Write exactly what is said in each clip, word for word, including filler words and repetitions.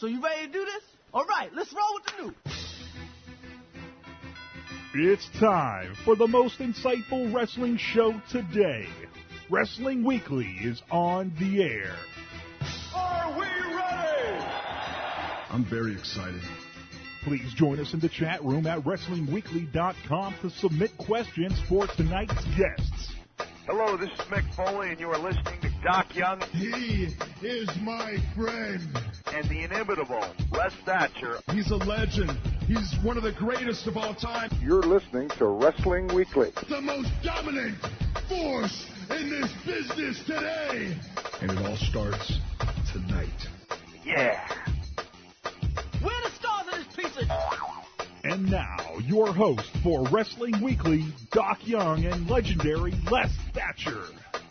So you ready to do this? All right, let's roll with the news. It's time for the most insightful wrestling show today. Wrestling Weekly is on the air. Are we ready? I'm very excited. Please join us in the chat room at wrestling weekly dot com to submit questions for tonight's guests. Hello, this is Mick Foley, and you are listening to Doc Young. He is my friend. And the inimitable Les Thatcher. He's a legend. He's one of the greatest of all time. You're listening to Wrestling Weekly. The most dominant force in this business today. And it all starts tonight. Yeah. We're the stars of this piece of... And now, your host for Wrestling Weekly, Doc Young and legendary Les Thatcher.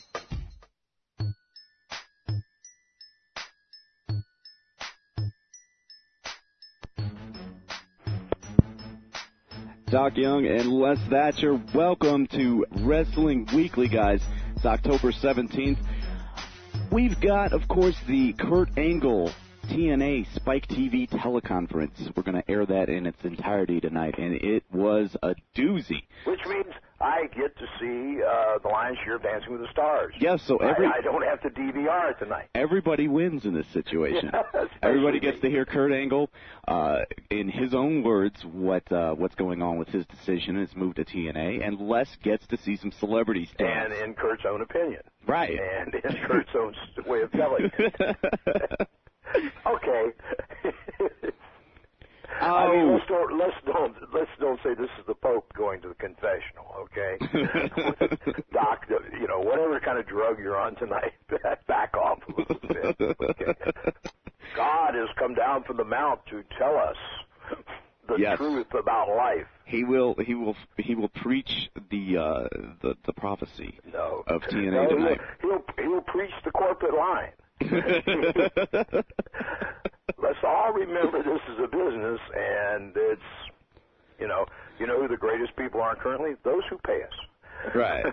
Doc Young and Les Thatcher, welcome to Wrestling Weekly, guys. It's October seventeenth. We've got, of course, the Kurt Angle T N A Spike T V teleconference. We're going to air that in its entirety tonight, and it was a doozy. Which means I get to see uh, the Lion's Share of Dancing with the Stars. Yes, so every I, I don't have to D V R it tonight. Everybody wins in this situation. Yeah, everybody gets me. to hear Kurt Angle, uh, in his own words, what uh, what's going on with his decision, his move to T N A, and Les gets to see some celebrities dance. And in Kurt's own opinion. Right. And in Kurt's own way of telling it. Okay. Oh. I mean, let's don't let's don't let's don't say this is the Pope going to the confessional, okay? Doc, you know, whatever kind of drug you're on tonight, back off a little bit. Okay? God has come down from the mount to tell us the yes. truth about life. He will he will he will preach the uh, the the prophecy no. of T N A no, tonight. He'll, he'll he'll preach the corporate line. Let's all remember this is a business, and it's, you know, you know who the greatest people are currently? Those who pay us. Right.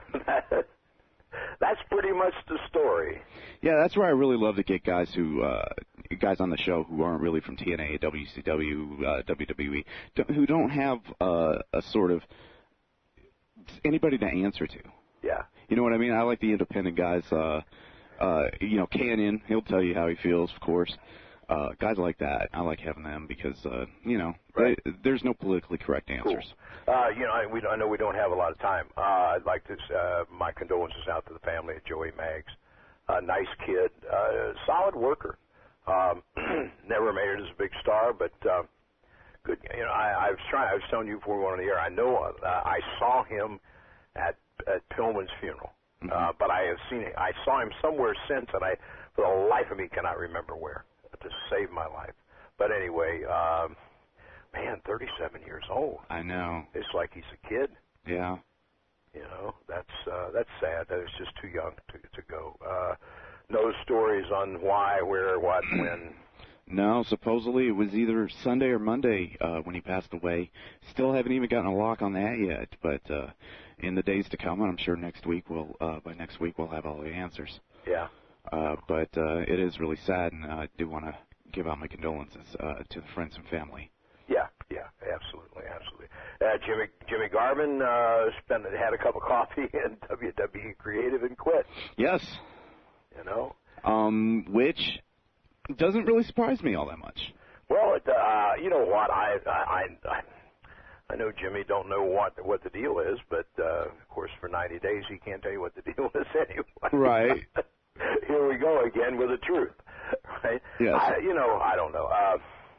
That's pretty much the story. Yeah, that's where I really love to get guys who uh, guys on the show who aren't really from T N A, W C W, uh, W W E, who don't have uh, a sort of anybody to answer to. Yeah. You know what I mean? I like the independent guys. Uh, uh, you know, Canyon, he'll tell you how he feels, of course. Uh, guys like that, I like having them because, uh, you know, right. they, there's no politically correct answers. Cool. Uh, you know, I, we, I know we don't have a lot of time. Uh, I'd like to, uh, my condolences out to the family of Joey Maggs. Uh, nice kid, uh, solid worker. Um, never made it as a big star, but uh, good. You know, I, I was trying. I was telling you before we went on the air. I know uh, I saw him at at Pillman's funeral, mm-hmm. uh, but I have seen it. I saw him somewhere since, and I, for the life of me, cannot remember where. To save my life. But anyway, um, man, thirty-seven years old. I know. It's like he's a kid. Yeah. You know, that's uh, that's sad. That it's just too young to to go. Uh, no stories on why, where, what, when. No, supposedly it was either Sunday or Monday uh, when he passed away. Still haven't even gotten a lock on that yet. But uh, in the days to come, I'm sure next week we'll uh, by next week we'll have all the answers. Yeah. Uh, but uh, it is really sad, and I do want to give out my condolences uh, to the friends and family. Yeah, yeah, absolutely, absolutely. Uh, Jimmy Jimmy Garvin uh, spent had a cup of coffee in W W E Creative and quit. Yes. You know. Um, which doesn't really surprise me all that much. Well, it, uh, you know what? I I I I know Jimmy don't know what what the deal is, but uh, of course for ninety days he can't tell you what the deal is anyway. Right. Here we go again with the truth, right? Yes. I, you know, I don't know. Uh,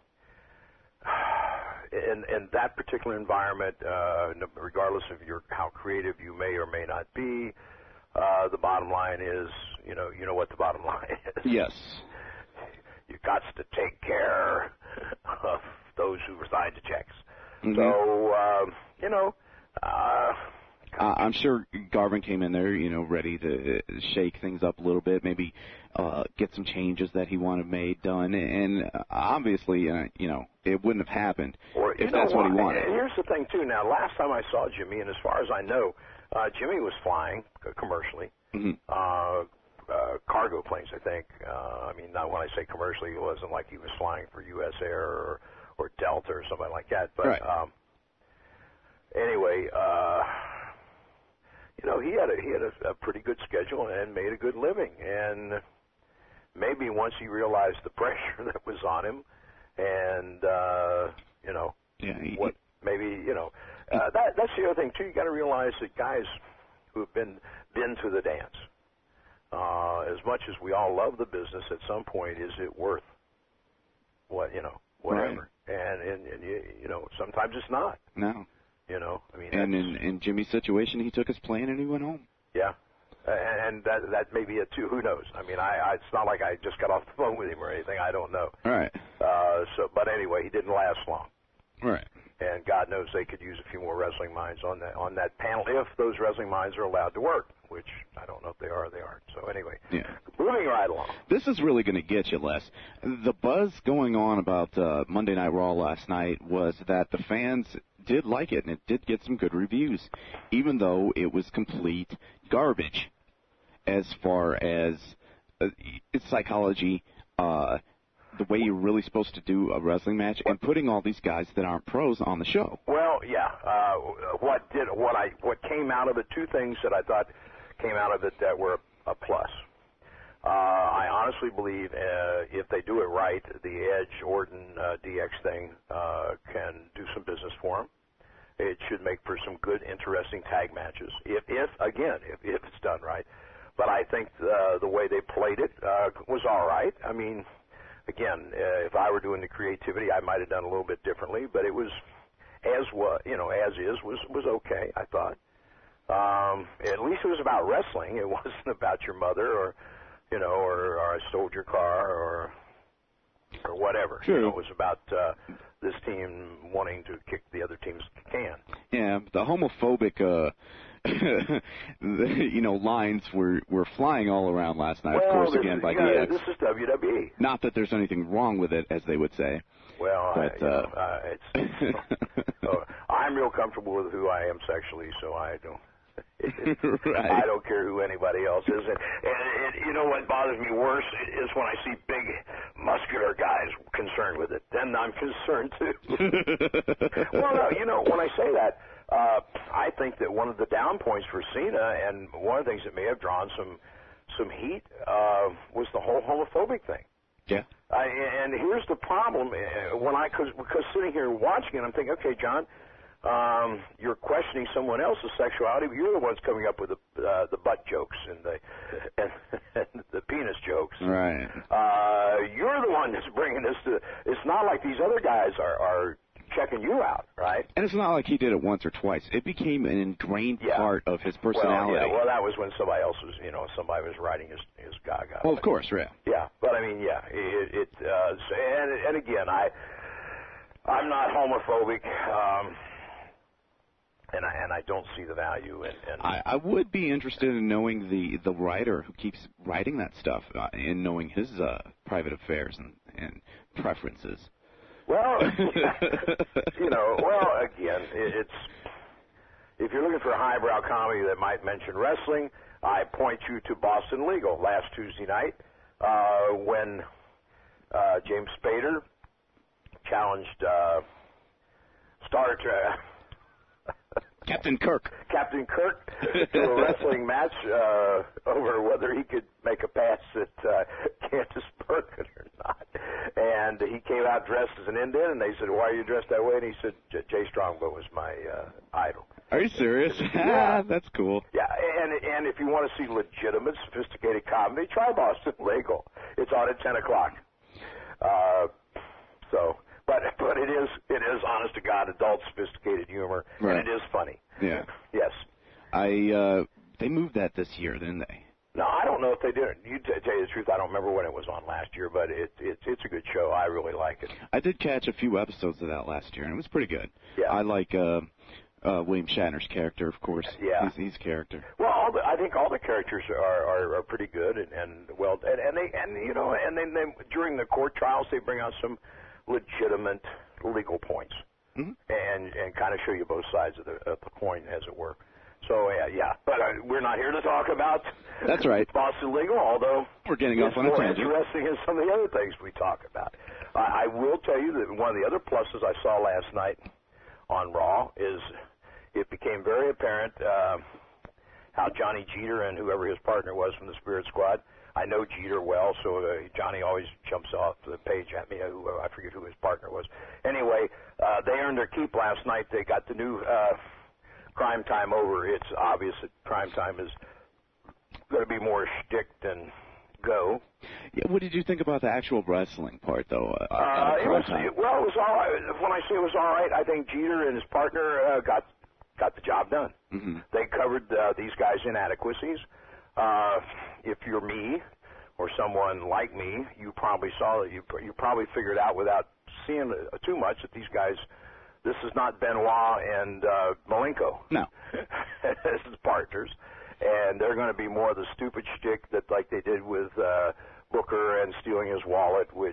in in that particular environment, uh, regardless of your how creative you may or may not be, uh, the bottom line is, you know, you know what the bottom line is. Yes. You've got to take care of those who sign the checks. Mm-hmm. So, um, you know. Uh, Uh, I'm sure Garvin came in there, you know, ready to shake things up a little bit, maybe uh, get some changes that he wanted made done, and obviously, uh, you know, it wouldn't have happened or, if that's what, what he wanted. Here's the thing, too. Now, last time I saw Jimmy, and as far as I know, uh, Jimmy was flying commercially, mm-hmm. uh, uh, cargo planes, I think. Uh, I mean, not when I say commercially, it wasn't like he was flying for U S Air or, or Delta or something like that. But right. um, anyway, uh, you know, he had a he had a, a pretty good schedule and made a good living. And maybe once he realized the pressure that was on him, and uh, you know, yeah, he, what maybe you know, uh, that that's the other thing too. You got to realize that guys who have been been to the dance, uh, as much as we all love the business, at some point, is it worth what you know, whatever? Right. And and, and you, you know, sometimes it's not. No. You know, I mean, and in, in Jimmy's situation, he took his plane and he went home. Yeah, and that that may be it too. Who knows? I mean, I, I it's not like I just got off the phone with him or anything. I don't know. All right. Uh, so, but anyway, he didn't last long. Right. And God knows they could use a few more wrestling minds on that on that panel if those wrestling minds are allowed to work, which I don't know if they are or they aren't. So anyway, yeah. Moving right along. This is really going to get you, Les. The buzz going on about uh, Monday Night Raw last night was that the fans did like it, and it did get some good reviews, even though it was complete garbage as far as uh, its psychology, uh, the way you're really supposed to do a wrestling match, and putting all these guys that aren't pros on the show. Well, yeah. Uh, what did what I what came out of it? Two things that I thought came out of it that were a plus. Uh, I honestly believe uh, if they do it right, the Edge Orton uh, D X thing uh, can do some business for them. It should make for some good, interesting tag matches. If, if again, if, if it's done right. But I think uh, the way they played it uh, was all right. I mean, again, uh, if I were doing the creativity, I might have done a little bit differently. But it was as what you know, as is was was okay. I thought. Um, at least it was about wrestling. It wasn't about your mother or. You know, or, or I stole your car, or or whatever. True. You know, it was about uh, this team wanting to kick the other team's can. Yeah, the homophobic, uh, the, you know, lines were, were flying all around last night. Well, of course, again by yeah, D X. This is W W E. Not that there's anything wrong with it, as they would say. Well, but I, uh, know, uh, it's, oh, I'm real comfortable with who I am sexually, so I don't. Right. I don't care who anybody else is. And, and, and you know what bothers me worse is when I see big, muscular guys concerned with it. Then I'm concerned, too. Well, no, you know, when I say that, uh, I think that one of the down points for Cena, and one of the things that may have drawn some some heat, uh, was the whole homophobic thing. Yeah. Uh, and here's the problem. Uh, when I, cause, because sitting here watching it, I'm thinking, okay, John, Um, you're questioning someone else's sexuality, but you're the ones coming up with the uh, the butt jokes and the and, and the penis jokes. Right. Uh, you're the one that's bringing this to. It's not like these other guys are are checking you out, right? And it's not like he did it once or twice. It became an ingrained yeah. part of his personality. Well, yeah. Well, that was when somebody else was, you know, somebody was writing his his gaga. Well, of course, yeah. Yeah, but I mean, yeah, it. it uh, and and again, I I'm not homophobic. Um, And I, and I don't see the value in. in I, I would be interested in knowing the, the writer who keeps writing that stuff, uh, and knowing his uh, private affairs and, and preferences. Well, you know, well, again, it, it's if you're looking for a highbrow comedy that might mention wrestling, I point you to Boston Legal last Tuesday night uh, when uh, James Spader challenged uh, Star Trek. Captain Kirk. Captain Kirk to a wrestling match uh, over whether he could make a pass at uh, Candice Bergen or not. And he came out dressed as an Indian, and they said, "Why are you dressed that way?" And he said, "Jay Strongbow was my uh, idol." Are you serious? Yeah. That's cool. Yeah, and and if you want to see legitimate, sophisticated comedy, try Boston Legal. It's on at ten o'clock. Uh, so... But but it is it is honest to God adult sophisticated humor, right. And it is funny. Yeah. Yes. I uh, they moved that this year, didn't they? No, I don't know if they did. You t- tell you the truth, I don't remember when it was on last year, but it it's it's a good show. I really like it. I did catch a few episodes of that last year, and it was pretty good. Yeah. I like uh, uh, William Shatner's character, of course. Yeah. He's, he's character. Well, all the, I think all the characters are, are, are pretty good, and, and well, and, and they and you know, and then they, during the court trials, they bring out some legitimate legal points, mm-hmm. and and kind of show you both sides of the of the coin, as it were. So, yeah, yeah. But uh, we're not here to talk about That's right. Boston Legal, although we're getting it's off on a more tangent. interesting in some of the other things we talk about. Uh, I will tell you that one of the other pluses I saw last night on Raw is it became very apparent uh, how Johnny Jeter and whoever his partner was from the Spirit Squad, I know Jeter well, so uh, Johnny always jumps off the page at me. Who, I forget who his partner was. Anyway, uh, they earned their keep last night. They got the new uh, Crime Time over. It's obvious that Crime Time is going to be more shtick than go. Yeah, what did you think about the actual wrestling part, though? Uh, Uh, it was, it, well, it was all right. When I say it was all right, I think Jeter and his partner uh, got got the job done. Mm-hmm. They covered uh, these guys' inadequacies. Uh, if you're me or someone like me, you probably saw it. You, you probably figured out without seeing uh, too much that these guys, this is not Benoit and uh, Malenko. No. This is partners. And they're going to be more of the stupid shtick that like they did with uh, Booker and stealing his wallet, which,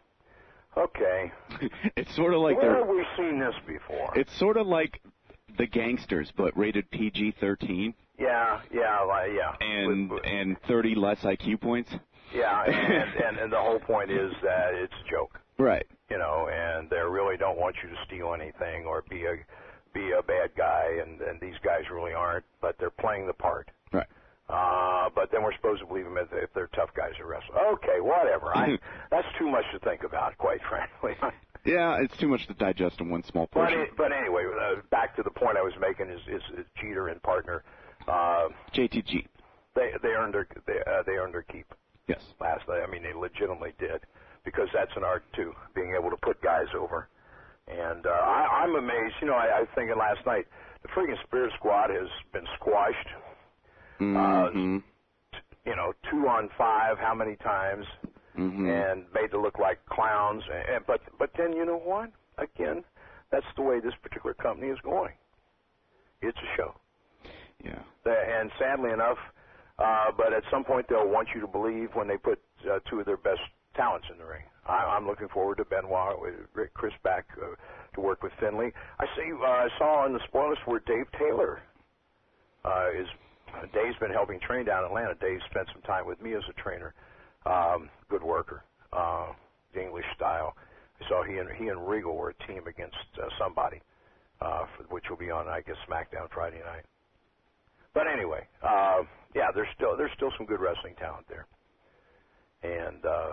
okay. It's sort of like Where they're... have we seen this before? It's sort of like the Gangsters, but rated P G thirteen. Yeah, yeah, like, yeah. And With- with- and thirty less I Q points. yeah, and, and and the whole point is that it's a joke, Right. you know, and they really don't want you to steal anything or be a be a bad guy, and and these guys really aren't, but they're playing the part. Right. Uh, but then we're supposed to believe them if, if they're tough guys to wrestle. Okay, whatever. I, that's too much to think about, quite frankly. Yeah, it's too much to digest in one small But, portion. it, but anyway, uh, back to the point I was making is, is, is Jeter and partner. Uh, J T G. they they earned their they, uh, they earned their keep Yes. last night. I mean, they legitimately did, because that's an art too, being able to put guys over. And uh, I, I'm amazed. You know, I, I was thinking last night, the freaking Spirit Squad has been squashed. Mm-hmm. Uh, t- you know, two on five, how many times? Mm-hmm. And made to look like clowns. And, but but then you know what? Again, that's the way this particular company is going. It's a show. Yeah. And sadly enough, uh, but at some point they'll want you to believe when they put uh, two of their best talents in the ring. I, I'm looking forward to Benoit with Rick Chris back uh, to work with Finley. I see. Uh, I saw on the spoilers where Dave Taylor uh, is. Dave's been helping train down in Atlanta. Dave spent some time with me as a trainer. Um, good worker, uh, the English style. I saw he and he and Regal were a team against uh, somebody, uh, for, which will be on, I guess, SmackDown Friday night. But anyway, uh, yeah, there's still there's still some good wrestling talent there, and uh,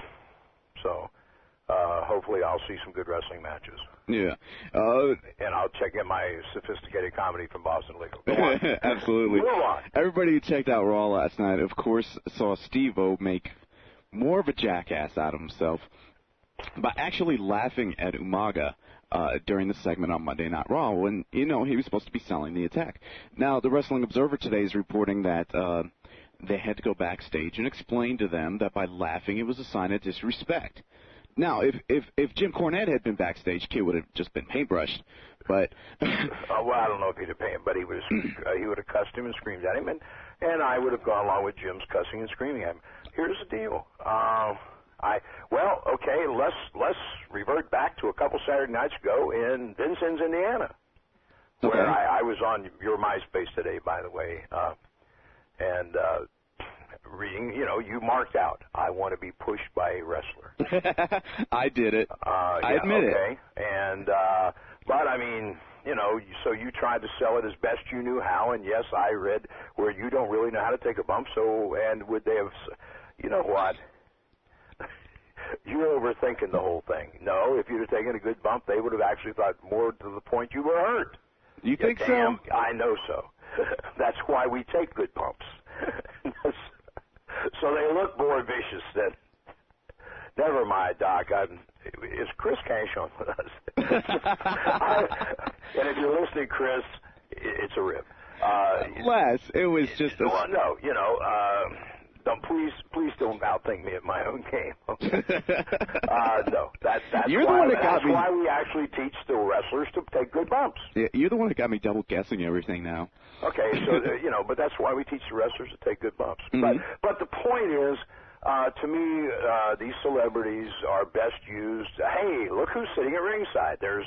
so uh, hopefully I'll see some good wrestling matches. Yeah. Uh, and I'll check in my sophisticated comedy from Boston Legal. Go on. Absolutely. Move on. Everybody who checked out Raw last night, of course, saw Steve-O make more of a jackass out of himself by actually laughing at Umaga uh, during the segment on Monday Night Raw when, you know, he was supposed to be selling the attack. Now, the Wrestling Observer today is reporting that uh, they had to go backstage and explain to them that by laughing it was a sign of disrespect. Now, if if if Jim Cornette had been backstage, Kid would have just been paintbrushed. But uh, well, I don't know if he'd have paid him, but he would have uh, he would have cussed him and screamed at him, and and I would have gone along with Jim's cussing and screaming at him. Here's the deal. Uh, I well, okay, let's let's revert back to a couple Saturday nights ago in Vincennes, Indiana, Okay. where I, I was on your MySpace today, by the way, uh, and. Uh, reading, you know, you marked out, I want to be pushed by a wrestler. I did it. Uh, yeah, I admit okay. it. And, uh, but I mean, you know, so you tried to sell it as best you knew how, and yes, I read where you don't really know how to take a bump, so, and would they have, you know what? You're overthinking the whole thing. No, if you'd have taken a good bump, they would have actually thought more to the point you were hurt. You think Yeah, damn, so? I know so. That's why we take good bumps. So they look more vicious than. Never mind, Doc. I'm, is Chris Cash on with us? I, and if you're listening, Chris, it's a rib. Uh, Les, it was just a... well, no, you know, uh, don't please, please don't outthink me at my own game. Okay? uh, no, that, that's You're the why, one that got that's me- why we actually teach the wrestlers to take good bumps. Yeah, you're the one that got me double guessing everything now. Okay, so uh, you know, but that's why we teach the wrestlers to take good bumps. Mhm. But but the point is, uh, to me, uh, these celebrities are best used. Hey, look who's sitting at ringside. There's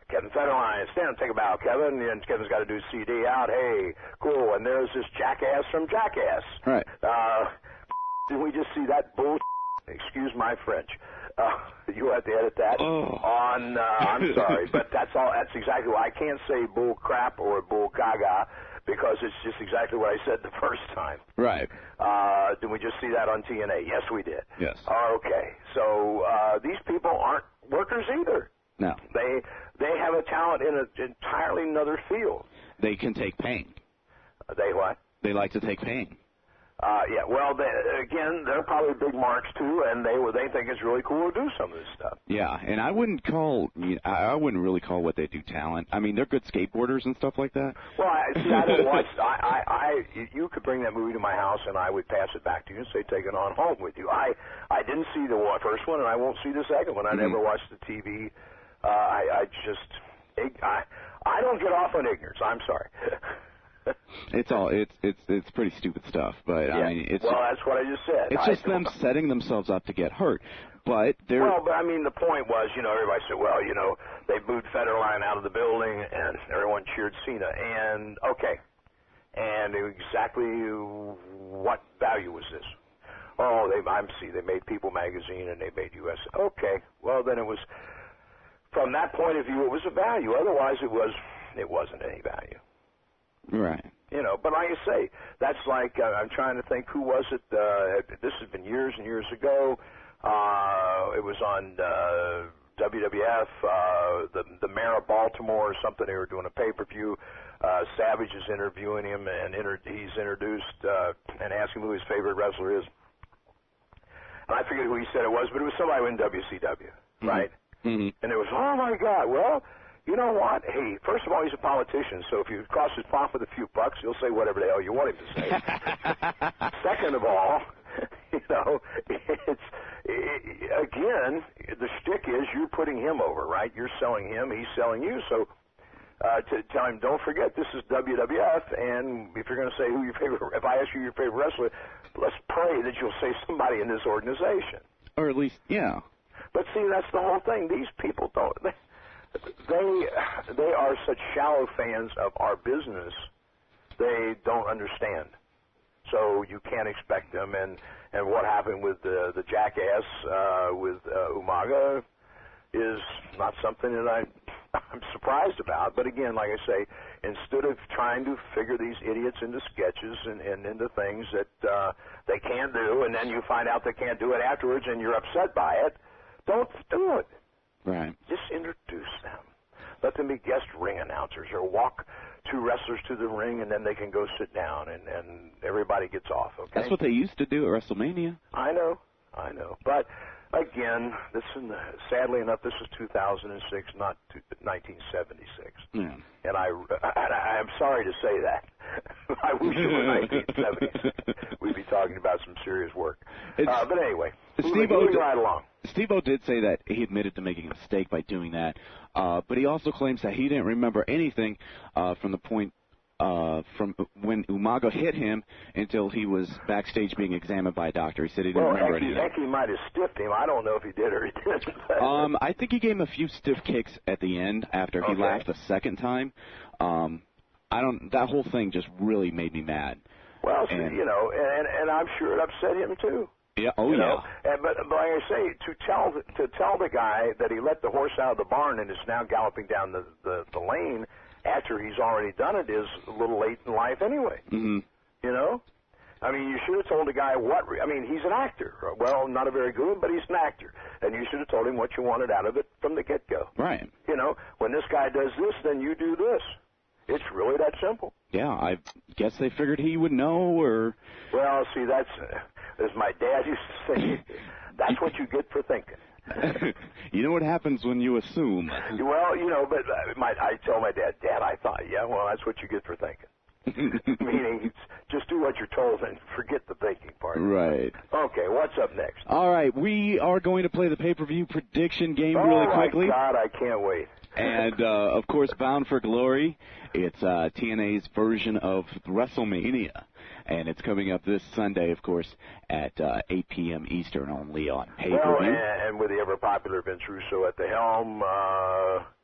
Kevin Federline, stand up, take a bow, Kevin. And Kevin's got to do C D out. Hey, cool. And there's this jackass from Jackass. Right. Uh, did we just see that bull? Excuse my French. Uh, you have to edit that oh. on. Uh, I'm sorry, but that's all. That's exactly why I can't say bull crap or bull gaga because it's just exactly what I said the first time. Right. Uh, did we just see that on T N A? Yes, we did. Yes. Oh, okay. So uh, these people aren't workers either. No. They they have a talent in an entirely another field. They can take pain. Uh, they what? They like to take pain. Uh, yeah, well, they, again, they're probably big marks too, and they they think it's really cool to do some of this stuff. Yeah, and I wouldn't call, I wouldn't really call what they do talent. I mean, they're good skateboarders and stuff like that. Well, I, see, I don't watch. I, I, I, you could bring that movie to my house, and I would pass it back to you and say, take it on home with you. I, I didn't see the one, first one, and I won't see the second one. I mm-hmm. never watched the T V. Uh, I, I just, I, I don't get off on ignorance. I'm sorry. It's all it's it's it's pretty stupid stuff, but yeah. I mean it's well, that's what I just said. It's I just them setting themselves up to get hurt. But they're well, but I mean the point was, you know, everybody said, well, you know, they booed Federline out of the building, and everyone cheered Cena, and okay, and exactly what value was this? Oh, they I'm see they made People magazine and they made U S Okay, well then it was from that point of view it was a value. Otherwise it was it wasn't any value. Right. You know, but like I say, that's like, uh, I'm trying to think, who was it? Uh, this has been years and years ago. Uh, it was on uh, W W F, uh, the, the mayor of Baltimore or something. They were doing a pay-per-view. Uh, Savage is interviewing him, and inter- he's introduced uh, and asking who his favorite wrestler is. And I forget who he said it was, but it was somebody in W C W, mm-hmm. right? Mm-hmm. And it was, oh, my God, well... You know what? Hey, first of all, he's a politician, so if you cross his path with a few bucks, he'll say whatever the hell you want him to say. Second of all, you know, it's it, again, the shtick is you're putting him over, right? You're selling him, he's selling you. So uh, to tell him, don't forget, this is W W F, and if you're going to say who your favorite, if I ask you your favorite wrestler, let's pray that you'll say somebody in this organization. Or at least, yeah. But see, that's the whole thing. These people don't. They, They they are such shallow fans of our business, they don't understand. So you can't expect them. And, and what happened with the, the jackass uh, with uh, Umaga is not something that I, I'm surprised about. But again, like I say, instead of trying to figure these idiots into sketches and, and into things that uh, they can't do, and then you find out they can't do it afterwards and you're upset by it, don't do it. Right. Just introduce them. Let them be guest ring announcers or walk two wrestlers to the ring and then they can go sit down and, and everybody gets off, okay? That's what they used to do at WrestleMania. I know. I know. But, again, this is, sadly enough, this is two thousand six, not nineteen seventy-six. Yeah. And I, I, I'm sorry to say that. I wish it were nineteen seventy-six. We'd be talking about some serious work. Uh, but anyway, moving, moving right along. Steve-O did say that he admitted to making a mistake by doing that, uh, but he also claims that he didn't remember anything uh, from the point uh, from when Umaga hit him until he was backstage being examined by a doctor. He said he didn't well, remember Eki, anything. Eki might have stiffed him. I don't know if he did or he didn't. um, I think he gave him a few stiff kicks at the end after he okay. laughed the second time. Um, I don't. That whole thing just really made me mad. Well, and, see, you know, and and I'm sure it upset him too. Yeah. Oh, you yeah. Know? And, but, but like I say, to tell the, to tell the guy that he let the horse out of the barn and is now galloping down the, the, the lane after he's already done it is a little late in life anyway. Mm-hmm. You know? I mean, you should have told the guy what... Re- I mean, he's an actor. Well, not a very good one, but he's an actor. And you should have told him what you wanted out of it from the get-go. Right. You know, when this guy does this, then you do this. It's really that simple. Yeah, I guess they figured he would know, or... Well, see, that's... Uh, as my dad used to say, that's what you get for thinking. You know what happens when you assume. Well, you know, but uh, my, I tell my dad, Dad, I thought, yeah, well, that's what you get for thinking. Meaning, just do what you're told and forget the thinking part. Right. Okay, what's up next? All right, we are going to play the pay-per-view prediction game oh really quickly. Oh, my God, I can't wait. And, uh, of course, Bound for Glory. It's uh, T N A's version of WrestleMania. And it's coming up this Sunday, of course, at uh, eight p.m. Eastern only on pay-per-view. Well, and, and with the ever-popular Vince Russo at the helm, uh,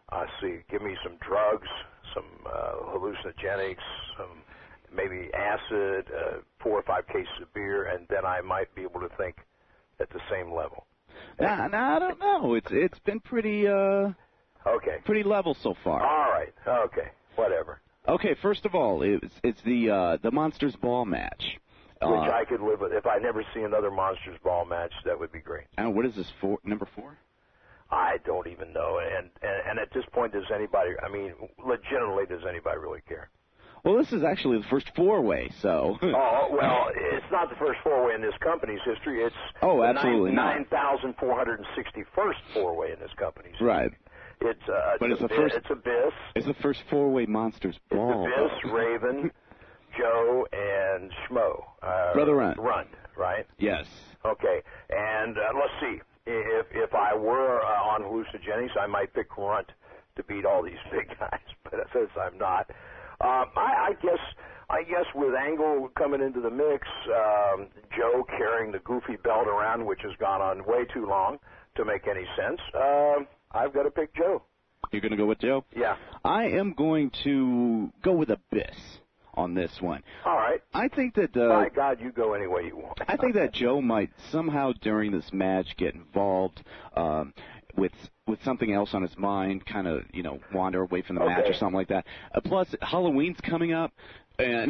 I see. Give me some drugs, some uh, hallucinogenics, some maybe acid, uh, four or five cases of beer, and then I might be able to think at the same level. Nah, nah, I don't know. It's it's been pretty uh Okay. pretty level so far. All right. Okay. Whatever. Okay, first of all, it's it's the uh, the Monsters Ball match. Which Uh, I could live with. If I never see another Monsters Ball match, that would be great. and what is this for? Number four? I don't even know. And, and and at this point, does anybody, I mean, legitimately, does anybody really care? Well, this is actually the first four-way, so. Oh, well, it's not the first four-way in this company's history. It's Oh, the absolutely not. nine thousand four hundred sixty-first four-way in this company's history. Right. It's, uh, But it's, it's a, the first- it's Abyss. It's the first four-way Monsters Ball. It's Abyss, though. Raven, Joe, and Schmo. Uh, Brother Runt. Runt, right? Yes. Okay, and uh, let's see. If if I were uh, on hallucinogenics, I might pick Runt to beat all these big guys. But since I'm not, um, I, I guess I guess with Angle coming into the mix, um, Joe carrying the goofy belt around, which has gone on way too long to make any sense, um, I've got to pick Joe. You're going to go with Joe? Yeah. I am going to go with Abyss on this one. All right. I think that uh, My God, you go any way you want. I think that Joe might somehow during this match get involved um, with with something else on his mind, kind of you know wander away from the Okay. match or something like that. Uh, plus, Halloween's coming up, and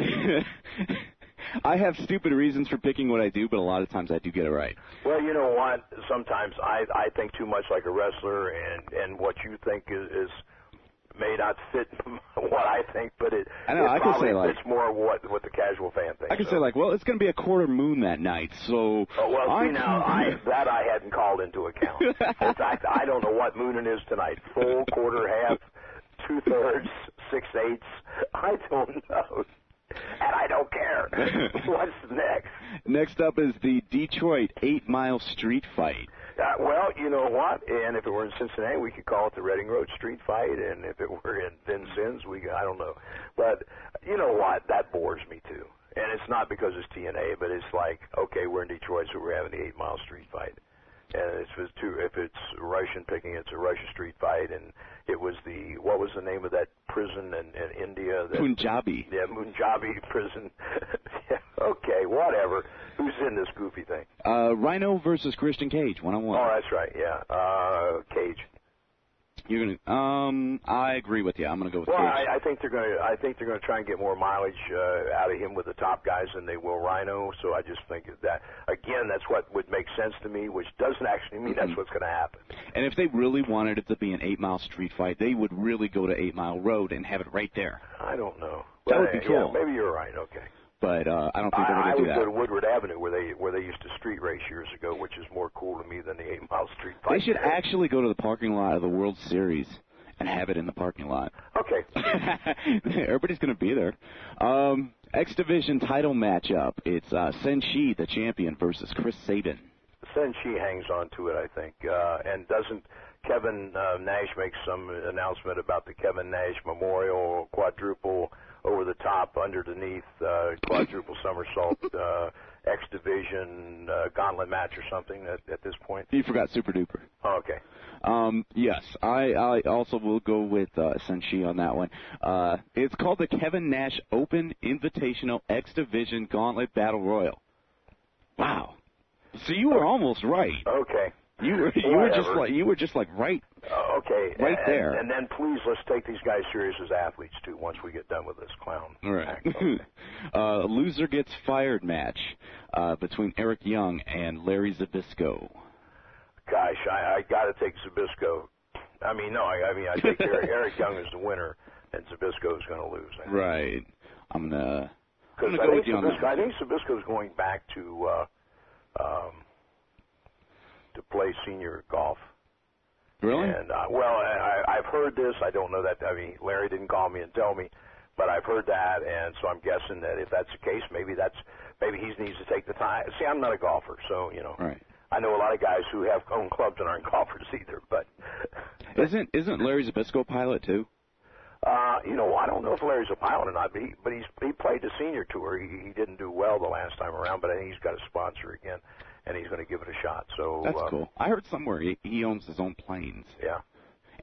I have stupid reasons for picking what I do, but a lot of times I do get it right. Well, you know what? Sometimes I I think too much like a wrestler, and and what you think is, is may not fit what I think, but it, I know, it I could probably say, like- fits more what what the casual fan thinks. I could so. say like, well, it's going to be a quarter moon that night, so. Oh, well, see, I now, I, that I hadn't called into account. In fact, I don't know what moon it is tonight. Full, quarter, half, two-thirds, six-eighths. I don't know. And I don't care. What's next? Next up is the Detroit eight Mile Street Fight. Uh, well, you know what? And if it were in Cincinnati, we could call it the Reading Road Street Fight. And if it were in Vincennes, we I don't know. But you know what? That bores me too. And it's not because it's T N A, but it's like, okay, we're in Detroit, so we're having the Eight Mile Street Fight. And if it's two, if it's Russian picking, it's a Russian street fight. And it was the what was the name of that prison in, in India? That, Punjabi. Yeah, Punjabi prison. Yeah, okay, whatever. Who's in this goofy thing? Uh, Rhino versus Christian Cage, one on one. Oh, that's right. Yeah, uh, Cage. You're gonna. Um, I agree with you. I'm gonna go with Well, Cage. I, I think they're going to. I think they're going to try and get more mileage uh, out of him with the top guys than they will Rhino. So I just think that again, that's what would make sense to me, which doesn't actually mean Mm-hmm. that's what's going to happen. And if they really wanted it to be an eight mile street fight, they would really go to Eight Mile Road and have it right there. I don't know. That But, would be uh, cool. Yeah, maybe you're right. Okay. But uh, I don't think they're I, I gonna do would that. go to Woodward Avenue where they where they used to street race years ago, which is more cool to me than the Eight Mile Street Fight. They should there. actually go to the parking lot of the World Series and have it in the parking lot. Okay. Everybody's going to be there. Um, X Division title matchup. It's uh, Senshi, the champion, versus Chris Sabin. Senshi hangs on to it, I think. Uh, and doesn't Kevin uh, Nash make some announcement about the Kevin Nash Memorial quadruple over the top, underneath, uh, quadruple somersault, uh, X Division uh, gauntlet match or something at, at this point? You forgot Super Duper. Oh, okay. Um, yes, I, I also will go with uh, Senshi on that one. Uh, it's called the Kevin Nash Open Invitational X Division Gauntlet Battle Royal. Wow. So you were almost right. Okay. You were you were just Whatever. like you were just like right. Uh, okay. Right and, there. And then please let's take these guys serious as athletes too. Once we get done with this clown. All right. act. Okay. uh, loser gets fired match uh, between Eric Young and Larry Zbyszko. Gosh, I, I got to take Zbyszko. I mean, no, I, I mean I think Eric, Eric Young is the winner, and Zbyszko is going to lose. I think. Right. I'm gonna. I'm Because gonna I, go think with you on Zbyszko- that. I think Zbyszko is going back to uh, um, to play senior golf. Really? And uh, well, I, I've heard this. I don't know that. I mean, Larry didn't call me and tell me, but I've heard that, and so I'm guessing that if that's the case, maybe that's maybe he needs to take the time. See, I'm not a golfer, so you know. Right. I know a lot of guys who have own clubs and aren't golfers either, but Isn't isn't Larry Zbyszko a pilot too? uh, you know, I don't know if Larry's a pilot or not, but, he, but he's he played the senior tour. He, he didn't do well the last time around, but I think he's got a sponsor again, and he's going to give it a shot. So That's uh, cool. I heard somewhere he, he owns his own planes. Yeah.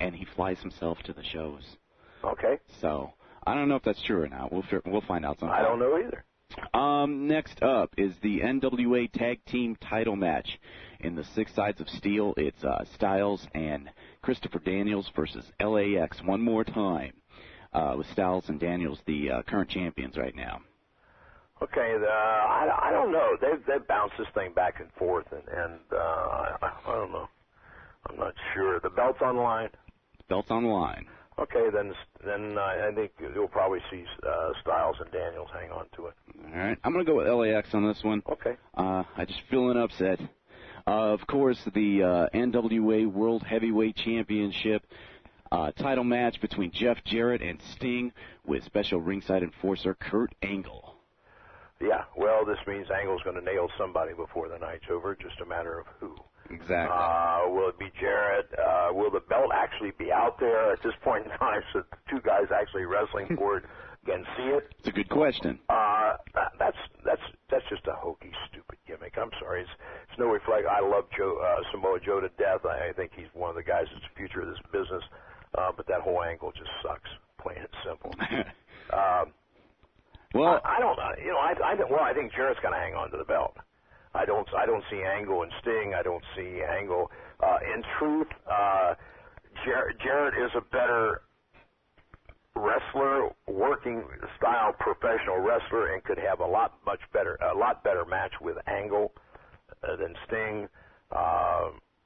and he flies himself to the shows. Okay. So I don't know if that's true or not. We'll we'll find out sometime. I don't know either. Um, next up is the N W A Tag Team title match. In the Six Sides of Steel, it's uh, Styles and Christopher Daniels versus L A X one more time, uh, with Styles and Daniels the uh, current champions right now. Okay, the, I, I don't know. They've, they've bounced this thing back and forth, and, and uh, I, I don't know. I'm not sure. The belt's on the line? Belt's on the line. Okay, then then uh, I think you'll probably see uh, Styles and Daniels hang on to it. All right. I'm going to go with L A X on this one. Okay. Uh, I just feel an upset. Uh, of course, the uh, N W A World Heavyweight Championship uh, title match between Jeff Jarrett and Sting with special ringside enforcer Kurt Angle. Yeah, well, this means Angle's going to nail somebody before the night's over, just a matter of who. Exactly. Uh, will it be Jarrett? Uh, will the belt actually be out there at this point in time so the two guys actually wrestling for it can see it? It's a good question. Uh, that's that's that's just a hokey, stupid gimmick. I'm sorry. It's, it's no reflect. I love Joe, uh, Samoa Joe to death. I, I think he's one of the guys that's the future of this business. Uh, but that whole angle just sucks, plain and simple. um, well, I, I don't. Uh, you know, I, I well, I think Jarrett's going to hang on to the belt. I don't. I don't see Angle and Sting. I don't see Angle. Uh, in truth, uh, Jar- Jarrett is a better wrestler, working style professional wrestler, and could have a lot much better, a lot better match with Angle uh, than Sting. Uh,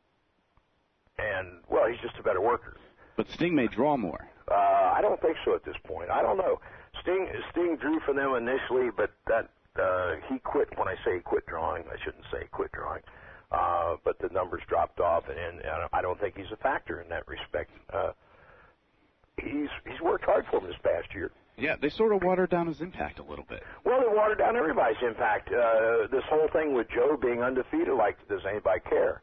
and well, he's just a better worker. But Sting may draw more. Uh, I don't think so at this point. I don't know. Sting Sting drew for them initially, but that. Uh, he quit. When I say he quit drawing, I shouldn't say quit drawing, uh, but the numbers dropped off, and, and I don't think he's a factor in that respect. Uh, he's he's worked hard for him this past year. Yeah, they sort of watered down his impact a little bit. Well, they watered down everybody's impact. Uh, this whole thing with Joe being undefeated, like, does anybody care?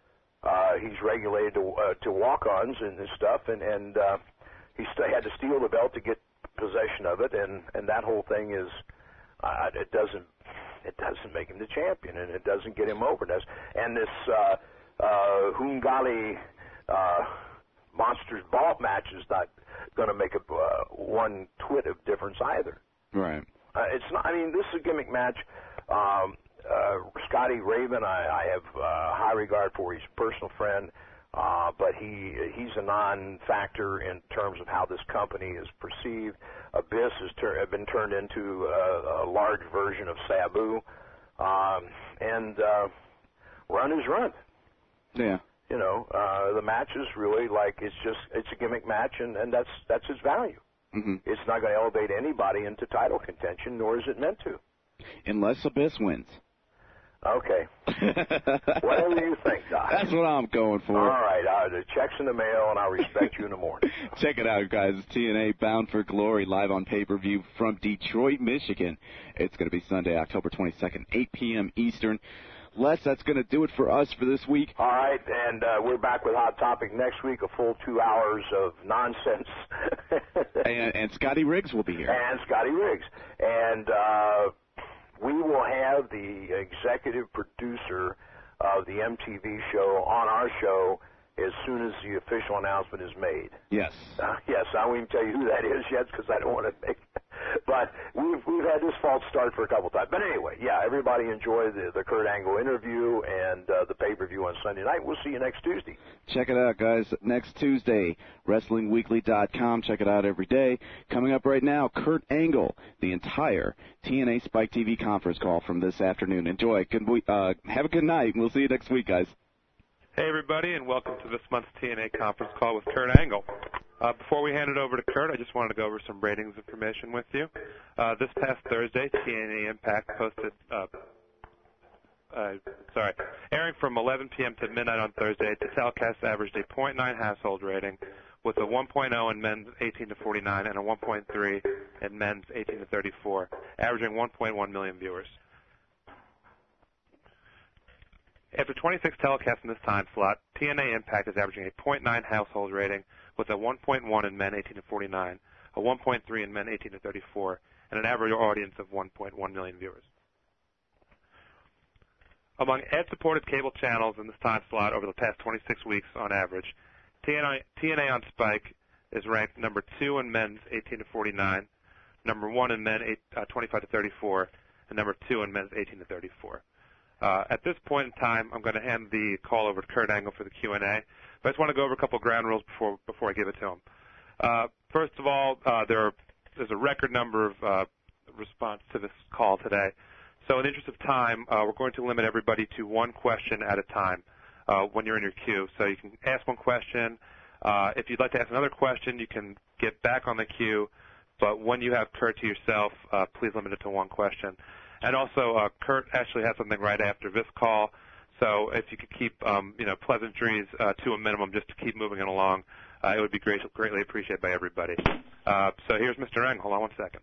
Uh, he's regulated to uh, to walk-ons and, and stuff, and and uh, he st- had to steal the belt to get possession of it, and and that whole thing is. Uh, it doesn't it doesn't make him the champion, and it doesn't get him over. This and this uh, uh, Hungali uh, Monsters Ball match is not going to make a uh, one twit of difference either. Right. Uh, it's not. I mean, this is a gimmick match. Um, uh, Scotty Raven, I, I have uh, high regard for. He's a personal friend. Uh, but he he's a non-factor in terms of how this company is perceived. Abyss has tur- been turned into a, a large version of Sabu, um, and uh, run is run. Yeah. You know, uh, the match is really like it's just it's a gimmick match, and, and that's that's its value. Mm-hmm. It's not going to elevate anybody into title contention, nor is it meant to. Unless Abyss wins. Okay. Whatever you think, Doc. That's what I'm going for. All right. Uh, the check's in the mail, and I'll respect you in the morning. Check it out, guys. It's T N A Bound for Glory live on pay-per-view from Detroit, Michigan. It's going to be Sunday, October twenty-second, eight p.m. Eastern. Les, that's going to do it for us for this week. All right, and uh, we're back with Hot Topic next week, a full two hours of nonsense. and, and Scotty Riggs will be here. And Scotty Riggs. And uh, we will have the executive producer of the M T V show on our show as soon as the official announcement is made. Yes. Uh, yes, I won't even tell you who that is yet because I don't want to make But we've, we've had this false start for a couple times. But anyway, yeah, everybody enjoy the, the Kurt Angle interview and uh, the pay-per-view on Sunday night. We'll see you next Tuesday. Check it out, guys. Next Tuesday, Wrestling Weekly dot com. Check it out every day. Coming up right now, Kurt Angle, the entire T N A Spike T V conference call from this afternoon. Enjoy. Good week, uh, have a good night. We'll see you next week, guys. Hey, everybody, and welcome to this month's T N A conference call with Kurt Angle. Uh, before we hand it over to Kurt, I just wanted to go over some ratings information with you. Uh, this past Thursday, T N A Impact posted, uh, uh, sorry, airing from eleven p.m. to midnight on Thursday, the telecast averaged a point nine household rating with a one point oh in men's eighteen to forty-nine and a one point three in men's eighteen to thirty-four, averaging one point one million viewers. After twenty-six telecasts in this time slot, T N A Impact is averaging a point nine household rating with a one point one in men eighteen to forty-nine, a one point three in men eighteen to thirty-four, and an average audience of one point one million viewers. Among ad-supported cable channels in this time slot over the past twenty-six weeks on average, T N A, T N A on Spike is ranked number two in men's eighteen to forty-nine, number one in men eight, uh, twenty-five to thirty-four, and number two in men's eighteen to thirty-four. Uh, at this point in time, I'm going to hand the call over to Kurt Angle for the Q and A. But I just want to go over a couple of ground rules before before I give it to him. Uh, first of all, uh, there are, there's a record number of uh, response to this call today. So in the interest of time, uh, we're going to limit everybody to one question at a time uh, when you're in your queue. So you can ask one question. Uh, if you'd like to ask another question, you can get back on the queue. But when you have Kurt to yourself, uh, please limit it to one question. And also, uh, Kurt actually has something right after this call. So if you could keep, um, you know, pleasantries uh, to a minimum just to keep moving it along, uh, it would be great, greatly appreciated by everybody. Uh, so here's Mister Angle. Hold on one second.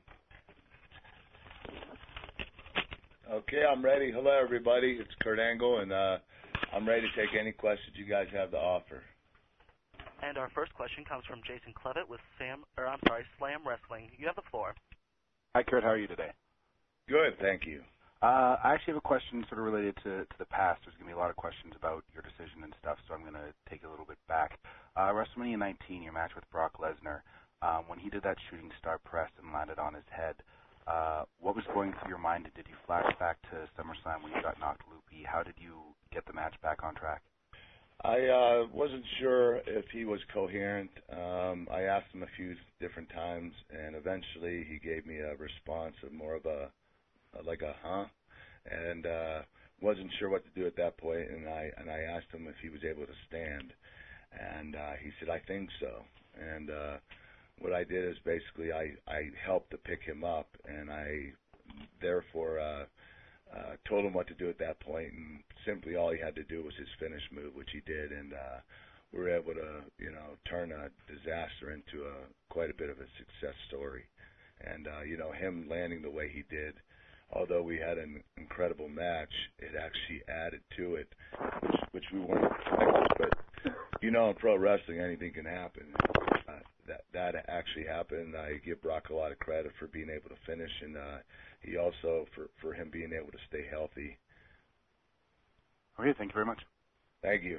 Okay, I'm ready. Hello, everybody. It's Kurt Angle, and uh, I'm ready to take any questions you guys have to offer. And our first question comes from Jason Clevitt with Sam, or I'm sorry, Slam Wrestling. You have the floor. Hi, Kurt. How are you today? Good, thank you. Uh, I actually have a question sort of related to, to the past. There's going to be a lot of questions about your decision and stuff, so I'm going to take it a little bit back. Uh, WrestleMania nineteen, your match with Brock Lesnar, um, when he did that shooting star press and landed on his head, uh, what was going through your mind? Did you flash back to SummerSlam when you got knocked loopy? How did you get the match back on track? I uh, wasn't sure if he was coherent. Um, I asked him a few different times, and eventually he gave me a response of more of a, like a huh, and uh, wasn't sure what to do at that point, and I and I asked him if he was able to stand, and uh, he said, I think so. And uh, what I did is basically I, I helped to pick him up, and I therefore uh, uh, told him what to do at that point, and simply all he had to do was his finish move, which he did, and uh, we were able to, you know, turn a disaster into a quite a bit of a success story. And, uh, you know, him landing the way he did, although we had an incredible match, it actually added to it, which, which we weren't expecting. But, you know, in pro wrestling, anything can happen. Uh, that that actually happened. I give Brock a lot of credit for being able to finish, and uh, he also, for, for him being able to stay healthy. Okay, thank you very much. Thank you.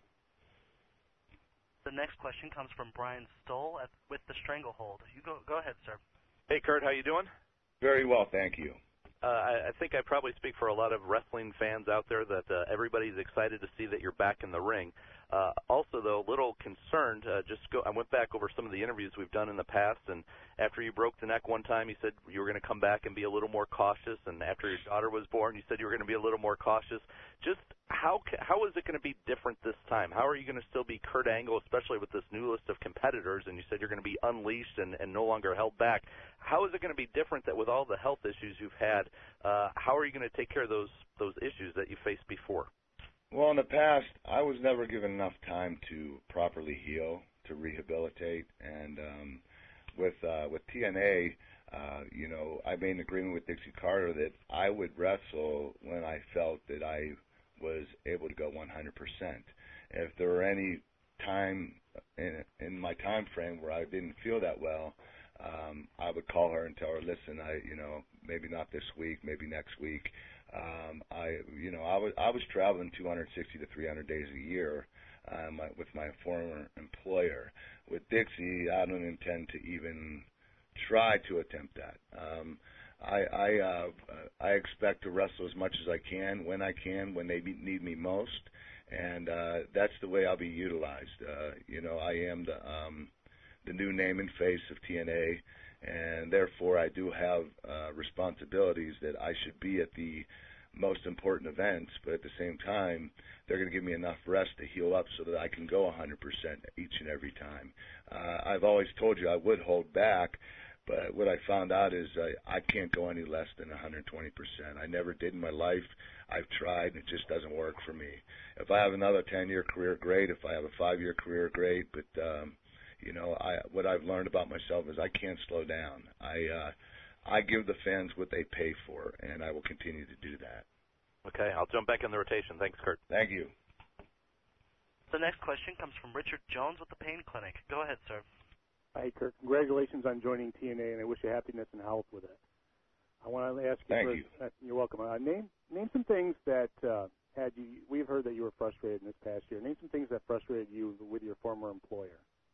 The next question comes from Brian Stoll at, with the Stranglehold. You go, go ahead, sir. Hey, Kurt, how you doing? Very well, thank you. Uh, I, I think I probably speak for a lot of wrestling fans out there that uh, everybody's excited to see that you're back in the ring. Uh, also, though, a little concerned. Uh, just go. I went back over some of the interviews we've done in the past, and after you broke the neck one time, you said you were going to come back and be a little more cautious. And after your daughter was born, you said you were going to be a little more cautious. Just how how is it going to be different this time? How are you going to still be Kurt Angle, especially with this new list of competitors? And you said you're going to be unleashed and, and no longer held back. How is it going to be different that with all the health issues you've had, uh, how are you going to take care of those those issues that you faced before? Well, in the past, I was never given enough time to properly heal, to rehabilitate, and um, with uh, with T N A, uh, you know, I made an agreement with Dixie Carter that I would wrestle when I felt that I was able to go one hundred percent. If there were any time in, in my time frame where I didn't feel that well, um, I would call her and tell her, listen, I, you know, maybe not this week, maybe next week. Um, I, you know, I was I was traveling two hundred sixty to three hundred days a year um, my, with my former employer. With Dixie, I don't intend to even try to attempt that. Um, I I, uh, I expect to wrestle as much as I can, when I can, when they need me most, and uh, that's the way I'll be utilized. Uh, you know, I am the um, the new name and face of T N A. And therefore, I do have uh, responsibilities that I should be at the most important events, but at the same time, they're going to give me enough rest to heal up so that I can go one hundred percent each and every time. Uh, I've always told you I would hold back, but what I found out is I, I can't go any less than one hundred twenty percent. I never did in my life. I've tried, and it just doesn't work for me. If I have another ten-year career, great. If I have a five-year career, great, but um, you know, I, what I've learned about myself is I can't slow down. I uh, I give the fans what they pay for, and I will continue to do that. Okay, I'll jump back in the rotation. Thanks, Kurt. Thank you. The next question comes from Richard Jones with the Pain Clinic. Go ahead, sir. Hi, Kurt. Congratulations on joining T N A, and I wish you happiness and health with it. I want to ask you Thank first, you. Uh, you're welcome. Uh, name name some things that uh, had you? We've heard that you were frustrated in this past year. Name some things that frustrated you with your former employer.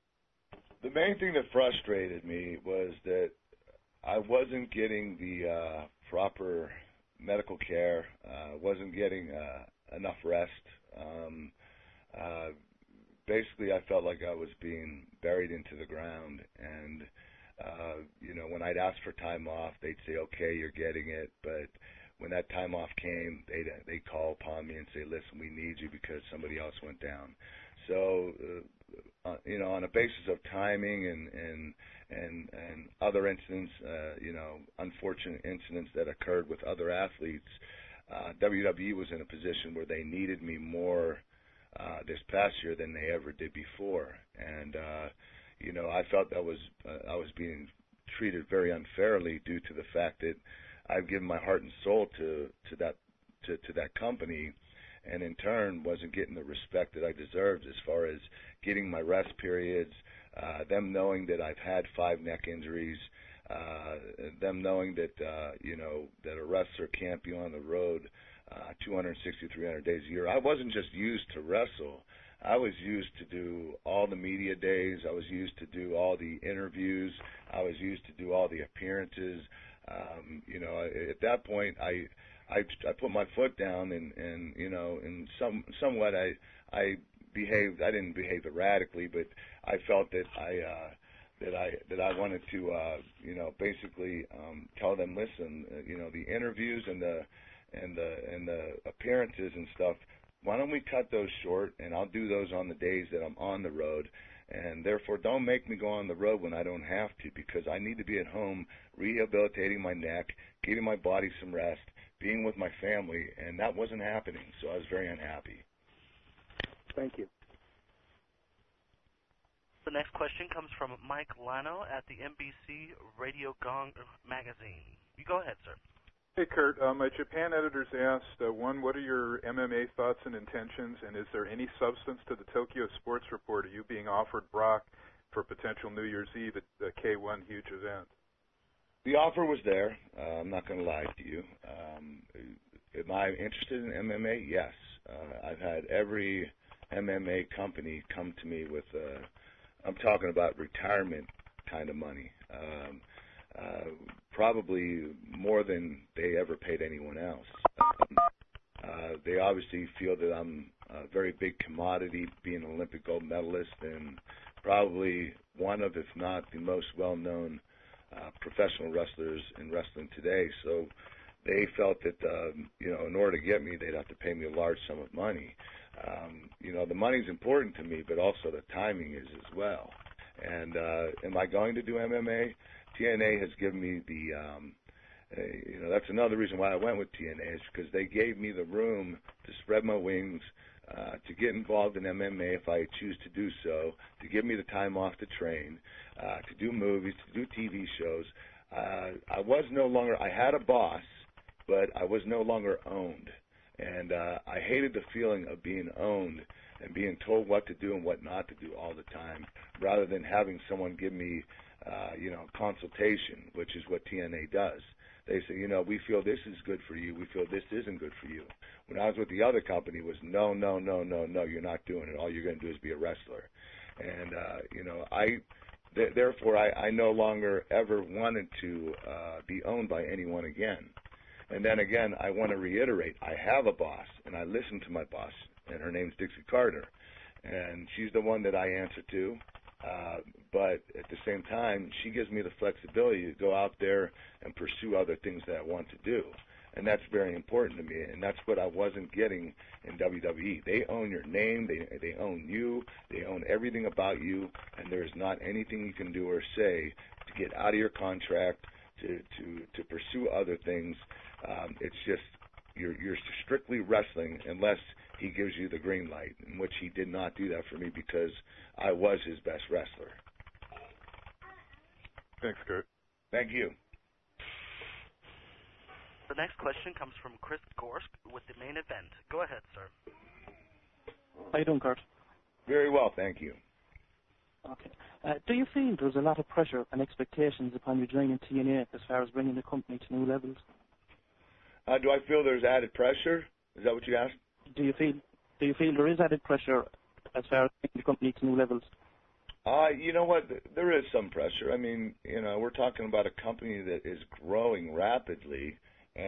The main thing that frustrated me was that I wasn't getting the uh, proper medical care, uh, wasn't getting uh, enough rest. Um, uh, basically, I felt like I was being buried into the ground. And, uh, you know, when I'd ask for time off, they'd say, okay, you're getting it. But when that time off came, they'd, they'd call upon me and say, listen, we need you because somebody else went down. So, uh, uh, you know, on a basis of timing and, and and and other incidents, uh, you know, unfortunate incidents that occurred with other athletes, uh, W W E was in a position where they needed me more uh, this past year than they ever did before, and uh, you know, I felt that was uh, I was being treated very unfairly due to the fact that I've given my heart and soul to to that to, to that company, and in turn wasn't getting the respect that I deserved as far as getting my rest periods. Uh, them knowing that I've had five neck injuries, uh, them knowing that, uh, you know, that a wrestler can't be on the road uh, two hundred sixty, three hundred days a year. I wasn't just used to wrestle. I was used to do all the media days. I was used to do all the interviews. I was used to do all the appearances. Um, you know, at that point, I, I, I put my foot down and, and you know, and some, somewhat I, I behaved. I didn't behave erratically, but I felt that I uh, that I that I wanted to uh, you know basically um, tell them, listen, uh, you know, the interviews and the and the and the appearances and stuff. Why don't we cut those short, and I'll do those on the days that I'm on the road, and therefore don't make me go on the road when I don't have to, because I need to be at home rehabilitating my neck, giving my body some rest, being with my family, and that wasn't happening. So I was very unhappy. Thank you. The next question comes from Mike Lano at the N B C Radio Gong magazine. You go ahead, sir. Hey, Kurt. Uh, my Japan editors asked, uh, one, what are your M M A thoughts and intentions, and is there any substance to the Tokyo Sports Report? Are you being offered Brock for potential New Year's Eve at the K one huge event? The offer was there. Uh, I'm not going to lie to you. Um, am I interested in M M A? Yes. Uh, I've had every M M A company come to me with uh, I'm talking about retirement kind of money, um, uh, probably more than they ever paid anyone else. Um, uh, they obviously feel that I'm a very big commodity, being an Olympic gold medalist, and probably one of, if not the most well-known uh, professional wrestlers in wrestling today. So they felt that, um, you know, in order to get me, they'd have to pay me a large sum of money. Um, you know, the money's important to me, but also the timing is as well. And uh, am I going to do M M A? T N A has given me the, um, uh, you know, that's another reason why I went with T N A, is because they gave me the room to spread my wings, uh, to get involved in M M A if I choose to do so, to give me the time off to train, uh, to do movies, to do T V shows. Uh, I was no longer, I had a boss, but I was no longer owned. And uh, I hated the feeling of being owned and being told what to do and what not to do all the time, rather than having someone give me, uh, you know, consultation, which is what T N A does. They say, you know, we feel this is good for you. We feel this isn't good for you. When I was with the other company, it was no, no, no, no, no, you're not doing it. All you're going to do is be a wrestler. And, uh, you know, I, th- therefore, I, I no longer ever wanted to uh, be owned by anyone again. And then again, I want to reiterate, I have a boss, and I listen to my boss, and her name's Dixie Carter. And she's the one that I answer to. Uh, but at the same time, she gives me the flexibility to go out there and pursue other things that I want to do. And that's very important to me, and that's what I wasn't getting in W W E. They own your name, they they own you, they own everything about you, and there's not anything you can do or say to get out of your contract, to, to, to pursue other things. Um, it's just you're, you're strictly wrestling unless he gives you the green light, in which he did not do that for me because I was his best wrestler. Thanks, Kurt. Thank you. The next question comes from Chris Gorsk with the main event. Go ahead, sir. How you doing, Kurt? Very well, thank you. Okay. Uh, do you feel there's a lot of pressure and expectations upon you joining T N A as far as bringing the company to new levels? Uh, do I feel there's added pressure? Is that what you asked? do you feel do you feel there is added pressure as far as taking the company to new levels? Uh, you know what? There is some pressure. I mean, you know, we're talking about a company that is growing rapidly,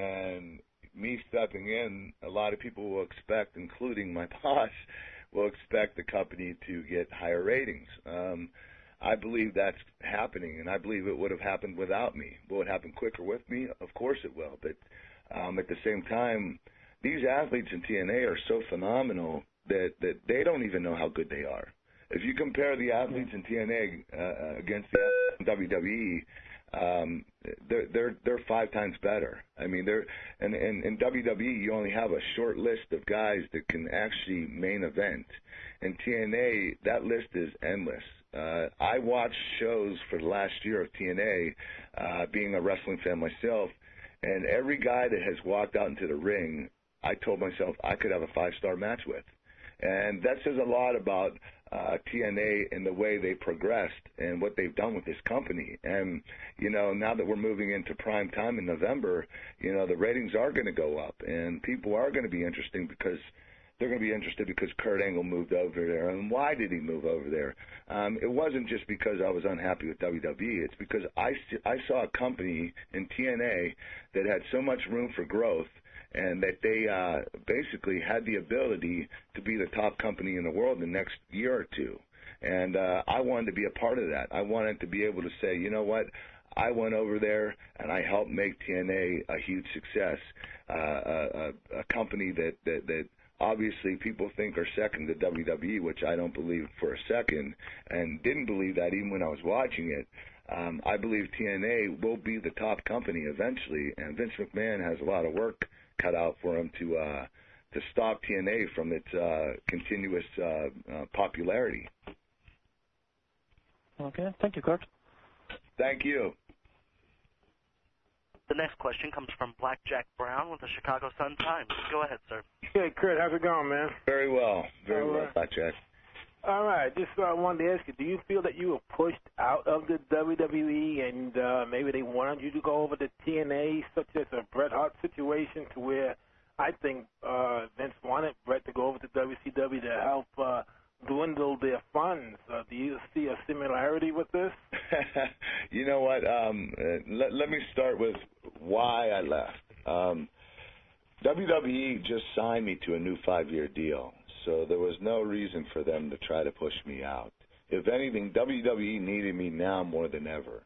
and me stepping in, a lot of people will expect, including my boss, will expect the company to get higher ratings. Um, I believe that's happening, and I believe it would have happened without me. Will it happen quicker with me? Of course it will. But um, at the same time, these athletes in T N A are so phenomenal that, that they don't even know how good they are. If you compare the athletes in T N A uh, against the athletes in W W E, um, they're they're they're five times better. I mean, they're and in, in W W E you only have a short list of guys that can actually main event. In T N A, that list is endless. Uh, I watched shows for the last year of T N A, uh, being a wrestling fan myself, and every guy that has walked out into the ring, I told myself I could have a five-star match with. And that says a lot about uh, T N A and the way they progressed and what they've done with this company. And, you know, now that we're moving into prime time in November, you know, the ratings are going to go up and people are going to be interesting because they're going to be interested because Kurt Angle moved over there. And why did he move over there? Um, it wasn't just because I was unhappy with W W E. It's because I, I saw a company in T N A that had so much room for growth and that they uh, basically had the ability to be the top company in the world in the next year or two. And uh, I wanted to be a part of that. I wanted to be able to say, you know what, I went over there and I helped make T N A a huge success, uh, a, a, a company that, that, that obviously people think are second to W W E, which I don't believe for a second, and didn't believe that even when I was watching it. Um, I believe T N A will be the top company eventually, and Vince McMahon has a lot of work cut out for him to uh, to stop T N A from its uh, continuous uh, uh, popularity. Okay, thank you, Kurt. Thank you. The next question comes from Blackjack Brown with the Chicago Sun-Times. Go ahead, sir. Hey, Kurt, how's it going, man? Very well, very All well, right. Blackjack. All right, just uh, wanted to ask you, do you feel that you were pushed out of the W W E and uh, maybe they wanted you to go over to T N A, such as a Bret Hart situation, to where I think uh, Vince wanted Bret to go over to W C W to help uh, dwindle their funds? Uh, do you see a similarity with this? You know what? Um, uh, let, let me start with why I left. Um, W W E just signed me to a new five-year deal, so there was no reason for them to try to push me out. If anything, W W E needed me now more than ever.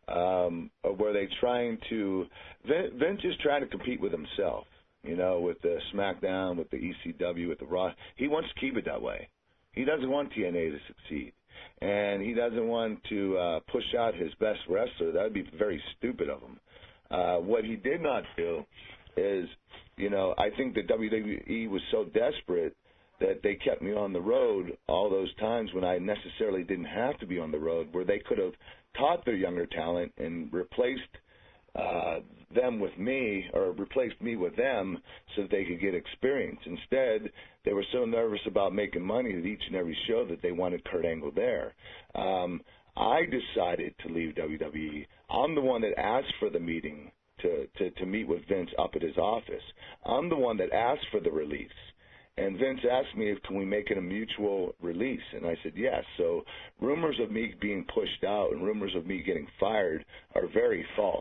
Um, were they trying to Vince, Vince is trying to compete with himself, you know, with the SmackDown, with the E C W, with the Raw. He wants to keep it that way. He doesn't want T N A to succeed, and he doesn't want to uh, push out his best wrestler. That would be very stupid of him. Uh, what he did not do is, you know, I think that W W E was so desperate that they kept me on the road all those times when I necessarily didn't have to be on the road, where they could have taught their younger talent and replaced uh, them with me, or replaced me with them, so that they could get experience. Instead, they were so nervous about making money at each and every show that they wanted Kurt Angle there. Um, I decided to leave W W E. I'm the one that asked for the meeting to, to, to meet with Vince up at his office. I'm the one that asked for the release. And Vince asked me if can we make it a mutual release, and I said yes. So rumors of me being pushed out and rumors of me getting fired are very false.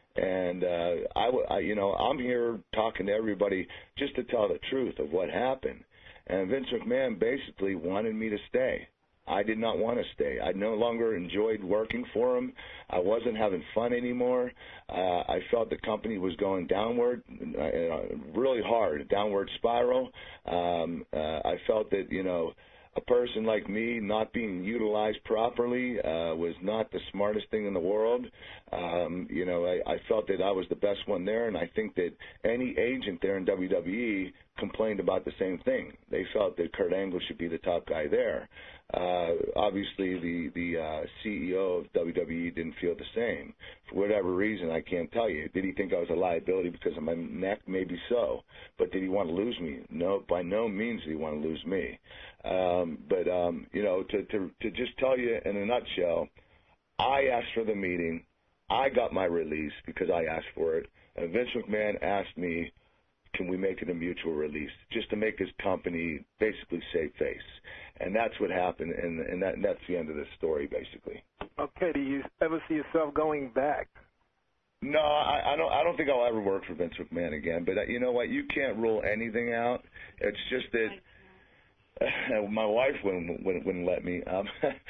And uh, I, I, you know, I'm here talking to everybody just to tell the truth of what happened. And Vince McMahon basically wanted me to stay. I did not want to stay. I no longer enjoyed working for him. I wasn't having fun anymore. Uh, I felt the company was going downward, uh, really hard, a downward spiral. Um, uh, I felt that, you know, a person like me not being utilized properly uh, was not the smartest thing in the world. Um, you know, I, I felt that I was the best one there, and I think that any agent there in W W E complained about the same thing. They felt that Kurt Angle should be the top guy there. Uh, obviously, the, the uh, C E O of W W E didn't feel the same. For whatever reason, I can't tell you. Did he think I was a liability because of my neck? Maybe so. But did he want to lose me? No, by no means did he want to lose me. Um, but, um, you know, to, to, to just tell you in a nutshell, I asked for the meeting. I got my release because I asked for it. And Vince McMahon asked me can we make it a mutual release, just to make his company basically save face. And that's what happened, and, and, that, and that's the end of the story, basically. Okay, do you ever see yourself going back? No, I, I don't. I don't think I'll ever work for Vince McMahon again. But uh, you know what? You can't rule anything out. It's just that uh, my wife wouldn't, wouldn't wouldn't let me. Um,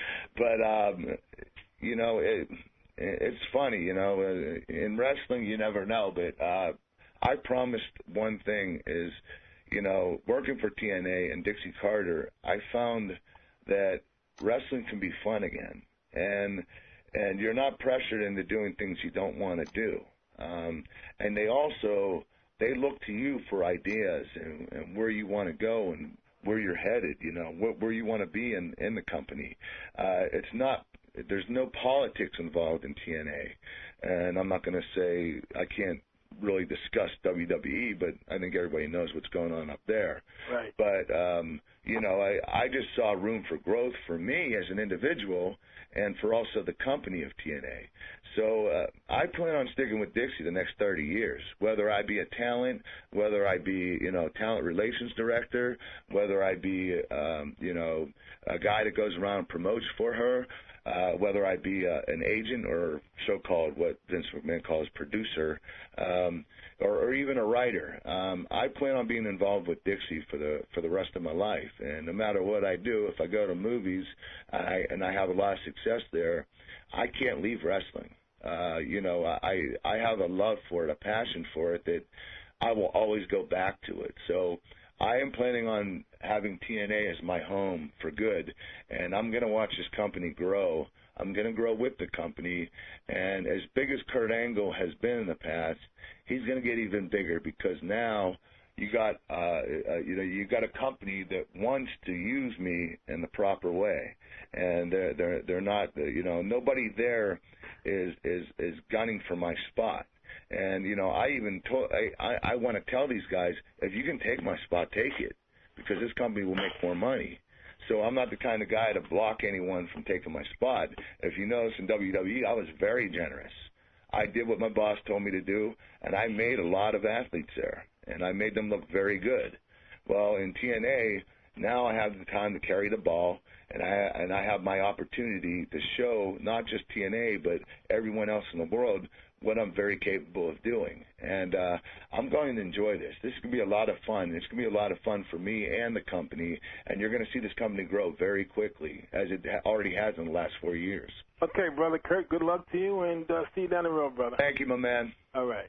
but um, you know, it, it's funny. You know, uh, in wrestling, you never know. But uh, I promised one thing is, you know, working for T N A and Dixie Carter, I found that wrestling can be fun again, and. And you're not pressured into doing things you don't want to do. Um, and they also, they look to you for ideas and, and where you want to go and where you're headed, you know, where, where you want to be in, in the company. Uh, it's not, there's no politics involved in T N A. And I'm not going to say, I can't really discuss W W E, but I think everybody knows what's going on up there. Right. But, um, you know, I, I just saw room for growth for me as an individual and for also the company of T N A. So uh, I plan on sticking with Dixie the next thirty years, whether I be a talent, whether I be, you know, talent relations director, whether I be, um, you know, a guy that goes around and promotes for her, uh, whether I be uh, an agent or so-called what Vince McMahon calls producer, um, or, or even a writer. Um, I plan on being involved with Dixie for the for the rest of my life. And no matter what I do, if I go to movies I, and I have a lot of success there, I can't leave wrestling. Uh, you know, I I have a love for it, a passion for it that I will always go back to it. So I am planning on having T N A as my home for good, and I'm going to watch this company grow. I'm going to grow with the company, and as big as Kurt Angle has been in the past, he's going to get even bigger because now you got uh, uh, you know you got a company that wants to use me in the proper way, and they're they're they're not you know nobody there is is is gunning for my spot. And, you know, I even told, I, I, I want to tell these guys, if you can take my spot, take it, because this company will make more money. So I'm not the kind of guy to block anyone from taking my spot. If you notice in W W E, I was very generous. I did what my boss told me to do, and I made a lot of athletes there, and I made them look very good. Well, in T N A, now I have the time to carry the ball, and I and I have my opportunity to show not just T N A, but everyone else in the world what I'm very capable of doing. And uh, I'm going to enjoy this. This is going to be a lot of fun. It's going to be a lot of fun for me and the company, and you're going to see this company grow very quickly, as it ha- already has in the last four years. Okay, Brother Kurt, good luck to you, and uh, see you down the road, brother. Thank you, my man. All right.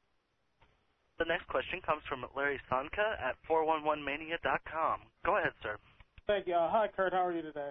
The next question comes from Larry Sanka at four one one mania dot com. Go ahead, sir. Thank you. Uh, hi, Kurt. How are you today?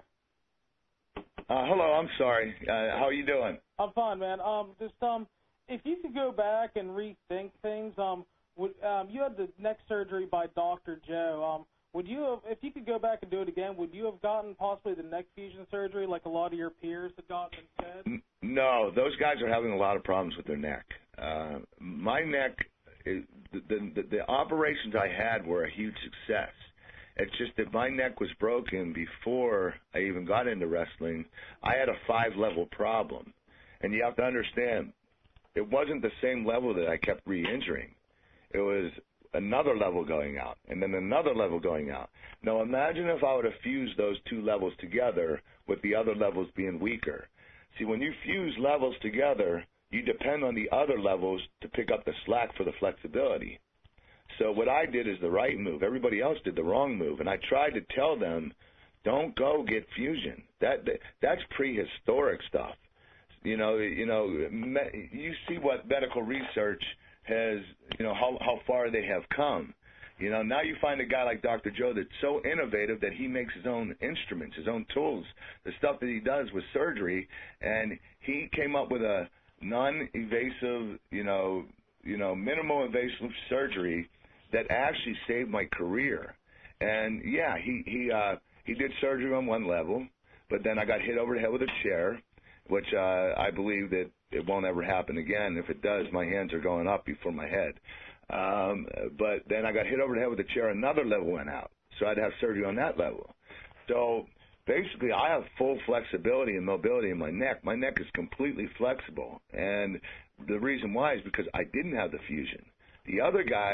Uh, hello. I'm sorry. Uh, how are you doing? I'm fine, man. Um, just um, if you could go back and rethink things, um, would um, you had the neck surgery by Doctor Joe. Um, would you have, if you could go back and do it again, would you have gotten possibly the neck fusion surgery like a lot of your peers had gotten instead? No, those guys are having a lot of problems with their neck. Uh, my neck, is, the, the the operations I had were a huge success. It's just that my neck was broken before I even got into wrestling. I had a five-level problem. And you have to understand, it wasn't the same level that I kept re-injuring. It was another level going out, and then another level going out. Now imagine if I would have fused those two levels together with the other levels being weaker. See, when you fuse levels together, you depend on the other levels to pick up the slack for the flexibility. So what I did is the right move. Everybody else did the wrong move, and I tried to tell them, don't go get fusion. That, that that's prehistoric stuff. You know, you know, me, you see what medical research has, you know, how how far they have come. You know, now you find a guy like Doctor Joe that's so innovative that he makes his own instruments, his own tools, the stuff that he does with surgery, and he came up with a non-invasive, you know, you know, minimal invasive surgery that actually saved my career. And yeah, he he uh, he did surgery on one level, but then I got hit over the head with a chair, which uh, I believe that it won't ever happen again. If it does, my hands are going up before my head. Um, but then I got hit over the head with a chair, another level went out, so I'd have surgery on that level. So basically, I have full flexibility and mobility in my neck. My neck is completely flexible, and the reason why is because I didn't have the fusion. The other guys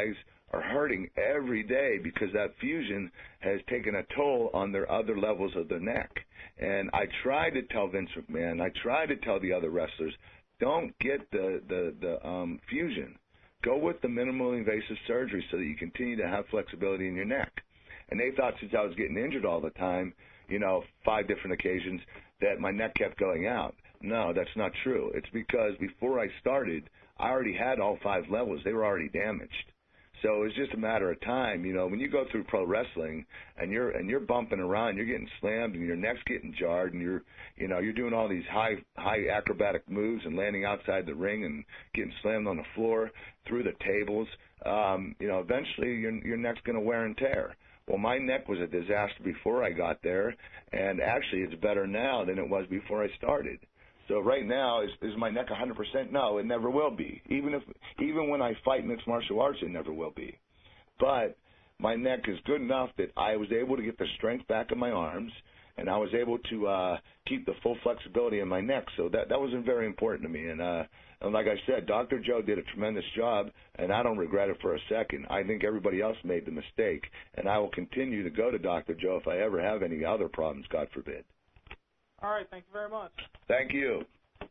are hurting every day because that fusion has taken a toll on their other levels of their neck. And I tried to tell Vince McMahon, I tried to tell the other wrestlers, don't get the, the, the um, fusion. Go with the minimally invasive surgery so that you continue to have flexibility in your neck. And they thought since I was getting injured all the time, you know, five different occasions, that my neck kept going out. No, that's not true. It's because before I started, I already had all five levels. They were already damaged. So it was just a matter of time. You know, when you go through pro wrestling and you're and you're bumping around, you're getting slammed and your neck's getting jarred, and you're you know you're doing all these high high acrobatic moves and landing outside the ring and getting slammed on the floor through the tables. Um, you know, eventually your your neck's going to wear and tear. Well, my neck was a disaster before I got there, and actually it's better now than it was before I started. So right now, is, is my neck one hundred percent? No, it never will be. Even if, even when I fight mixed martial arts, it never will be. But my neck is good enough that I was able to get the strength back in my arms, and I was able to uh, keep the full flexibility in my neck. So that that was very important to me. And, uh, and like I said, Doctor Joe did a tremendous job, and I don't regret it for a second. I think everybody else made the mistake, and I will continue to go to Doctor Joe if I ever have any other problems, God forbid. All right, thank you very much. Thank you.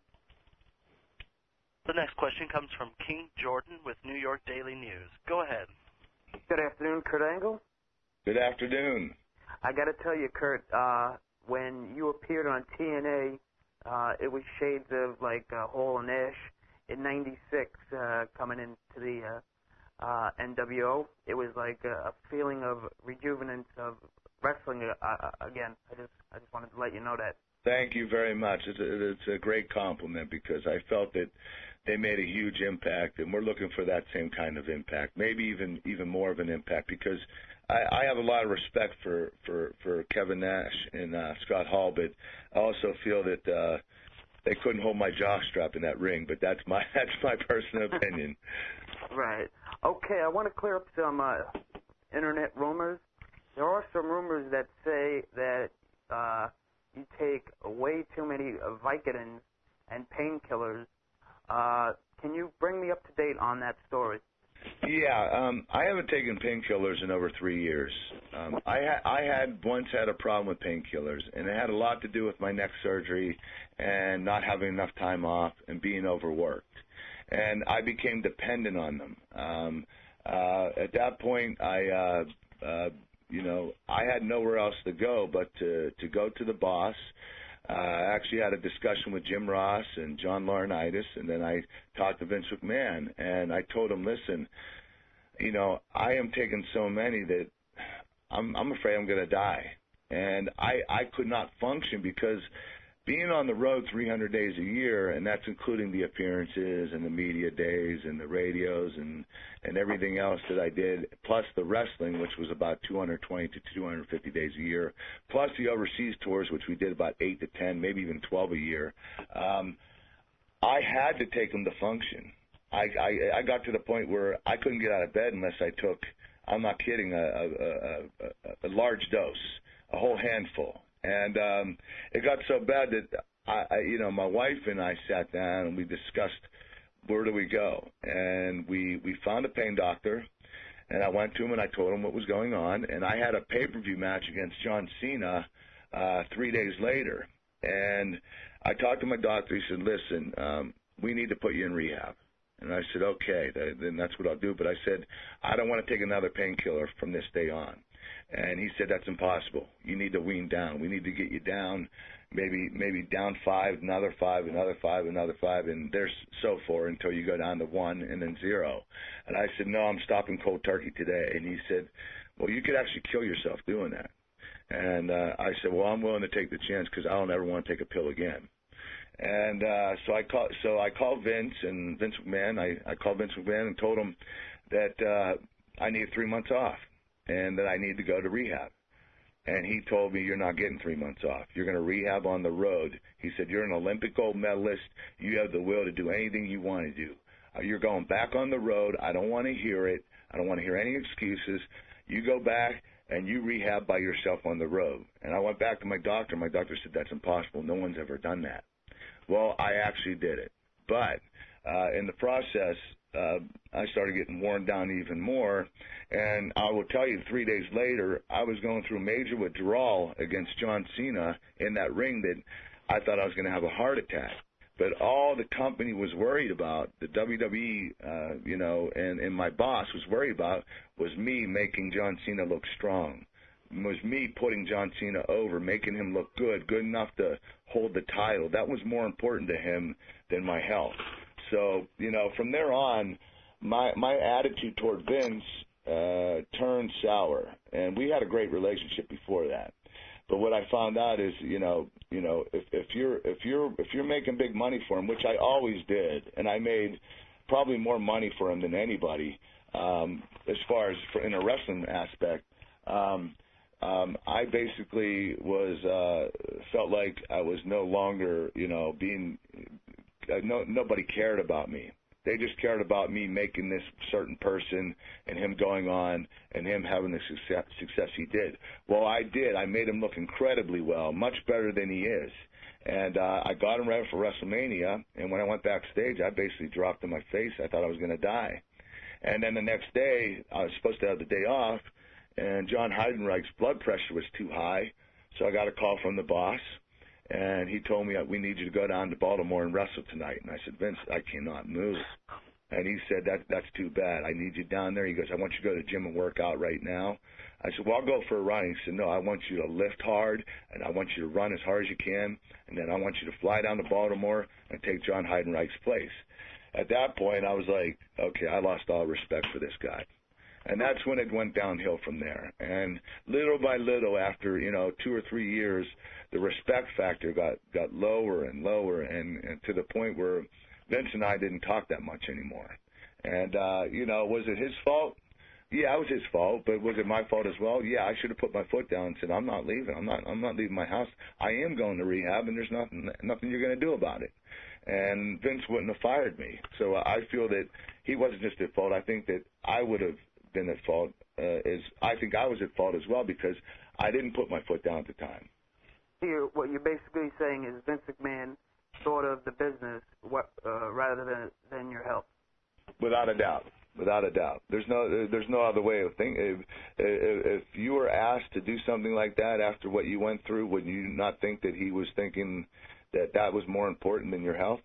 The next question comes from King Jordan with New York Daily News. Go ahead. Good afternoon, Kurt Angle. Good afternoon. I got to tell you, Kurt, uh, when you appeared on T N A, uh, it was shades of like uh, Hall and Nash in ninety-six uh, coming into the uh, uh, N W O. It was like a, a feeling of rejuvenance of wrestling uh, again. I just I just wanted to let you know that. Thank you very much. It's a, it's a great compliment because I felt that they made a huge impact, and we're looking for that same kind of impact, maybe even even more of an impact, because I, I have a lot of respect for, for, for Kevin Nash and uh, Scott Hall, but I also feel that uh, they couldn't hold my jockstrap in that ring, but that's my that's my personal opinion. Right. Okay, I want to clear up some uh, internet rumors. There are some rumors that say that uh, you take way too many uh, Vicodins and painkillers. Uh, can you bring me up to date on that story? Yeah, um, I haven't taken painkillers in over three years. Um, I, ha- I had once had a problem with painkillers, and it had a lot to do with my neck surgery and not having enough time off and being overworked. And I became dependent on them. Um, uh, at that point, I, uh, uh, you know, I had nowhere else to go but to, to go to the boss. Uh, I actually had a discussion with Jim Ross and John Laurinaitis, and then I talked to Vince McMahon, and I told him, listen, you know, I am taking so many that I'm, I'm afraid I'm going to die. And I, I could not function because being on the road three hundred days a year, and that's including the appearances and the media days and the radios and, and everything else that I did, plus the wrestling, which was about two hundred twenty to two hundred fifty days a year, plus the overseas tours, which we did about eight to ten, maybe even twelve a year. Um, I had to take them to function. I, I, I got to the point where I couldn't get out of bed unless I took, I'm not kidding, a, a, a, a, a large dose, a whole handful. And um, it got so bad that, I, I, you know, my wife and I sat down and we discussed where do we go. And we, we found a pain doctor, and I went to him and I told him what was going on. And I had a pay-per-view match against John Cena uh, three days later. And I talked to my doctor. He said, listen, um, we need to put you in rehab. And I said, okay, then that's what I'll do. But I said, I don't want to take another painkiller from this day on. And he said, that's impossible. You need to wean down. We need to get you down, maybe maybe down five, another five, another five, another five, and there's so forth until you go down to one and then zero. And I said, no, I'm stopping cold turkey today. And he said, well, you could actually kill yourself doing that. And uh, I said, well, I'm willing to take the chance because I don't ever want to take a pill again. And uh, so I call, so I called Vince and Vince McMahon. I, I called Vince McMahon and told him that uh, I need three months off and that I need to go to rehab. And he told me, you're not getting three months off. You're going to rehab on the road. He said, you're an Olympic gold medalist. You have the will to do anything you want to do. Uh, you're going back on the road. I don't want to hear it. I don't want to hear any excuses. You go back and you rehab by yourself on the road. And I went back to my doctor. My doctor said, that's impossible. No one's ever done that. Well, I actually did it. But uh, in the process, uh, I started getting worn down even more. And I will tell you, three days later, I was going through major withdrawal against John Cena in that ring that I thought I was going to have a heart attack. But all the company was worried about, the W W E, uh, you know, and, and my boss was worried about, was me making John Cena look strong. Was me putting John Cena over, making him look good, good enough to hold the title. That was more important to him than my health. So, you know, from there on, my my attitude toward Vince uh, turned sour, and we had a great relationship before that. But what I found out is, you know, you know, if, if you're if you're if you're making big money for him, which I always did, and I made probably more money for him than anybody, um, as far as for, in a wrestling aspect. Um, Um, I basically was uh, felt like I was no longer, you know, being. Uh, no, nobody cared about me. They just cared about me making this certain person and him going on and him having the success, success he did. Well, I did. I made him look incredibly well, much better than he is. And uh, I got him ready for WrestleMania. And when I went backstage, I basically dropped on my face. I thought I was going to die. And then the next day, I was supposed to have the day off. And John Heidenreich's blood pressure was too high, so I got a call from the boss, and he told me, we need you to go down to Baltimore and wrestle tonight. And I said, Vince, I cannot move. And he said, that that's too bad. I need you down there. He goes, I want you to go to the gym and work out right now. I said, well, I'll go for a run. He said, no, I want you to lift hard, and I want you to run as hard as you can, and then I want you to fly down to Baltimore and take John Heidenreich's place. At that point, I was like, okay, I lost all respect for this guy. And that's when it went downhill from there. And little by little, after, you know, two or three years, the respect factor got, got lower and lower, and, and to the point where Vince and I didn't talk that much anymore. And, uh, you know, was it his fault? Yeah, it was his fault, but was it my fault as well? Yeah, I should have put my foot down and said, I'm not leaving. I'm not I'm not leaving my house. I am going to rehab, and there's nothing nothing you're going to do about it. And Vince wouldn't have fired me. So I feel that he wasn't just at fault. I think that I would have been at fault. Uh, is I think I was at fault as well because I didn't put my foot down at the time. Here, what you're basically saying is Vince McMahon thought of the business what, uh, rather than than your health. Without a doubt, without a doubt. There's no there's no other way of thinking. If, if, if you were asked to do something like that after what you went through, would you not think that he was thinking that that was more important than your health?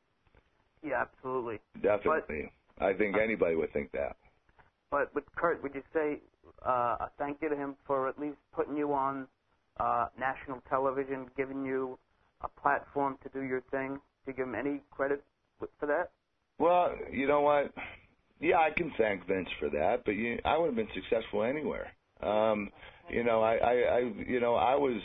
Yeah, absolutely. Definitely. But, I think anybody would think that. But with Kurt, would you say uh, a thank you to him for at least putting you on uh, national television, giving you a platform to do your thing? Do you give him any credit for that? Well, you know what? Yeah, I can thank Vince for that, but you, I would have been successful anywhere. Um, you know, I, I, I, you know, I was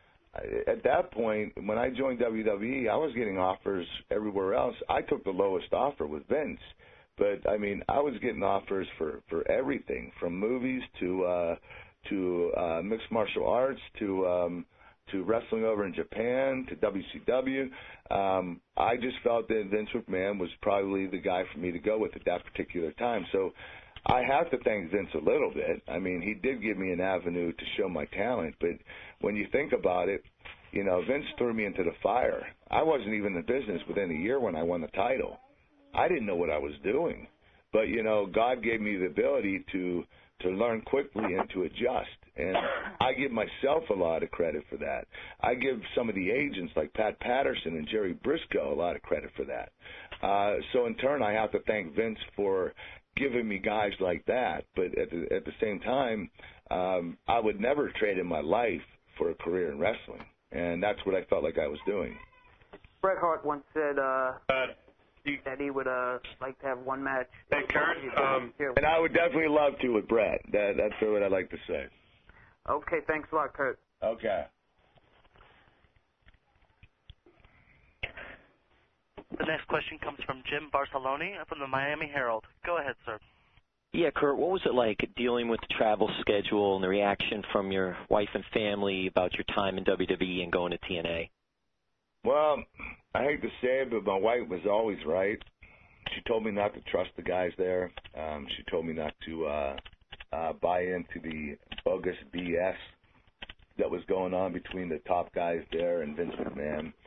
at that point when I joined W W E. I was getting offers everywhere else. I took the lowest offer with Vince. But I mean, I was getting offers for, for everything, from movies to uh, to uh, mixed martial arts to um, to wrestling over in Japan to W C W. Um, I just felt that Vince McMahon was probably the guy for me to go with at that particular time. So I have to thank Vince a little bit. I mean, he did give me an avenue to show my talent. But when you think about it, you know, Vince threw me into the fire. I wasn't even in business within a year when I won the title. I didn't know what I was doing, but, you know, God gave me the ability to to learn quickly and to adjust, and I give myself a lot of credit for that. I give some of the agents like Pat Patterson and Jerry Briscoe a lot of credit for that. Uh, so, in turn, I have to thank Vince for giving me guys like that, but at the, at the same time, um, I would never trade in my life for a career in wrestling, and that's what I felt like I was doing. Bret Hart once said uh, that he would uh, like to have one match. Hey, Kurt, um, and I would definitely love to with Bret. That, that's what I'd like to say. Okay, thanks a lot, Kurt. Okay. The next question comes from Jim Barceloni from the Miami Herald. Go ahead, sir. Yeah, Kurt, what was it like dealing with the travel schedule and the reaction from your wife and family about your time in W W E and going to T N A? Well, I hate to say it, but my wife was always right. She told me not to trust the guys there. Um, she told me not to uh, uh, buy into the bogus B S that was going on between the top guys there and Vince McMahon.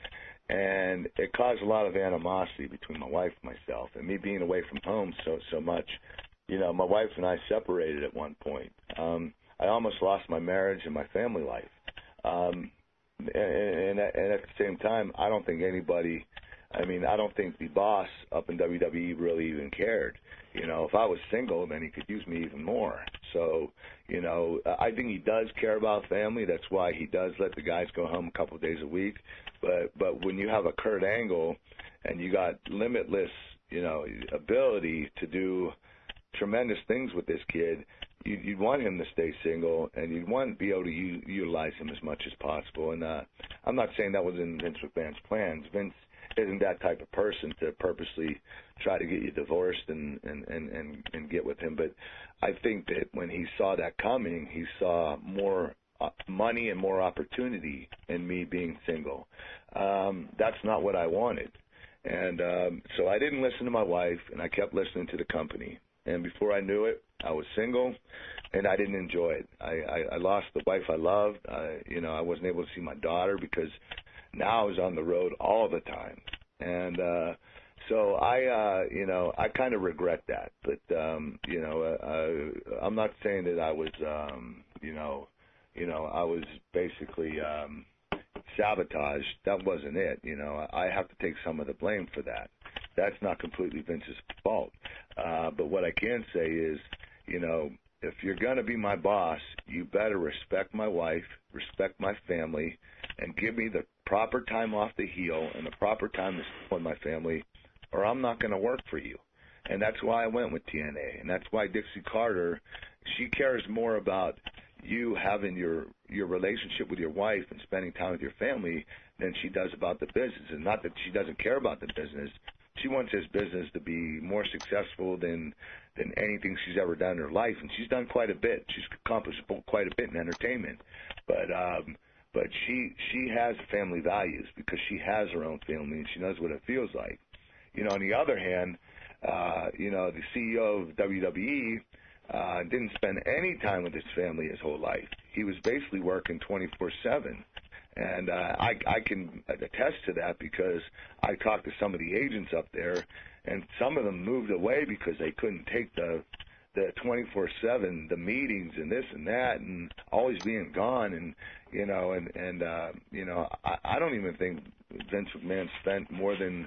and it caused a lot of animosity between my wife and myself. And me being away from home so so much, you know, my wife and I separated at one point. Um, I almost lost my marriage and my family life. Um, and, and, and at the same time, I don't think anybody, I mean, I don't think the boss up in W W E really even cared. You know, if I was single, then he could use me even more. So, you know, I think he does care about family. That's why he does let the guys go home a couple of days a week. But but when you have a Kurt Angle and you got limitless, you know, ability to do tremendous things with this kid, you, you'd want him to stay single, and you'd want to be able to u- utilize him as much as possible. And uh, I'm not saying that was in Vince McMahon's plans. Vince isn't that type of person to purposely try to get you divorced and, and, and, and, and get with him. But I think that when he saw that coming, he saw more uh, money and more opportunity in me being single. Um, that's not what I wanted. And um, so I didn't listen to my wife, and I kept listening to the company. And before I knew it, I was single, and I didn't enjoy it. I, I, I lost the wife I loved. I, you know, I wasn't able to see my daughter because now I was on the road all the time. And uh, so I, uh, you know, I kind of regret that. But, um, you know, uh, uh, I'm not saying that I was, um, you know, you know, I was basically um, sabotaged. That wasn't it. You know, I have to take some of the blame for that. That's not completely Vince's fault. Uh, but what I can say is, you know, if you're going to be my boss, you better respect my wife, respect my family, and give me the proper time off the heel and the proper time to support my family, or I'm not going to work for you. And that's why I went with T N A. And that's why Dixie Carter, she cares more about you having your your relationship with your wife and spending time with your family than she does about the business. And not that she doesn't care about the business. She wants his business to be more successful than than anything she's ever done in her life, and she's done quite a bit. She's accomplished quite a bit in entertainment, but um, but she she has family values because she has her own family and she knows what it feels like. You know, on the other hand, uh, you know, the C E O of W W E uh, didn't spend any time with his family his whole life. He was basically working twenty-four seven. And uh, I, I can attest to that because I talked to some of the agents up there, and some of them moved away because they couldn't take the the twenty-four seven, the meetings and this and that, and always being gone. And you know, and and uh, you know, I, I don't even think Vince McMahon spent more than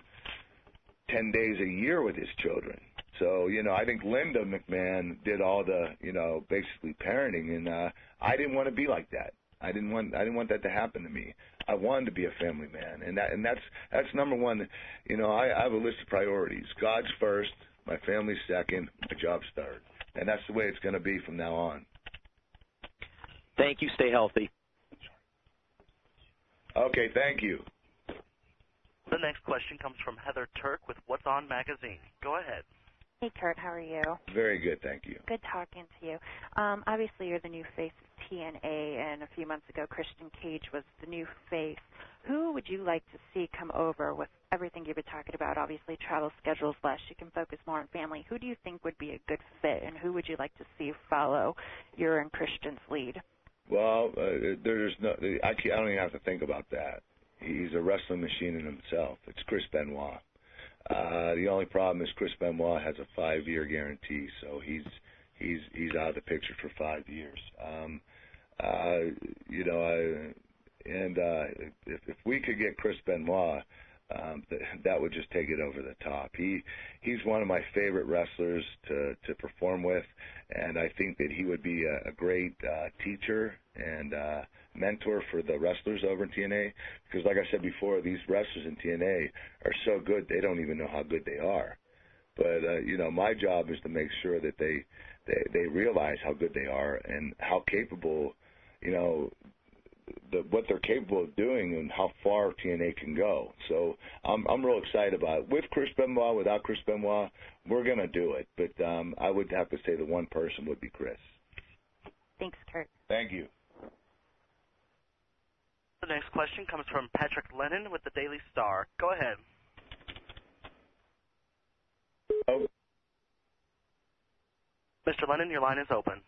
ten days a year with his children. So you know, I think Linda McMahon did all the you know basically parenting, and uh, I didn't want to be like that. I didn't want I didn't want that to happen to me. I wanted to be a family man, and that and that's that's number one. You know, I, I have a list of priorities. God's first, my family's second, my job's third, and that's the way it's going to be from now on. Thank you. Stay healthy. Okay, thank you. The next question comes from Heather Turk with What's On Magazine. Go ahead. Hey, Kurt, how are you? Very good, thank you. Good talking to you. Um, obviously, you're the new face of T N A, and a few months ago, Christian Cage was the new face. Who would you like to see come over with everything you've been talking about? Obviously, travel schedules less. You can focus more on family. Who do you think would be a good fit, and who would you like to see follow your and Christian's lead? Well, uh, there's no. I, can't, I don't even have to think about that. He's a wrestling machine in himself. It's Chris Benoit. Uh, the only problem is Chris Benoit has a five-year guarantee, so he's he's he's out of the picture for five years. Um, uh, you know, I, and uh, if if we could get Chris Benoit, um, th- that would just take it over the top. He he's one of my favorite wrestlers to to perform with, and I think that he would be a, a great uh, teacher and uh, mentor for the wrestlers over in T N A, because like I said before, these wrestlers in T N A are so good they don't even know how good they are. But uh, you know, my job is to make sure that they, they they realize how good they are and how capable, you know, the, what they're capable of doing and how far T N A can go. So I'm I'm real excited about it. With Chris Benoit, without Chris Benoit, we're gonna do it. But um, I would have to say the one person would be Chris. Thanks, Kurt. Thank you. The next question comes from Patrick Lennon with the Daily Star. Go ahead. Oh. Mister Lennon, your line is open.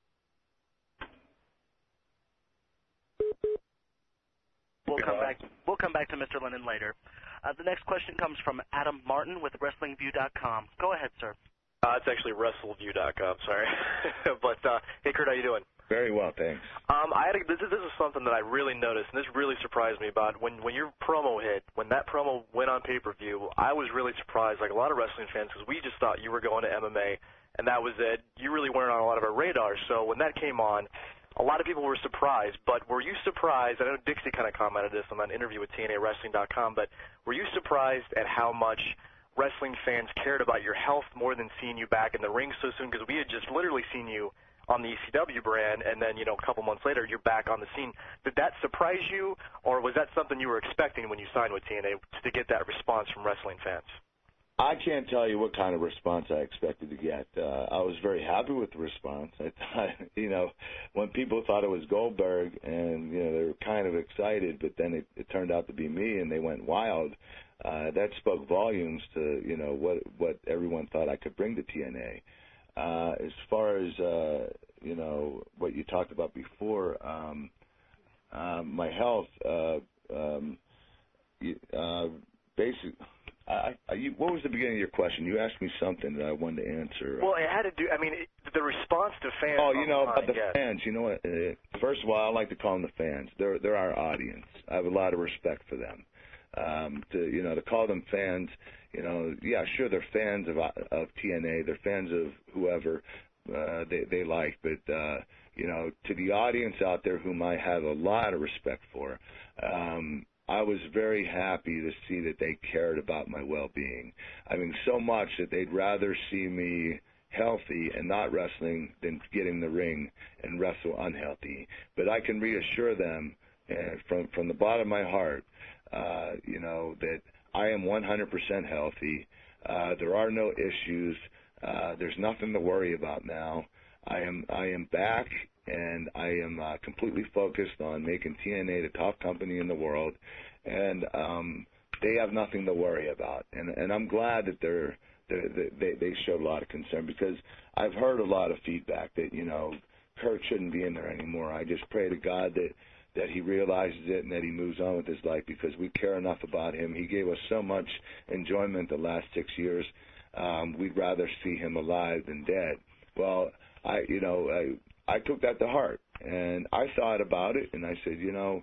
We'll come back. We'll we'll come back to Mister Lennon later. Uh, the next question comes from Adam Martin with Wrestling View dot com. Go ahead, sir. Uh, it's actually WrestleView dot com, sorry. but, uh, hey, Kurt, how you doing? Very well, thanks. Um, I had a, this, is, this is something that I really noticed, and this really surprised me about when when your promo hit, when that promo went on pay-per-view, I was really surprised, like a lot of wrestling fans, because we just thought you were going to M M A, and that was it. You really weren't on a lot of our radar, so when that came on, a lot of people were surprised, but were you surprised, I know Dixie kind of commented this on that interview with T N A Wrestling dot com, but were you surprised at how much wrestling fans cared about your health more than seeing you back in the ring so soon? Because we had just literally seen you on the E C W brand, and then, you know, a couple months later, you're back on the scene. Did that surprise you, or was that something you were expecting when you signed with T N A to get that response from wrestling fans? I can't tell you what kind of response I expected to get. Uh, I was very happy with the response. I thought, you know, when people thought it was Goldberg, and, you know, they were kind of excited, but then it, it turned out to be me, and they went wild. Uh, that spoke volumes to, you know, what what everyone thought I could bring to T N A. Uh, as far as, uh, you know, what you talked about before, um, uh, my health, uh, um, uh, basically, I, I, you, what was the beginning of your question? You asked me something that I wanted to answer. Well, it had to do, I mean, it, the response to fans. Oh, you know, about the yes. fans, you know what? Uh, first of all, I like to call them the fans. They're, they're our audience. I have a lot of respect for them. Um, to, you know, to call them fans, you know, yeah, sure, they're fans of of T N A, they're fans of whoever uh, they they like, but uh, you know, to the audience out there, whom I have a lot of respect for, um, I was very happy to see that they cared about my well-being. I mean, so much that they'd rather see me healthy and not wrestling than get in the ring and wrestle unhealthy. But I can reassure them uh, from from the bottom of my heart, uh, you know, that I am one hundred percent healthy. Uh, there are no issues. Uh, there's nothing to worry about now. I am I am back, and I am uh, completely focused on making T N A the top company in the world, and um, they have nothing to worry about. And and I'm glad that they're, they're they they showed a lot of concern, because I've heard a lot of feedback that, you know, Kurt shouldn't be in there anymore. I just pray to God that that he realizes it and that he moves on with his life, because we care enough about him. He gave us so much enjoyment the last six years. Um, we'd rather see him alive than dead. Well, I, you know, I, I took that to heart, and I thought about it, and I said, you know,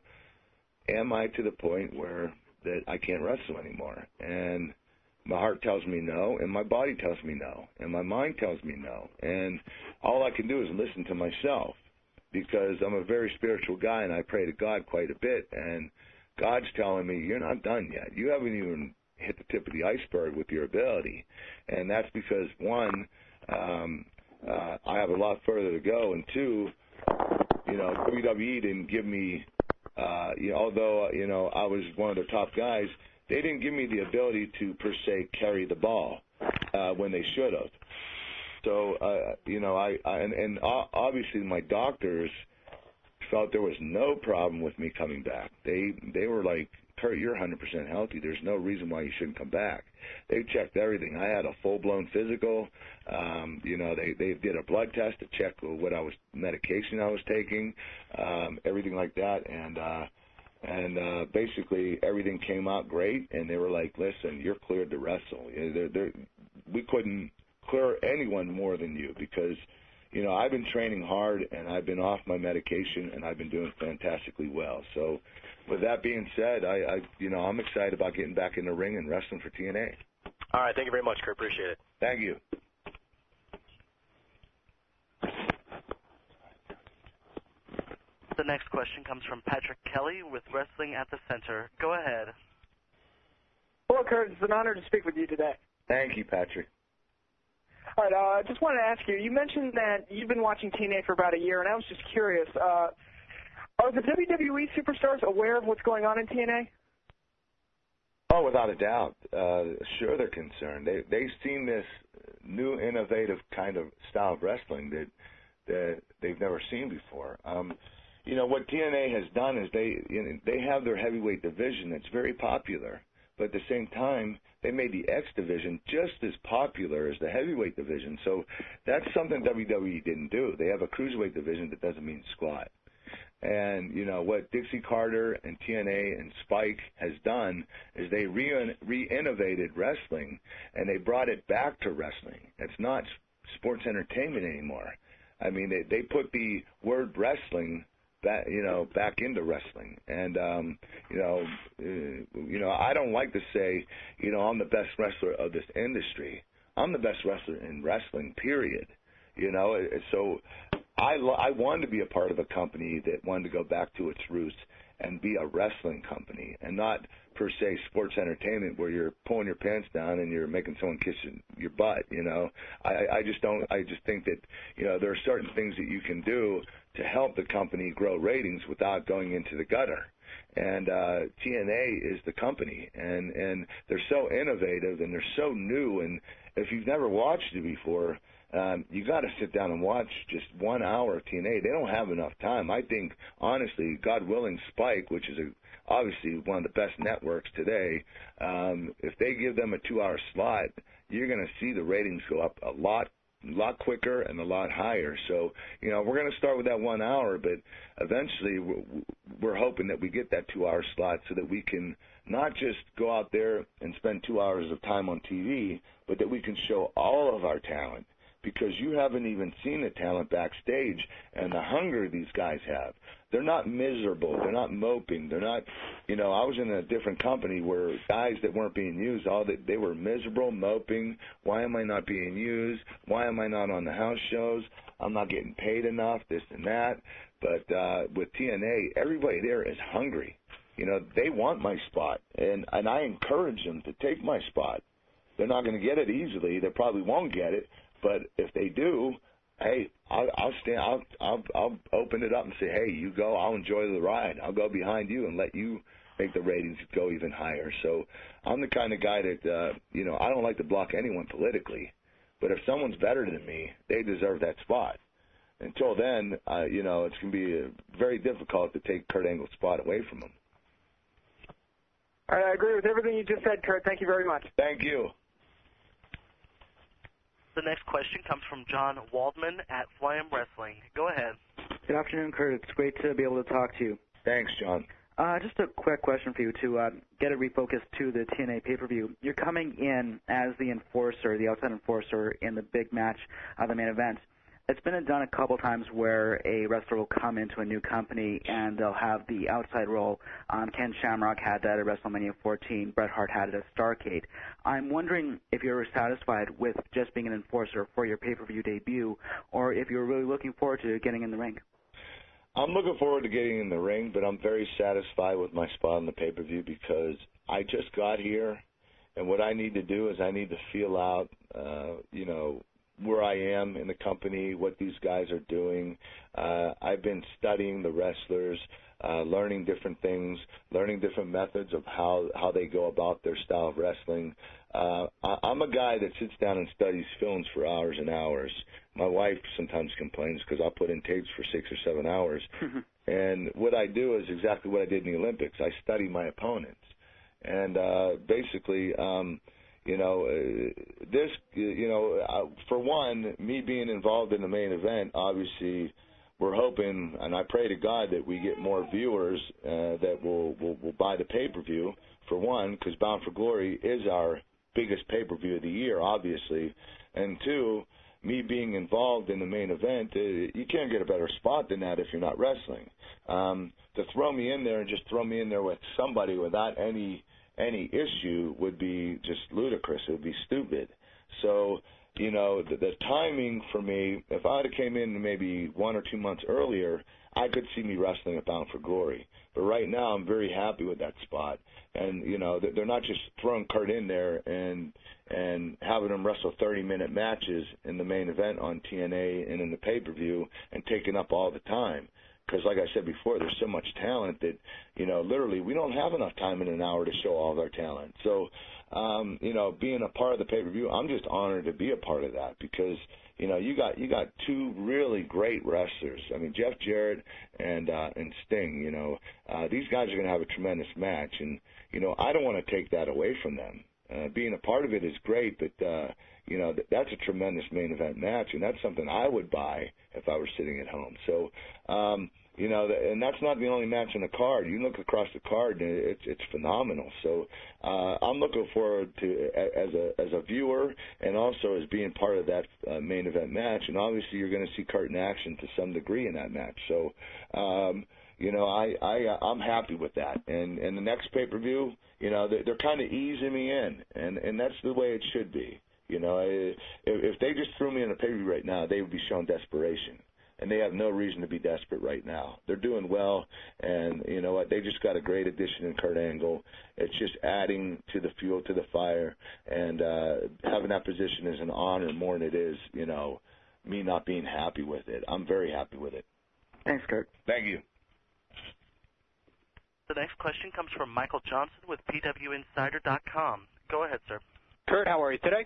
am I to the point where that I can't wrestle anymore? And my heart tells me no, and my body tells me no, and my mind tells me no. And all I can do is listen to myself, because I'm a very spiritual guy, and I pray to God quite a bit, and God's telling me, you're not done yet. You haven't even hit the tip of the iceberg with your ability. And that's because, one, um, uh, I have a lot further to go, and two, you know, W W E didn't give me, uh, you know, although, you know, I was one of the top guys, they didn't give me the ability to, per se, carry the ball uh, when they should have. So, uh, you know, I, I and, and obviously my doctors felt there was no problem with me coming back. They they were like, Kurt, you're one hundred percent healthy. There's no reason why you shouldn't come back. They checked everything. I had a full-blown physical. Um, you know, they, they did a blood test to check what I was, medication I was taking, um, everything like that. And, uh, and uh, basically everything came out great. And they were like, listen, you're cleared to wrestle. They're, they're, we couldn't clear anyone more than you, because, you know, I've been training hard, and I've been off my medication, and I've been doing fantastically well. So with that being said, I, I you know, I'm excited about getting back in the ring and wrestling for T N A. All right, thank you very much, Kurt. Appreciate it. Thank you. The next question comes from Patrick Kelly with Wrestling at the Center. Go ahead. Hello, Kurt. It's an honor to speak with you today. Thank you, Patrick. All right, I uh, just wanted to ask you, you mentioned that you've been watching T N A for about a year, and I was just curious, uh, are the W W E superstars aware of what's going on in T N A? Oh, without a doubt. Uh, sure, they're concerned. They, they've seen this new, innovative kind of style of wrestling that, that they've never seen before. Um, you know, what T N A has done is they, you know, they have their heavyweight division that's very popular, but at the same time, they made the X division just as popular as the heavyweight division. So that's something W W E didn't do. They have a cruiserweight division that doesn't mean squat. And, you know, what Dixie Carter and T N A and Spike has done is they re- re-innovated wrestling, and they brought it back to wrestling. It's not sports entertainment anymore. I mean, they, they put the word wrestling back, you know, back into wrestling. And, um, you know, uh, you know, I don't like to say, you know, I'm the best wrestler of this industry. I'm the best wrestler in wrestling, period. You know, so I, I wanted to be a part of a company that wanted to go back to its roots and be a wrestling company and not per se sports entertainment where you're pulling your pants down and you're making someone kiss your butt, you know. I, I just don't, I just think that, you know, there are certain things that you can do to help the company grow ratings without going into the gutter. And uh, T N A is the company, and, and they're so innovative and they're so new, and if you've never watched it before, Um, you got to sit down and watch just one hour of T N A. They don't have enough time. I think, honestly, God willing, Spike, which is a, obviously one of the best networks today, um, if they give them a two-hour slot, you're going to see the ratings go up a lot, a lot quicker and a lot higher. So, you know, we're going to start with that one hour, but eventually we're, we're hoping that we get that two-hour slot so that we can not just go out there and spend two hours of time on T V, but that we can show all of our talent. Because you haven't even seen the talent backstage and the hunger these guys have. They're not miserable. They're not moping. They're not, you know, I was in a different company where guys that weren't being used, all that they were miserable, moping. Why am I not being used? Why am I not on the house shows? I'm not getting paid enough, this and that. But uh, with T N A, everybody there is hungry. You know, they want my spot, and, and I encourage them to take my spot. They're not going to get it easily. They probably won't get it. But if they do, hey, I'll, I'll stand. I'll, I'll I'll open it up and say, hey, you go. I'll enjoy the ride. I'll go behind you and let you make the ratings go even higher. So I'm the kind of guy that uh, you know I don't like to block anyone politically, but if someone's better than me, they deserve that spot. Until then, uh, you know, it's going to be uh, very difficult to take Kurt Angle's spot away from him. All right, I agree with everything you just said, Kurt. Thank you very much. Thank you. The next question comes from John Waldman at Flam Wrestling. Go ahead. Good afternoon, Kurt. It's great to be able to talk to you. Thanks, John. Uh, just a quick question for you to uh, get it refocused to the T N A pay-per-view. You're coming in as the enforcer, the outside enforcer in the big match, uh, the main event. It's been done a couple times where a wrestler will come into a new company and they'll have the outside role. Um, Ken Shamrock had that at WrestleMania fourteen. Bret Hart had it at Starrcade. I'm wondering if you're satisfied with just being an enforcer for your pay-per-view debut, or if you're really looking forward to getting in the ring. I'm looking forward to getting in the ring, but I'm very satisfied with my spot on the pay-per-view because I just got here, and what I need to do is I need to feel out, uh, you know, where I am in the company, what these guys are doing. Uh, I've been studying the wrestlers, uh, learning different things, learning different methods of how, how they go about their style of wrestling. Uh, I, I'm a guy that sits down and studies films for hours and hours. My wife sometimes complains because I'll put in tapes for six or seven hours. And what I do is exactly what I did in the Olympics. I study my opponents. And uh, basically, um, You know, uh, this, you know, uh, for one, me being involved in the main event, obviously we're hoping, and I pray to God that we get more viewers uh, that will, will, will buy the pay-per-view, for one, because Bound for Glory is our biggest pay-per-view of the year, obviously. And two, me being involved in the main event, uh, you can't get a better spot than that if you're not wrestling. Um, to throw me in there and just throw me in there with somebody without any any issue would be just ludicrous. It would be stupid. So, you know, the, the timing for me, if I had came in maybe one or two months earlier, I could see me wrestling at Bound for Glory. But right now I'm very happy with that spot. And, you know, they're not just throwing Kurt in there and and having him wrestle thirty-minute matches in the main event on T N A and in the pay-per-view and taking up all the time. Because, like I said before, there's so much talent that, you know, literally we don't have enough time in an hour to show all of our talent. So, um, you know, being a part of the pay-per-view, I'm just honored to be a part of that because, you know, you got you got two really great wrestlers. I mean, Jeff Jarrett and uh, and Sting. You know, uh, these guys are going to have a tremendous match, and you know, I don't want to take that away from them. Uh, being a part of it is great, but uh, you know, th- that's a tremendous main event match, and that's something I would buy if I were sitting at home. So, um, you know, and that's not the only match on the card. You look across the card, and it's it's phenomenal. So uh, I'm looking forward to as a as a viewer and also as being part of that uh, main event match. And obviously, you're going to see Kurt in action to some degree in that match. So, um, you know, I I I'm happy with that. And and the next pay per view, you know, they're, they're kind of easing me in, and and that's the way it should be. You know, if, if they just threw me in a pay per view right now, they would be showing desperation. And they have no reason to be desperate right now. They're doing well, and you know what? They just got a great addition in Kurt Angle. It's just adding to the fuel to the fire, and uh, having that position is an honor more than it is, you know, me not being happy with it. I'm very happy with it. Thanks, Kurt. Thank you. The next question comes from Michael Johnson with P W Insider dot com. Go ahead, sir. Kurt, how are you today?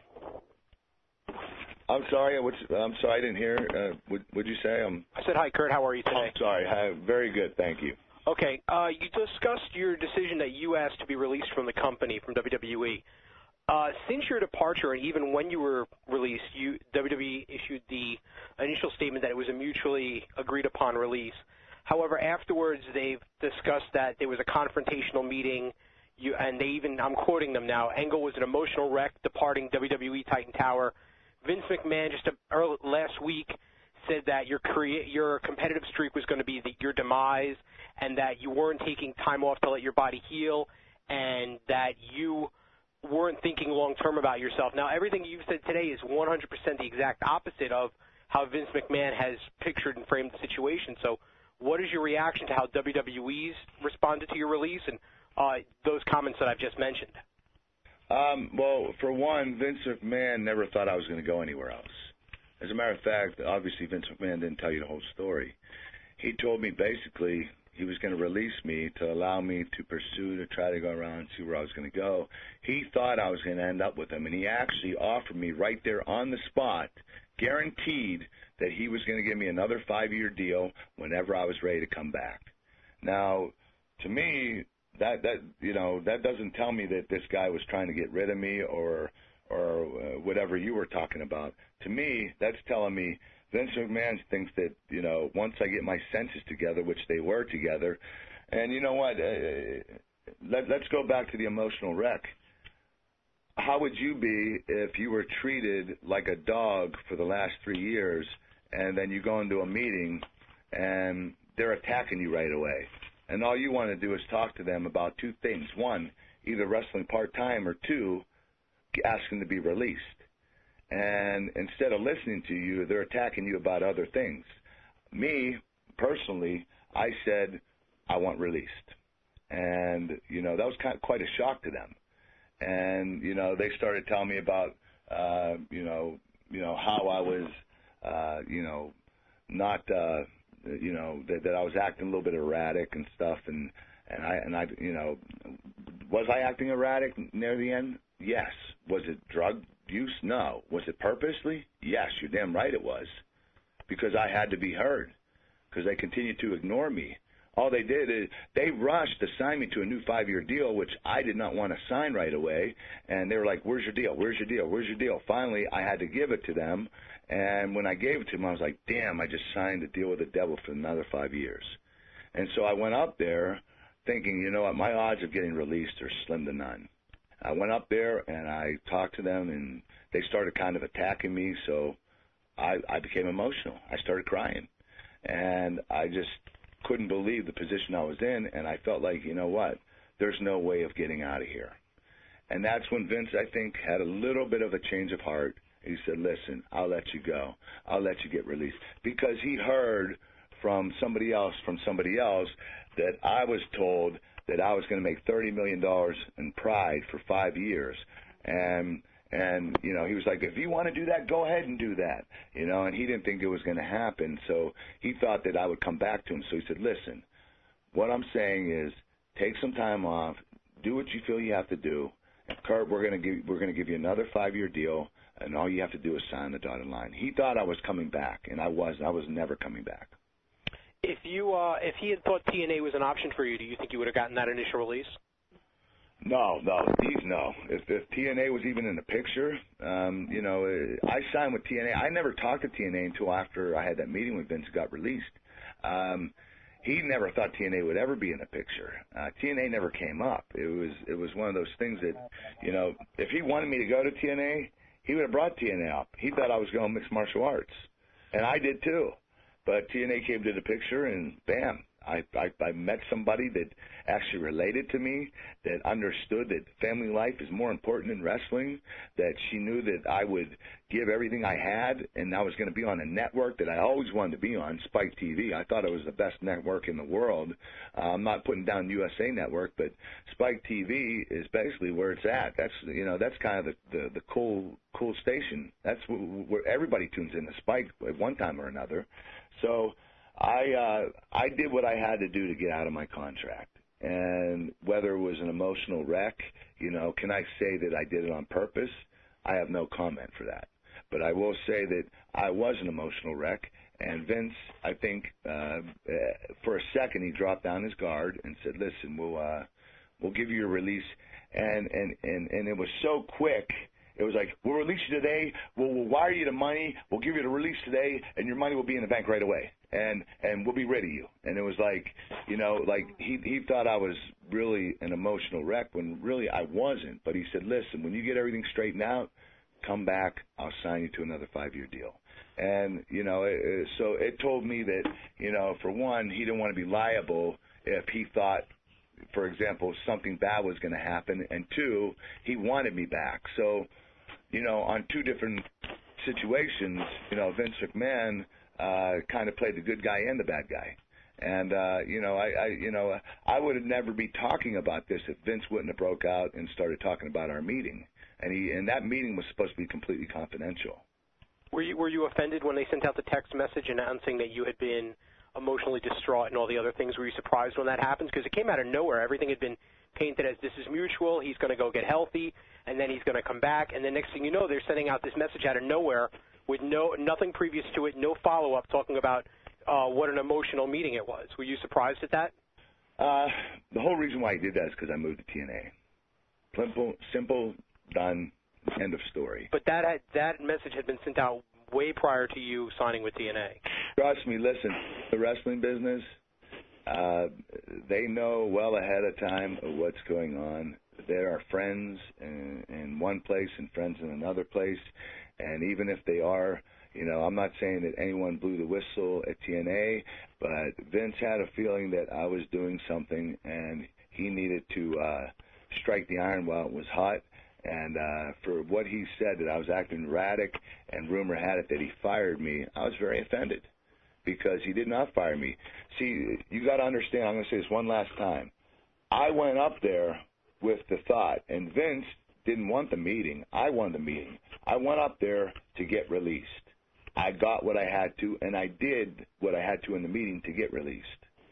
I'm sorry. What's, I'm sorry, I didn't hear. Uh, what would you say? I'm, I said, hi, Kurt. How are you today? Oh, I'm sorry. Hi, very good. Thank you. Okay. Uh, you discussed your decision that you asked to be released from the company, from W W E. Uh, since your departure, and even when you were released, you, W W E issued the initial statement that it was a mutually agreed-upon release. However, afterwards, they've discussed that there was a confrontational meeting, you, and they even, I'm quoting them now, Angle was an emotional wreck departing W W E Titan Tower. Vince McMahon just a, early, last week said that your crea- your competitive streak was going to be the, your demise, and that you weren't taking time off to let your body heal, and that you weren't thinking long-term about yourself. Now, everything you've said today is one hundred percent the exact opposite of how Vince McMahon has pictured and framed the situation. So what is your reaction to how W W E's responded to your release and uh, those comments that I've just mentioned? Um, well, for one, Vince McMahon never thought I was going to go anywhere else. As a matter of fact, obviously Vince McMahon didn't tell you the whole story. He told me basically he was going to release me to allow me to pursue, to try to go around and see where I was going to go. He thought I was going to end up with him, and he actually offered me right there on the spot, guaranteed that he was going to give me another five-year deal whenever I was ready to come back. Now, to me, That that you know that doesn't tell me that this guy was trying to get rid of me or or uh, whatever you were talking about. To me, that's telling me Vince McMahon thinks that you know once I get my senses together, which they were together, and you know what? Uh, let, let's go back to the emotional wreck. How would you be if you were treated like a dog for the last three years, and then you go into a meeting and they're attacking you right away? And all you want to do is talk to them about two things. One, either wrestling part-time, or two, asking to be released. And instead of listening to you, they're attacking you about other things. Me, personally, I said, I want released. And, you know, that was kind of quite a shock to them. And, you know, they started telling me about, uh, you know, you know, how I was, uh, you know, not... Uh, you know, that, that I was acting a little bit erratic and stuff, and and I and I, you know, was I acting erratic near the end? Yes. Was it drug use? No. Was it purposely? Yes. You're damn right it was, because I had to be heard, because they continued to ignore me. All they did is they rushed to sign me to a new five-year deal, which I did not want to sign right away, and they were like, "Where's your deal? Where's your deal? Where's your deal?" Finally, I had to give it to them. And when I gave it to him, I was like, damn, I just signed a deal with the devil for another five years. And so I went up there thinking, you know what, my odds of getting released are slim to none. I went up there and I talked to them, and they started kind of attacking me, so I, I became emotional. I started crying. And I just couldn't believe the position I was in, and I felt like, you know what, there's no way of getting out of here. And that's when Vince, I think, had a little bit of a change of heart. He said, listen, I'll let you go. I'll let you get released. Because he heard from somebody else, from somebody else, that I was told that I was going to make thirty million dollars in Pride for five years. And, and you know, he was like, if you want to do that, go ahead and do that. You know, and he didn't think it was going to happen. So he thought that I would come back to him. So he said, listen, what I'm saying is take some time off, do what you feel you have to do. And Kurt, we're going to give, we're going to give you another five-year deal, and all you have to do is sign the dotted line. He thought I was coming back, and I wasn't. I was never coming back. If you, uh, if he had thought T N A was an option for you, do you think you would have gotten that initial release? No, no, geez, no. If, if T N A was even in the picture, um, you know, I signed with T N A. I never talked to T N A until after I had that meeting with Vince and got released. Um, he never thought T N A would ever be in the picture. Uh, T N A never came up. It was it was one of those things that, you know, if he wanted me to go to T N A, he would have brought T N A up. He thought I was going mixed martial arts, and I did too. But T N A came to the picture, and bam, I, I, I met somebody that actually related to me, that understood that family life is more important than wrestling, that she knew that I would give everything I had, and I was going to be on a network that I always wanted to be on, Spike T V. I thought it was the best network in the world. Uh, I'm not putting down U S A Network, but Spike T V is basically where it's at. That's, you know, that's kind of the, the, the cool cool station. That's where, where everybody tunes in to Spike at one time or another. So I uh, I did what I had to do to get out of my contract. And whether it was an emotional wreck, you know, can I say that I did it on purpose? I have no comment for that. But I will say that I was an emotional wreck. And Vince, I think, uh, for a second he dropped down his guard and said, "Listen, we'll uh, we'll give you your release." And and and and it was so quick. It was like, we'll release you today, we'll, we'll wire you the money, we'll give you the release today, and your money will be in the bank right away, and and we'll be rid of you. And it was like, you know, like he he thought I was really an emotional wreck when really I wasn't. But he said, listen, when you get everything straightened out, come back, I'll sign you to another five-year deal. And, you know, it, it, so it told me that, you know, for one, he didn't want to be liable if he thought, for example, something bad was going to happen, and two, he wanted me back. So, you know, on two different situations, you know, Vince McMahon uh, kind of played the good guy and the bad guy. And, uh, you know, I, I, you know, I would have never be talking about this if Vince wouldn't have broke out and started talking about our meeting. And he, and that meeting was supposed to be completely confidential. Were you were you offended when they sent out the text message announcing that you had been emotionally distraught and all the other things? Were you surprised when that happened? Because it came out of nowhere. Everything had been painted as this is mutual, he's going to go get healthy, and then he's going to come back, and then next thing you know, they're sending out this message out of nowhere with no nothing previous to it, no follow-up talking about uh, what an emotional meeting it was. Were you surprised at that? Uh, the whole reason why I did that is because I moved to T N A. Simple, simple, done, end of story. But that had, that message had been sent out way prior to you signing with T N A. Trust me, listen, the wrestling business, uh, they know well ahead of time of what's going on. There are friends in, in one place and friends in another place, and even if they are, you know, I'm not saying that anyone blew the whistle at T N A, but Vince had a feeling that I was doing something, and he needed to uh, strike the iron while it was hot. And uh, for what he said, that I was acting erratic, and rumor had it that he fired me, I was very offended because he did not fire me. See, you got to understand, I'm going to say this one last time. I went up there with the thought, and Vince didn't want the meeting. I wanted the meeting. I went up there to get released. I got what I had to, and I did what I had to in the meeting to get released.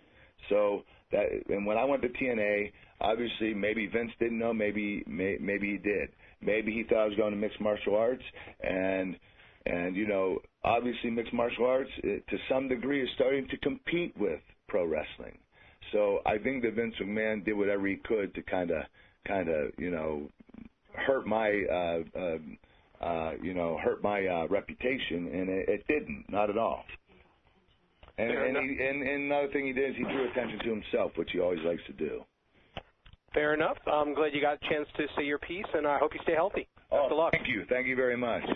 So that, and when I went to T N A, obviously maybe Vince didn't know, maybe may, maybe he did. Maybe he thought I was going to mixed martial arts, and and you know, obviously mixed martial arts it, to some degree is starting to compete with pro wrestling. So I think that Vince McMahon did whatever he could to kind of kind of you know hurt my uh, uh, uh, you know hurt my uh, reputation, and it, it didn't, not at all. And and, he, and and another thing he did is he drew attention to himself, which he always likes to do. Fair enough. I'm glad you got a chance to say your piece, and I hope you stay healthy. Oh, Best of luck. Thank you. Thank you very much.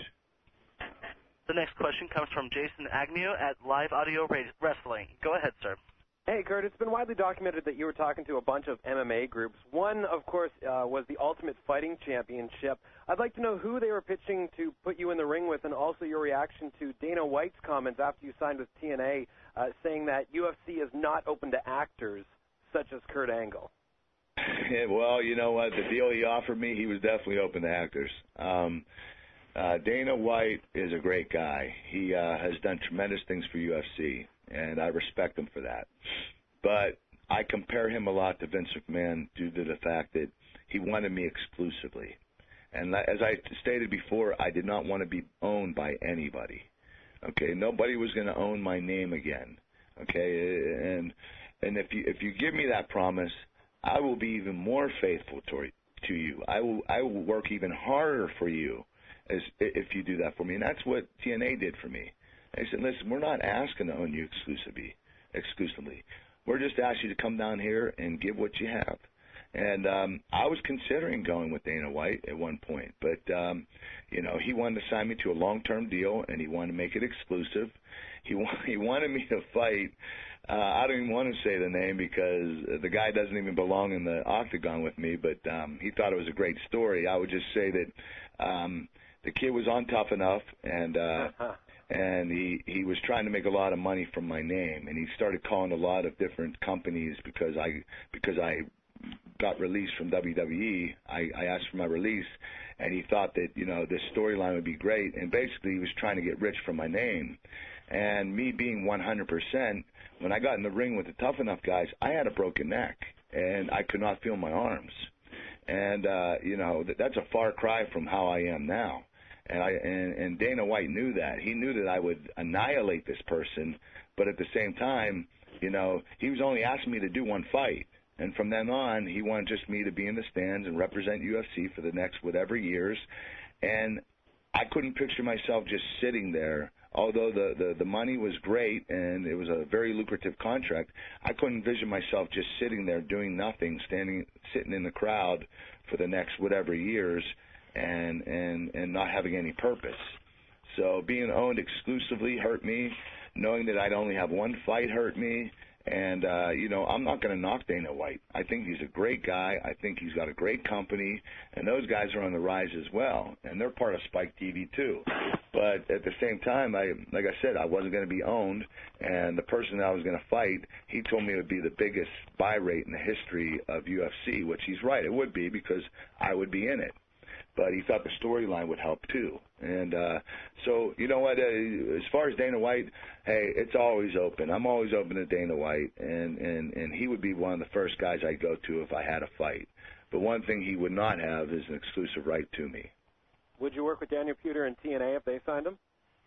The next question comes from Jason Agnew at Live Audio Wrestling. Go ahead, sir. Hey, Kurt, it's been widely documented that you were talking to a bunch of M M A groups. One, of course, uh, was the Ultimate Fighting Championship. I'd like to know who they were pitching to put you in the ring with, and also your reaction to Dana White's comments after you signed with T N A, uh, saying that U F C is not open to actors such as Kurt Angle. Yeah, well, you know what? The deal he offered me, he was definitely open to actors. Um, uh, Dana White is a great guy. He uh, has done tremendous things for U F C, and I respect him for that. But I compare him a lot to Vince McMahon due to the fact that he wanted me exclusively. And as I stated before, I did not want to be owned by anybody. Okay, nobody was going to own my name again. Okay, and and if you if you give me that promise, I will be even more faithful to to you. I will I will work even harder for you as if you do that for me. And that's what T N A did for me. They said, listen, we're not asking to own you exclusively. Exclusively, We're just asking you to come down here and give what you have. And um, I was considering going with Dana White at one point, but um, you know, he wanted to sign me to a long-term deal, and he wanted to make it exclusive. He wa- he wanted me to fight. Uh, I don't even want to say the name because the guy doesn't even belong in the octagon with me, but um, he thought it was a great story. I would just say that um, the kid was on Tough Enough, and uh, and he he was trying to make a lot of money from my name, and he started calling a lot of different companies because I because I. got released from W W E. I, I asked for my release, and he thought that, you know, this storyline would be great, and basically he was trying to get rich from my name. And me being one hundred percent, when I got in the ring with the Tough Enough guys, I had a broken neck, and I could not feel my arms. And, uh, you know, that, that's a far cry from how I am now. And, I, and, and Dana White knew that. He knew that I would annihilate this person, but at the same time, you know, he was only asking me to do one fight. And from then on, he wanted just me to be in the stands and represent U F C for the next whatever years. And I couldn't picture myself just sitting there. Although the, the, the money was great and it was a very lucrative contract, I couldn't envision myself just sitting there doing nothing, standing, sitting in the crowd for the next whatever years and, and, and not having any purpose. So being owned exclusively hurt me. Knowing that I'd only have one fight hurt me. And, uh, you know, I'm not going to knock Dana White. I think he's a great guy. I think he's got a great company. And those guys are on the rise as well. And they're part of Spike T V, too. But at the same time, I, like I said, I wasn't going to be owned. And the person that I was going to fight, he told me it would be the biggest buy rate in the history of U F C, which he's right. It would be because I would be in it. But he thought the storyline would help, too. And uh, so, you know what, uh, as far as Dana White, hey, it's always open. I'm always open to Dana White, and, and, and he would be one of the first guys I'd go to if I had a fight. But one thing he would not have is an exclusive right to me. Would you work with Daniel Puder and T N A if they signed him?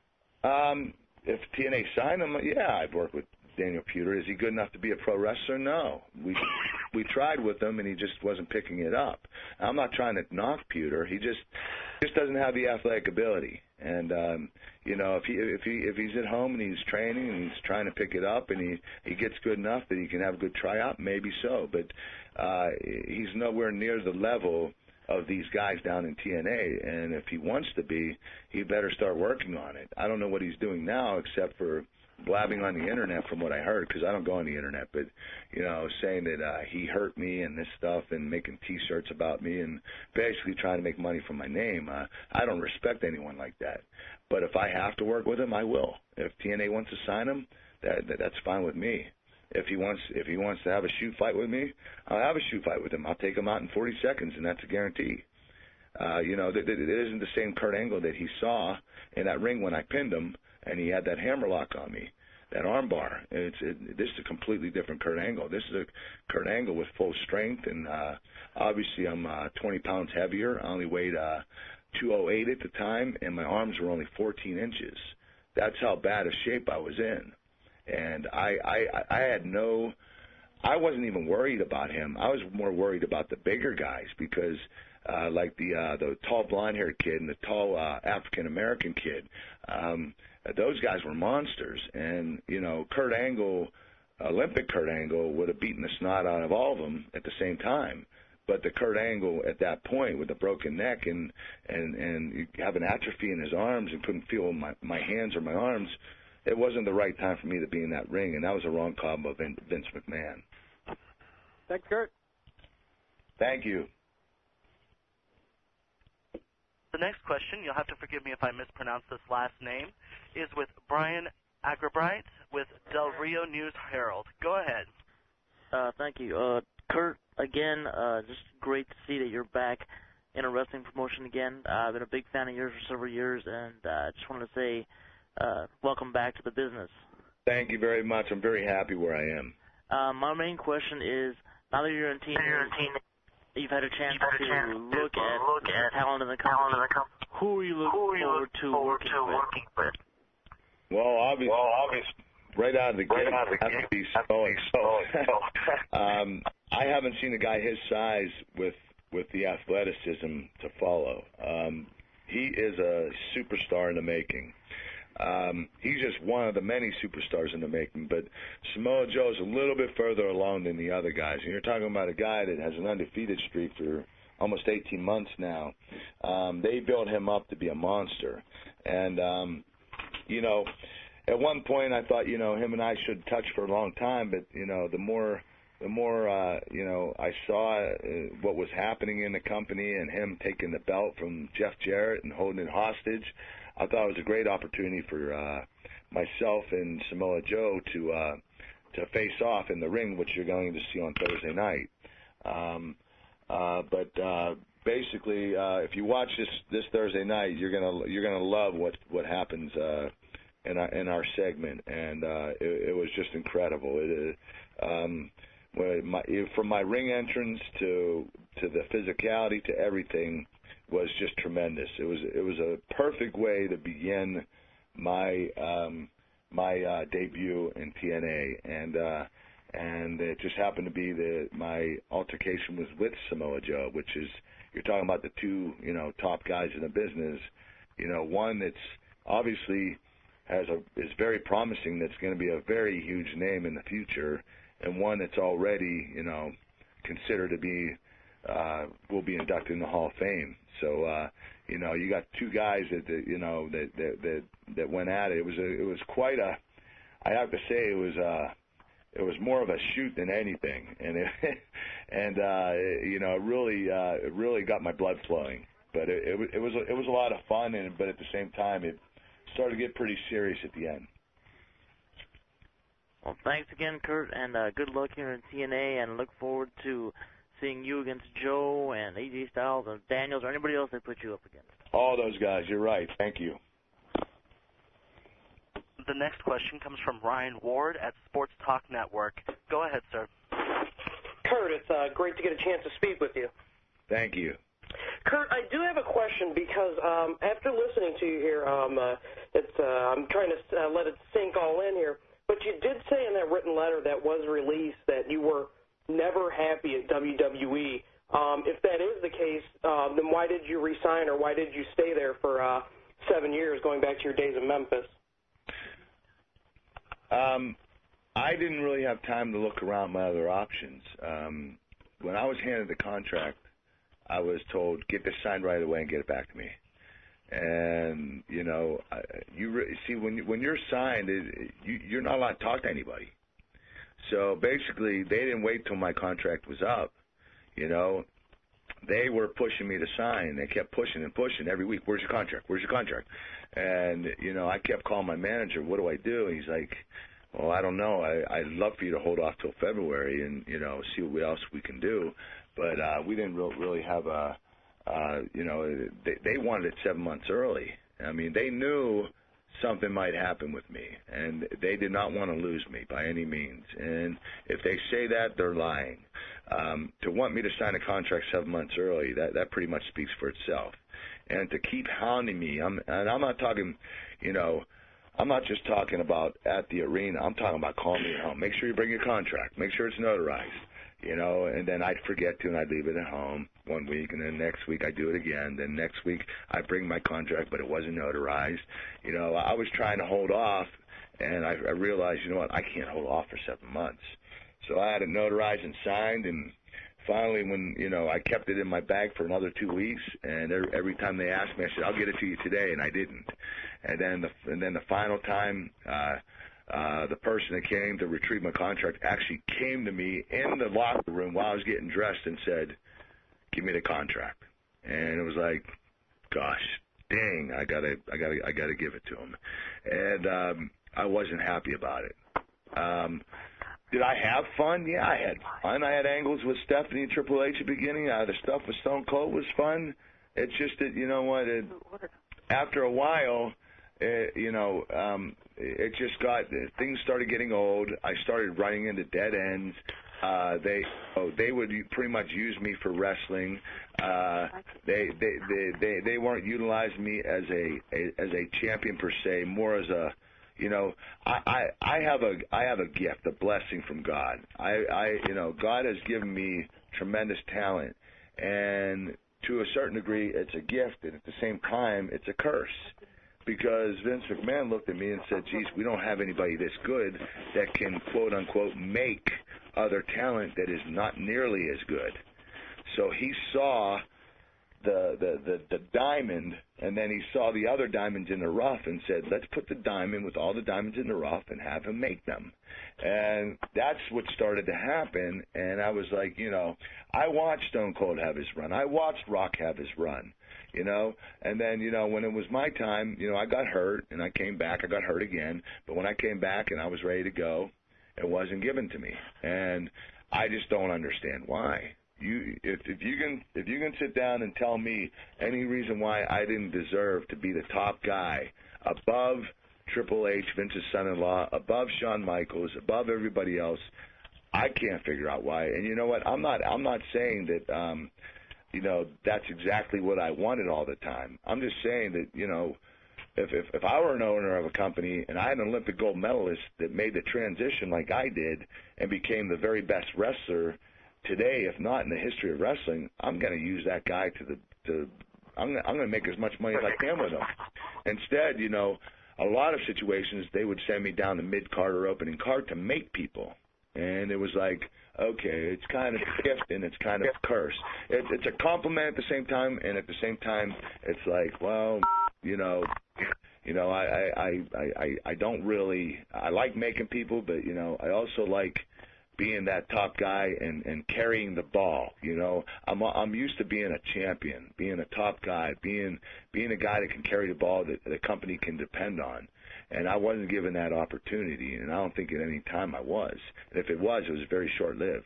Um, if T N A signed him, yeah, I'd work with Daniel Puder. Is he good enough to be a pro wrestler? No. We we tried with him, and he just wasn't picking it up. I'm not trying to knock Puder. He just just doesn't have the athletic ability. And um, you know, if he if he if he's at home and he's training and he's trying to pick it up and he he gets good enough that he can have a good tryout, maybe so. But uh, he's nowhere near the level of these guys down in T N A. And if he wants to be, he better start working on it. I don't know what he's doing now, except for blabbing on the internet from what I heard, because I don't go on the internet, but, you know, saying that uh, he hurt me and this stuff and making T-shirts about me and basically trying to make money from my name. Uh, I don't respect anyone like that. But if I have to work with him, I will. If T N A wants to sign him, that, that that's fine with me. If he wants if he wants to have a shoot fight with me, I'll have a shoot fight with him. I'll take him out in forty seconds, and that's a guarantee. Uh, you know, it, it isn't the same Kurt Angle that he saw in that ring when I pinned him, and he had that hammerlock on me, that arm bar. It's it, this is a completely different Kurt Angle. This is a Kurt Angle with full strength, and uh, obviously I'm uh, twenty pounds heavier. I only weighed uh, two oh eight at the time, and my arms were only fourteen inches. That's how bad a shape I was in. And I, I, I had no, I wasn't even worried about him. I was more worried about the bigger guys because, uh, like the uh, the tall blonde-haired kid and the tall uh, African-American kid, um, those guys were monsters. And, you know, Kurt Angle, Olympic Kurt Angle, would have beaten the snot out of all of them at the same time. But the Kurt Angle at that point with a broken neck and, and, and having atrophy in his arms and couldn't feel my, my hands or my arms, it wasn't the right time for me to be in that ring, and that was a wrong call of Vince McMahon. Thanks, Kurt. Thank you. The next question, you'll have to forgive me if I mispronounce this last name, is with Brian Agrabright with Del Rio News Herald. Go ahead. Uh, thank you. Uh, Kurt, again, uh, just great to see that you're back in a wrestling promotion again. Uh, I've been a big fan of yours for several years, and I uh, just wanted to say uh, welcome back to the business. Thank you very much. I'm very happy where I am. Uh, my main question is, now that you're in T N A, you've had a chance to look at look the at talent in the company. Who are you looking Who are you forward to working with? with? Well, obviously, well, obviously, right out of the right gate, out of the gate, be so and so. um, I haven't seen a guy his size with with the athleticism to follow. Um, he is a superstar in the making. Um, he's just one of the many superstars in the making, but Samoa Joe's a little bit further along than the other guys. And you're talking about a guy that has an undefeated streak for almost eighteen months now. Um, they built him up to be a monster. And, um, you know, at one point I thought, you know, him and I should touch for a long time, but, you know, the more... The more, uh, you know, I saw uh, what was happening in the company and him taking the belt from Jeff Jarrett and holding it hostage, I thought it was a great opportunity for uh, myself and Samoa Joe to uh, to face off in the ring, which you're going to see on Thursday night. Um, uh, but uh, basically, uh, if you watch this this Thursday night, you're gonna you're gonna love what what happens uh, in our in our segment, and uh, it, it was just incredible. It, um, Where my, from my ring entrance to to the physicality to everything was just tremendous. It was it was a perfect way to begin my um, my uh, debut in T N A, and uh, and it just happened to be that my altercation was with Samoa Joe, which is, you're talking about the two, you know, top guys in the business. You know, one that's obviously has a is very promising, that's going to be a very huge name in the future, and one that's already, you know, considered to be, uh, will be inducted in the Hall of Fame. So, uh, you know, you got two guys that, that you know, that, that that that went at it. It was a, it was quite a, I have to say, it was uh it was more of a shoot than anything, and it, and uh, it, you know, it really, uh, it really got my blood flowing. But it, it, it was, it was a lot of fun, and but at the same time, it started to get pretty serious at the end. Well, thanks again, Kurt, and uh, good luck here in T N A, and look forward to seeing you against Joe and A J Styles and Daniels or anybody else they put you up against. All those guys, you're right. Thank you. The next question comes from Ryan Ward at Sports Talk Network. Go ahead, sir. Kurt, it's uh, great to get a chance to speak with you. Thank you. Kurt, I do have a question because um, after listening to you here, um, uh, it's uh, I'm trying to uh, let it sink all in here. But you did say in that written letter that was released that you were never happy at W W E. Um, if that is the case, uh, then why did you resign, or why did you stay there for uh, seven years, going back to your days in Memphis? Um, I didn't really have time to look around my other options. Um, when I was handed the contract, I was told, get this signed right away and get it back to me. And, you know, you re- see, when, you, when you're signed, it, you, you're not allowed to talk to anybody. So basically, they didn't wait till my contract was up. You know, they were pushing me to sign. They kept pushing and pushing every week. Where's your contract? Where's your contract? And, you know, I kept calling my manager, what do I do? And he's like, well, I don't know. I, I'd love for you to hold off till February and, you know, see what else we can do. But uh, we didn't re- really have a, uh, you know, they, they wanted it seven months early. I mean, they knew something might happen with me, and they did not want to lose me by any means. And if they say that, they're lying. Um, to want me to sign a contract seven months early, that, that pretty much speaks for itself. And to keep hounding me, I'm, and I'm not talking, you know, I'm not just talking about at the arena. I'm talking about calling me at home. Make sure you bring your contract. Make sure it's notarized. You know, and then I'd forget to, and I'd leave it at home one week, and then next week I'd do it again. Then next week I'd bring my contract, but it wasn't notarized. You know, I was trying to hold off, and I, I realized, you know what, I can't hold off for seven months. So I had it notarized and signed, and finally when, you know, I kept it in my bag for another two weeks, and every, every time they asked me, I said, I'll get it to you today, and I didn't. And then the, and then the final time, uh, Uh, the person that came to retrieve my contract actually came to me in the locker room while I was getting dressed and said, give me the contract. And it was like, gosh, dang, I gotta, I gotta, I gotta give it to him. And, um, I wasn't happy about it. Um, did I have fun? Yeah, I had fun. I had angles with Stephanie and Triple H at the beginning. Uh, the stuff with Stone Cold was fun. It's just that, you know what, it, after a while, it, you know, um, it just got, things started getting old. I started running into dead ends. Uh, they oh, they would pretty much use me for wrestling. Uh, they, they they they they weren't utilizing me as a, a as a champion per se, more as a, you know, I, I I have a I have a gift, a blessing from God. I I you know, God has given me tremendous talent, and to a certain degree, it's a gift, and at the same time, it's a curse. because Vince McMahon looked at me and said, geez, we don't have anybody this good that can, quote, unquote, make other talent that is not nearly as good. So he saw the, the, the, the diamond, and then he saw the other diamonds in the rough and said, let's put the diamond with all the diamonds in the rough and have him make them. And that's what started to happen, and I was like, you know, I watched Stone Cold have his run. I watched Rock have his run, you know. And then, you know, when it was my time, you know, I got hurt, and I came back. I got hurt again. But when I came back and I was ready to go, it wasn't given to me. And I just don't understand why. You, if, if you can, if you can sit down and tell me any reason why I didn't deserve to be the top guy above Triple H, Vince's son-in-law, above Shawn Michaels, above everybody else, I can't figure out why. And you know what? I'm not, I'm not saying that, um, you know, that's exactly what I wanted all the time. I'm just saying that, you know, if, if if I were an owner of a company and I had an Olympic gold medalist that made the transition like I did and became the very best wrestler today, if not in the history of wrestling, I'm going to use that guy to the to. I'm gonna, I'm going to make as much money as I can with him. Instead, you know, a lot of situations they would send me down the mid card or opening card to make people, and it was like, okay, it's kind of a gift and it's kind of a curse. It, it's a compliment at the same time, and at the same time, it's like, well, you know, you know, I I I I, I don't really I like making people, but you know, I also like being that top guy and, and carrying the ball. You know, I'm I'm used to being a champion, being a top guy, being being a guy that can carry the ball that the company can depend on. And I wasn't given that opportunity, and I don't think at any time I was. And if it was, it was very short-lived.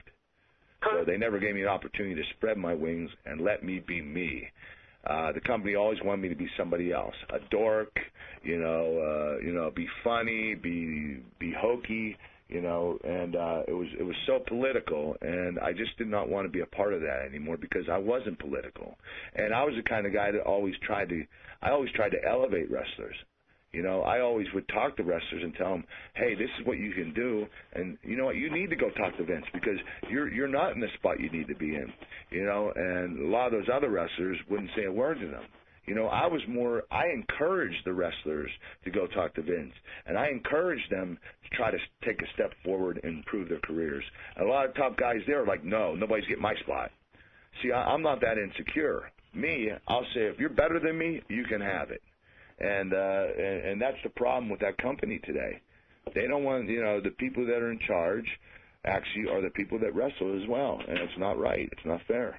So they never gave me an opportunity to spread my wings and let me be me. Uh, the company always wanted me to be somebody else, a dork, you know, uh, you know, be funny, be be hokey. You know, and uh, it was it was so political, and I just did not want to be a part of that anymore because I wasn't political, and I was the kind of guy that always tried to I always tried to elevate wrestlers. You know, I always would talk to wrestlers and tell them, hey, this is what you can do, and you know what, you need to go talk to Vince because you're you're not in the spot you need to be in. You know, and a lot of those other wrestlers wouldn't say a word to them. You know, I was more, I encouraged the wrestlers to go talk to Vince, and I encouraged them to try to take a step forward and improve their careers. And a lot of top guys there are like, no, nobody's getting my spot. See, I, I'm not that insecure. Me, I'll say, if you're better than me, you can have it. And, uh, and, and that's the problem with that company today. They don't want, you know, the people that are in charge actually are the people that wrestle as well, and it's not right. It's not fair.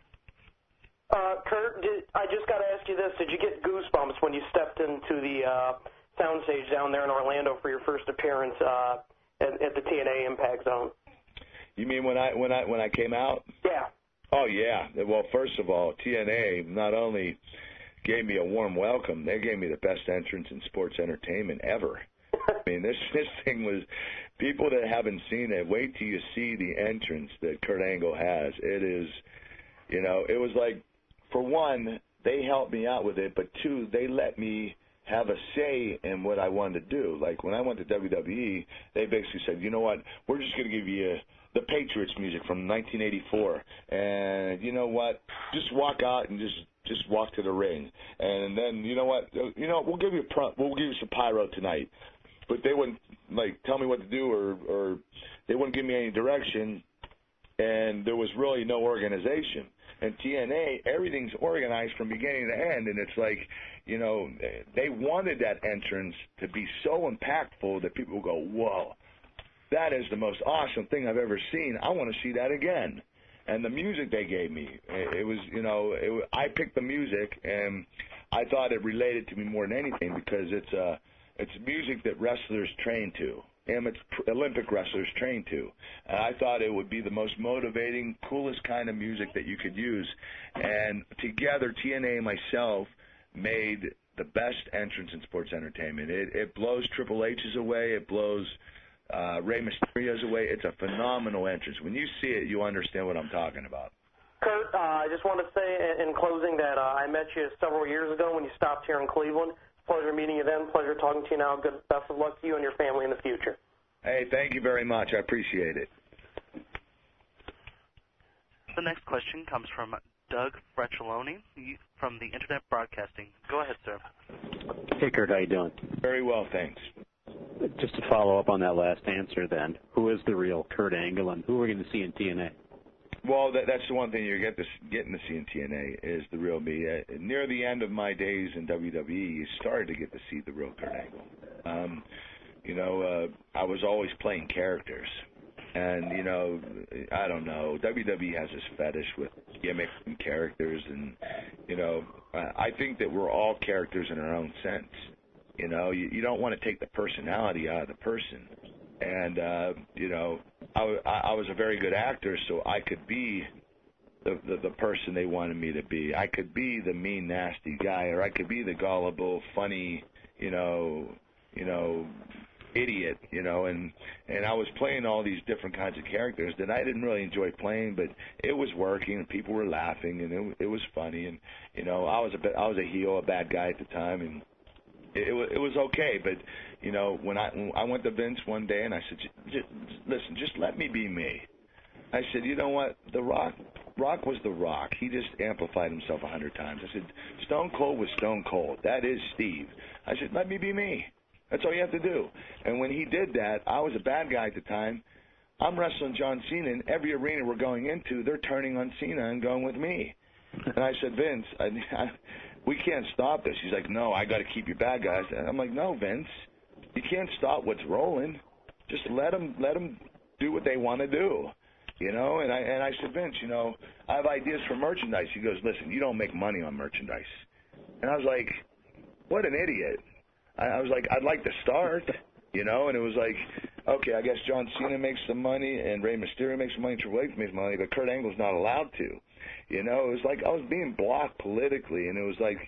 Uh, Kurt, did, I just got to ask you this. Did you get goosebumps when you stepped into the uh, soundstage down there in Orlando for your first appearance uh, at, at the T N A Impact Zone? You mean when I when I when I came out? Yeah. Oh yeah. Well, first of all, T N A not only gave me a warm welcome, they gave me the best entrance in sports entertainment ever. I mean, this this thing was, people that haven't seen it, wait till you see the entrance that Kurt Angle has. It is, you know, it was like, for one, they helped me out with it, but two, they let me have a say in what I wanted to do. Like when I went to W W E, they basically said, you know what, we're just going to give you the Patriots music from nineteen eighty-four, and you know what, just walk out and just just walk to the ring, and then you know what, you know we'll give you pro- we'll give you some pyro tonight, but they wouldn't like tell me what to do or or they wouldn't give me any direction, and there was really no organization. And T N A, everything's organized from beginning to end, and it's like, you know, they wanted that entrance to be so impactful that people go, whoa, that is the most awesome thing I've ever seen. I want to see that again. And the music they gave me, it was, you know, it, I picked the music, and I thought it related to me more than anything because it's uh, it's music that wrestlers train to. Amateur Olympic wrestlers train to. And I thought it would be the most motivating, coolest kind of music that you could use. And together, T N A and myself made the best entrance in sports entertainment. It, it blows Triple H's away. It blows uh, Rey Mysterio's away. It's a phenomenal entrance. When you see it, you understand what I'm talking about. Kurt, uh, I just want to say in closing that uh, I met you several years ago when you stopped here in Cleveland. Pleasure meeting you then. Pleasure talking to you now. Good, best of luck to you and your family in the future. Hey, thank you very much. I appreciate it. The next question comes from Doug Freccioloni from the Internet Broadcasting. Go ahead, sir. Hey, Kurt, how you doing? Very well, thanks. Just to follow up on that last answer then, who is the real Kurt Angle and who are we going to see in T N A? Well, that, that's the one thing you're get to, getting to see in T N A is the real me. Uh, near the end of my days in W W E, you started to get to see the real Kurt Angle. Um, you know, uh, I was always playing characters. And, you know, I don't know, W W E has this fetish with gimmicks and characters. And, you know, uh, I think that we're all characters in our own sense. You know, you, you don't want to take the personality out of the person. And, uh, you know, I, I was a very good actor, so I could be the, the, the person they wanted me to be. I could be the mean, nasty guy, or I could be the gullible, funny, you know, you know, idiot, you know, and and I was playing all these different kinds of characters that I didn't really enjoy playing, but it was working and people were laughing and it, it was funny, and you know, I was a bit, I was a heel, a bad guy at the time, and it, it was it was okay. But you know, when I when I went to Vince one day and I said, j- j- listen, just let me be me. I said, you know what, The Rock. Rock was The Rock. He just amplified himself a hundred times. I said, Stone Cold was Stone Cold. That is Steve. I said, let me be me. That's all you have to do. And when he did that, I was a bad guy at the time. I'm wrestling John Cena, and every arena we're going into, they're turning on Cena and going with me. And I said, Vince, I, I, we can't stop this. He's like, no, I got to keep your bad guys. And I'm like, no, Vince, you can't stop what's rolling. Just let them let them do what they want to do. You know, and I and I said, Vince, you know, I have ideas for merchandise. He goes, listen, you don't make money on merchandise. And I was like, what an idiot. I was like, I'd like to start, you know, and it was like, okay, I guess John Cena makes some money and Rey Mysterio makes some money, Triple H makes money, but Kurt Angle's not allowed to. You know, it was like I was being blocked politically, and it was like,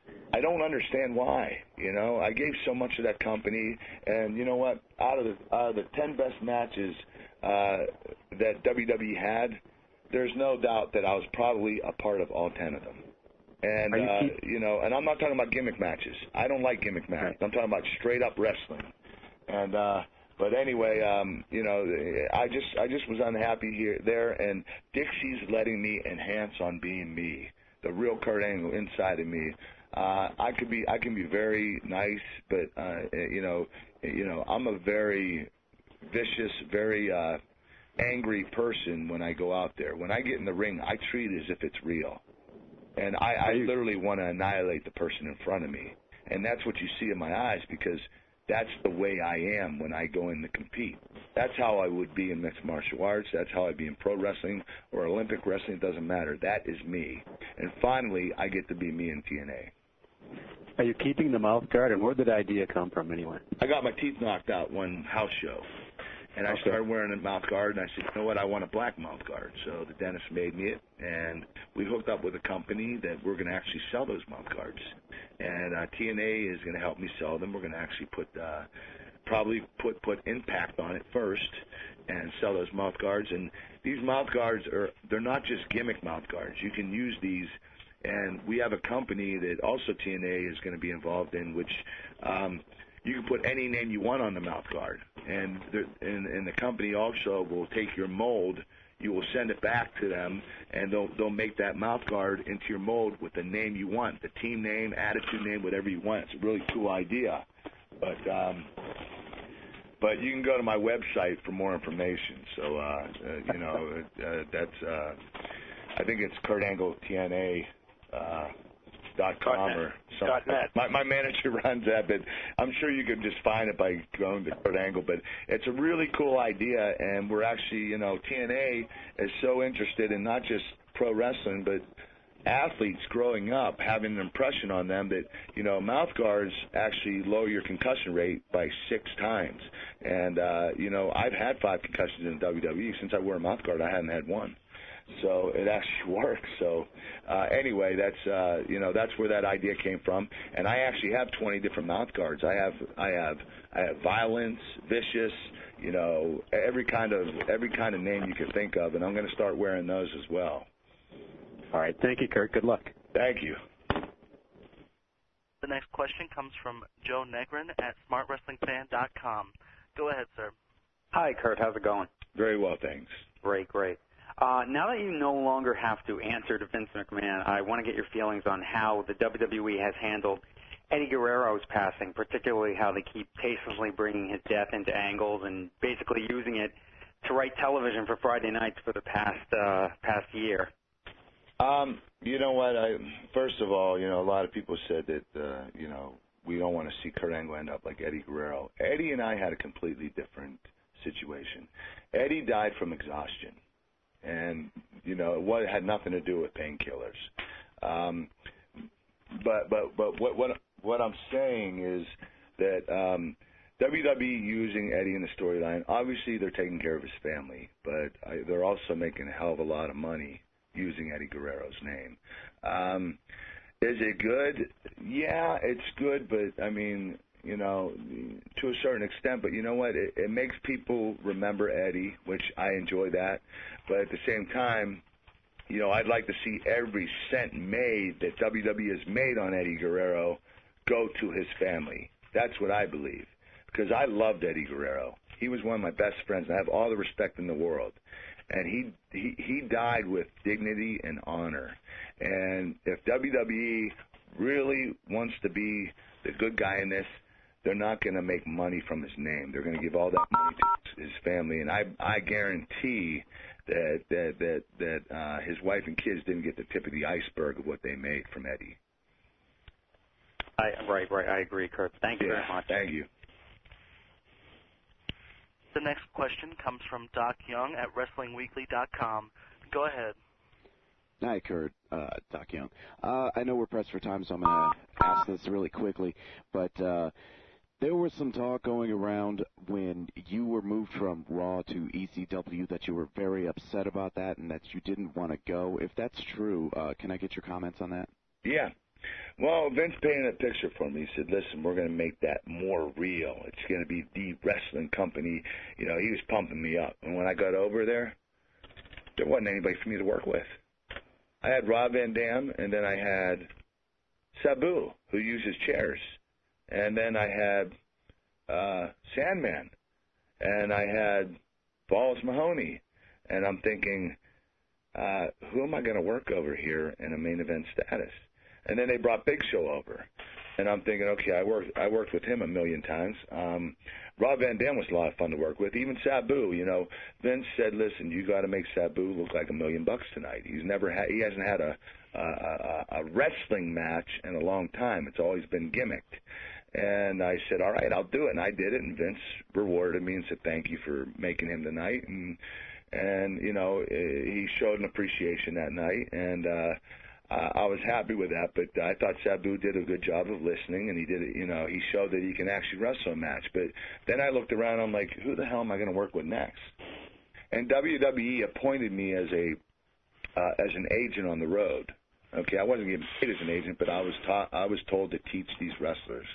I don't understand why. You know, I gave so much to that company, and you know what? Out of the out of the ten best matches uh, that W W E had, there's no doubt that I was probably a part of all ten of them. And, you, uh, you know, and I'm not talking about gimmick matches. I don't like gimmick matches. I'm talking about straight up wrestling. And, uh, but anyway, um, you know, I just, I just was unhappy here, there, and Dixie's letting me enhance on being me, the real Kurt Angle inside of me. Uh, I could be, I can be very nice, but, uh, you know, you know, I'm a very vicious, very, uh, angry person when I go out there. When I get in the ring, I treat it as if it's real. And I, I literally want to annihilate the person in front of me. And that's what you see in my eyes, because that's the way I am when I go in to compete. That's how I would be in mixed martial arts. That's how I'd be in pro wrestling or Olympic wrestling. It doesn't matter. That is me. And finally, I get to be me in T N A. Are you keeping the mouth guard, and where did the idea come from anyway? I got my teeth knocked out one house show. And I started wearing a mouth guard, and I said, you know what, I want a black mouth guard. So the dentist made me it, and we hooked up with a company that we're going to actually sell those mouth guards. And uh, T N A is going to help me sell them. We're going to actually put, uh, probably put, put Impact on it first and sell those mouth guards. And these mouth guards, are they're not just gimmick mouth guards. You can use these, and we have a company that also T N A is going to be involved in, which um, you can put any name you want on the mouth guard. And the, and, and the company also will take your mold, you will send it back to them, and they'll they'll make that mouth guard into your mold with the name you want, the team name, attitude name, whatever you want. It's a really cool idea. But um, but you can go to my website for more information. So uh, uh, you know uh, that's uh, I think it's Kurt Angle T N A. Uh, dot com or something. My, my manager runs that, but I'm sure you could just find it by going to Kurt Angle. But it's a really cool idea, and we're actually, you know, T N A is so interested in not just pro wrestling, but athletes growing up, having an impression on them that, you know, mouth guards actually lower your concussion rate by six times. And, uh, you know, I've had five concussions in W W E. Since I wear a mouth guard, I hadn't had one. So it actually works. So uh, anyway, that's uh, you know that's where that idea came from. And I actually have twenty different mouth guards. I have I have I have violence, vicious, you know, every kind of every kind of name you can think of, and I'm going to start wearing those as well. All right, thank you, Kurt. Good luck. Thank you. The next question comes from Joe Negrin at smart wrestling fan dot com. Go ahead, sir. Hi, Kurt. How's it going? Very well, thanks. Great, great. Uh, now that you no longer have to answer to Vince McMahon, I want to get your feelings on how the W W E has handled Eddie Guerrero's passing, particularly how they keep tastefully bringing his death into angles and basically using it to write television for Friday nights for the past uh, past year. Um, you know what? I first of all, you know, a lot of people said that uh, you know we don't want to see Kurt Angle end up like Eddie Guerrero. Eddie and I had a completely different situation. Eddie died from exhaustion, and you know it was, had nothing to do with painkillers. Um, but but but what what what I'm saying is that um, W W E using Eddie in the storyline. Obviously, they're taking care of his family, but I, they're also making a hell of a lot of money using Eddie Guerrero's name. Um, is it good? Yeah, it's good, but I mean, you know, to a certain extent. But you know what? It, it makes people remember Eddie, which I enjoy that. But at the same time, you know, I'd like to see every cent made that W W E has made on Eddie Guerrero go to his family. That's what I believe, because I loved Eddie Guerrero. He was one of my best friends, and I have all the respect in the world. And he, he he died with dignity and honor. And if W W E really wants to be the good guy in this, they're not going to make money from his name. They're going to give all that money to his family. And I I guarantee that that that that uh, his wife and kids didn't get the tip of the iceberg of what they made from Eddie. I, right, right. I agree, Kurt. Thank you yeah, very much. Thank you. The next question comes from Doc Young at Wrestling Weekly dot com. Go ahead. Hi, Kurt. Uh, Doc Young. Uh, I know we're pressed for time, so I'm going to ask this really quickly. But uh, there was some talk going around when you were moved from Raw to E C W that you were very upset about that and that you didn't want to go. If that's true, uh, can I get your comments on that? Yeah. Well, Vince painted a picture for me. He said, listen, we're going to make that more real. It's going to be the wrestling company. You know, he was pumping me up. And when I got over there, there wasn't anybody for me to work with. I had Rob Van Dam, and then I had Sabu, who uses chairs. And then I had uh, Sandman. And I had Balls Mahoney. And I'm thinking, uh, who am I going to work over here in a main event status? And then they brought Big Show over, and I'm thinking, okay, I worked I worked with him a million times. Um, Rob Van Dam was a lot of fun to work with. Even Sabu, you know, Vince said, listen, you got to make Sabu look like a million bucks tonight. He's never had he hasn't had a a, a a wrestling match in a long time. It's always been gimmicked. And I said, all right, I'll do it. And I did it, and Vince rewarded me and said, thank you for making him tonight. And and you know, he showed an appreciation that night, and. uh Uh, I was happy with that, but I thought Sabu did a good job of listening, and he did it. You know, he showed that he can actually wrestle a match. But then I looked around, I'm like, who the hell am I going to work with next? And W W E appointed me as a uh, as an agent on the road. Okay, I wasn't getting paid as an agent, but I was taught I was told to teach these wrestlers,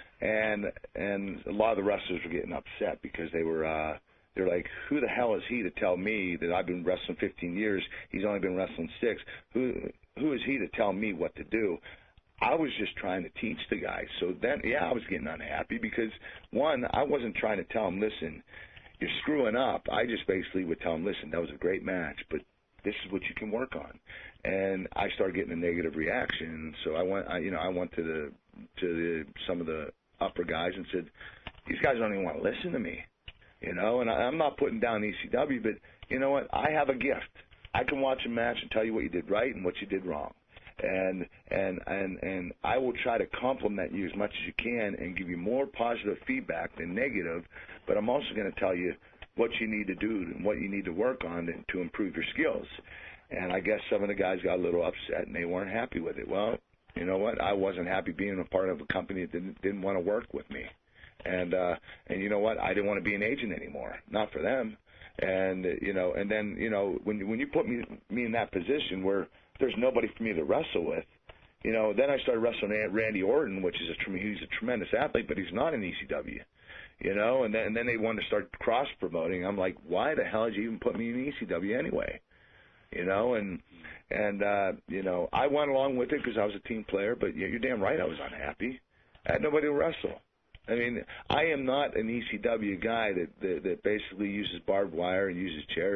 and and a lot of the wrestlers were getting upset because they were. Uh, They're like, who the hell is he to tell me that I've been wrestling fifteen years? He's only been wrestling six. Who who is he to tell me what to do? I was just trying to teach the guy. So then, yeah, I was getting unhappy because, one, I wasn't trying to tell him, listen, you're screwing up. I just basically would tell him, listen, that was a great match, but this is what you can work on. And I started getting a negative reaction. So I went, I, you know, I went to the to the, some of the upper guys and said, these guys don't even want to listen to me. You know, and I, I'm not putting down E C W, but you know what? I have a gift. I can watch a match and tell you what you did right and what you did wrong, and and and and I will try to compliment you as much as you can and give you more positive feedback than negative. But I'm also going to tell you what you need to do and what you need to work on to, to improve your skills. And I guess some of the guys got a little upset and they weren't happy with it. Well, you know what? I wasn't happy being a part of a company that didn't didn't want to work with me. And uh, and you know what? I didn't want to be an agent anymore. Not for them. And uh, you know, and then you know, when when you put me me in that position where there's nobody for me to wrestle with, you know, then I started wrestling Randy Orton, which is a he's a tremendous athlete, but he's not in E C W. You know, and then and then they wanted to start cross promoting. I'm like, why the hell did you even put me in E C W anyway? You know, and and uh, you know, I went along with it because I was a team player. But yeah, you're damn right, I was unhappy. I had nobody to wrestle. I mean, I am not an E C W guy that, that that basically uses barbed wire and uses chairs.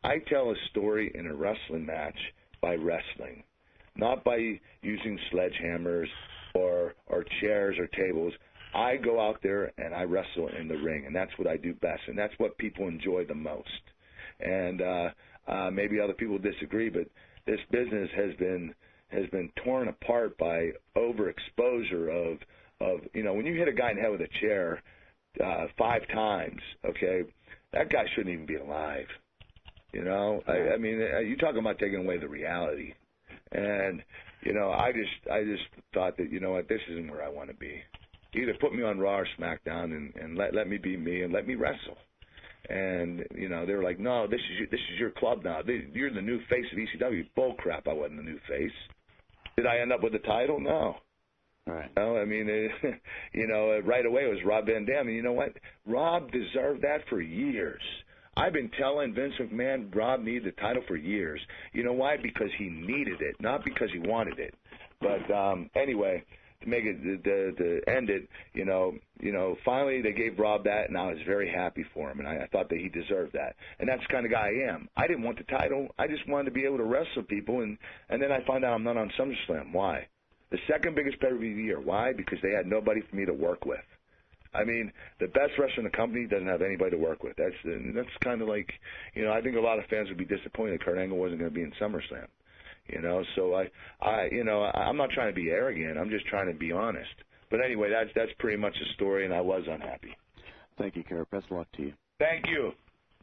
I tell a story in a wrestling match by wrestling, not by using sledgehammers or or chairs or tables. I go out there and I wrestle in the ring, and that's what I do best, and that's what people enjoy the most. And uh, uh, maybe other people disagree, but this business has been has been torn apart by overexposure of of you know when you hit a guy in the head with a chair uh, five times, okay, that guy shouldn't even be alive. You know, I, I mean, you talking about taking away the reality, and you know, I just I just thought that you know what, this isn't where I want to be. Either put me on Raw or SmackDown and, and let let me be me and let me wrestle. And you know, they were like, no, this is your, this is your club now. You're the new face of E C W. Bull crap! I wasn't the new face. Did I end up with the title? No. Right. No, I mean, it, you know, right away it was Rob Van Dam, and you know what? Rob deserved that for years. I've been telling Vince McMahon Rob needed the title for years. You know why? Because he needed it, not because he wanted it. But um, anyway, to make it to, to end it, you know, you know, finally they gave Rob that, and I was very happy for him, and I, I thought that he deserved that. And that's the kind of guy I am. I didn't want the title. I just wanted to be able to wrestle people, and and then I find out I'm not on SummerSlam. Why? The second biggest pay-per-view of the year. Why? Because they had nobody for me to work with. I mean, the best wrestler in the company doesn't have anybody to work with. That's that's kind of like, you know, I think a lot of fans would be disappointed that Kurt Angle wasn't going to be in SummerSlam. You know, so I, I, you know, I'm not trying to be arrogant. I'm just trying to be honest. But anyway, that's that's pretty much the story, and I was unhappy. Thank you, Kurt. Best of luck to you. Thank you.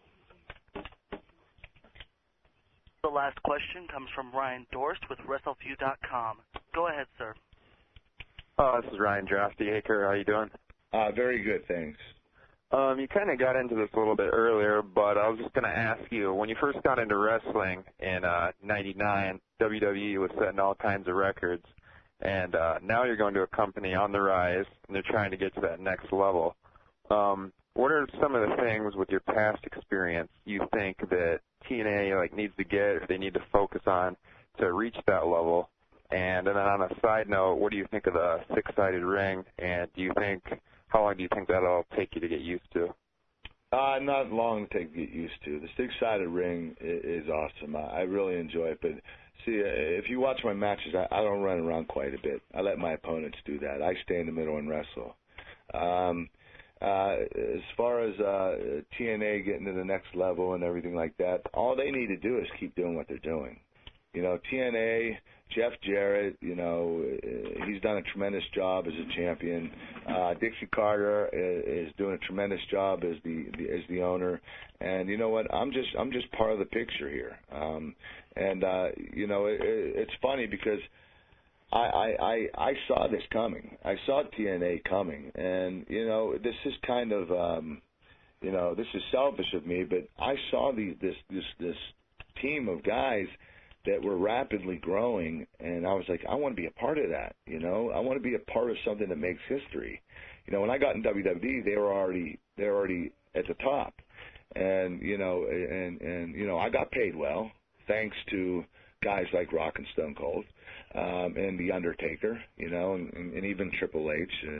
The last question comes from Ryan Dorst with WrestleView dot com. Go ahead, sir. Oh, this is Ryan Drafty. Hey, Kurt, how you doing? Uh, very good, thanks. Um, you kind of got into this a little bit earlier, but I was just going to ask you, when you first got into wrestling in uh, ninety-nine, W W E was setting all kinds of records, and uh, now you're going to a company on the rise, and they're trying to get to that next level. Um, what are some of the things with your past experience you think that T N A like needs to get, or they need to focus on to reach that level? And, and then on a side note, what do you think of the six-sided ring, and do you think, how long do you think that'll take you to get used to? Uh, not long to take to get used to. The six-sided ring is, is awesome. I, I really enjoy it. But see, uh, if you watch my matches, I, I don't run around quite a bit. I let my opponents do that. I stay in the middle and wrestle. Um, uh, as far as uh, T N A getting to the next level and everything like that, all they need to do is keep doing what they're doing. You know, T N A, Jeff Jarrett, you know, he's done a tremendous job as a champion. Uh, Dixie Carter is, is doing a tremendous job as the, the as the owner. And you know what? I'm just I'm just part of the picture here. Um, and uh, you know, it, it's funny because I, I I I saw this coming. I saw T N A coming, and you know, this is kind of um, you know, this is selfish of me, but I saw these this this this team of guys that were rapidly growing, and I was like, I want to be a part of that, you know. I want to be a part of something that makes history. You know, when I got in W W E, they were already they were already at the top, and you know, and and you know, I got paid well thanks to guys like Rock and Stone Cold, um, and The Undertaker, you know, and, and even Triple H, uh,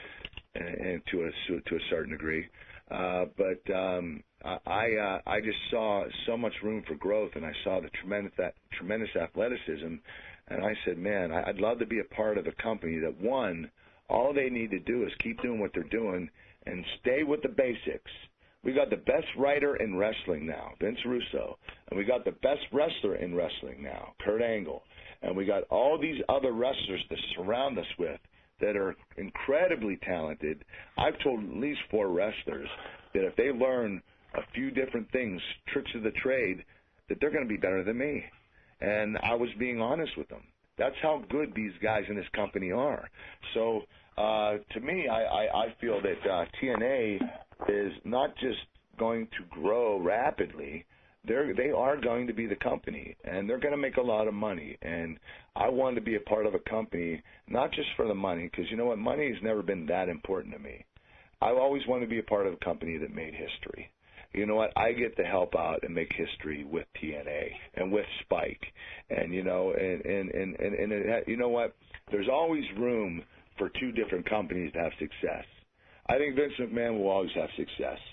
and, and to a to a certain degree. Uh, but um, I uh, I just saw so much room for growth, and I saw the tremendous that tremendous athleticism, and I said, man, I'd love to be a part of a company that, one, all they need to do is keep doing what they're doing and stay with the basics. We got the best writer in wrestling now, Vince Russo, and we got the best wrestler in wrestling now, Kurt Angle, and we got all these other wrestlers to surround us with that are incredibly talented. I've told at least four wrestlers that if they learn a few different things, tricks of the trade, that they're going to be better than me. And I was being honest with them. That's how good these guys in this company are. So uh, to me, I, I, I feel that uh, T N A is not just going to grow rapidly. They're, they are going to be the company, and they're going to make a lot of money. And I wanted to be a part of a company, not just for the money, because you know what, money has never been that important to me. I always wanted to be a part of a company that made history. You know what, I get to help out and make history with T N A and with Spike. And, you know, and, and, and, and, and it, you know what, there's always room for two different companies to have success. I think Vince McMahon will always have success.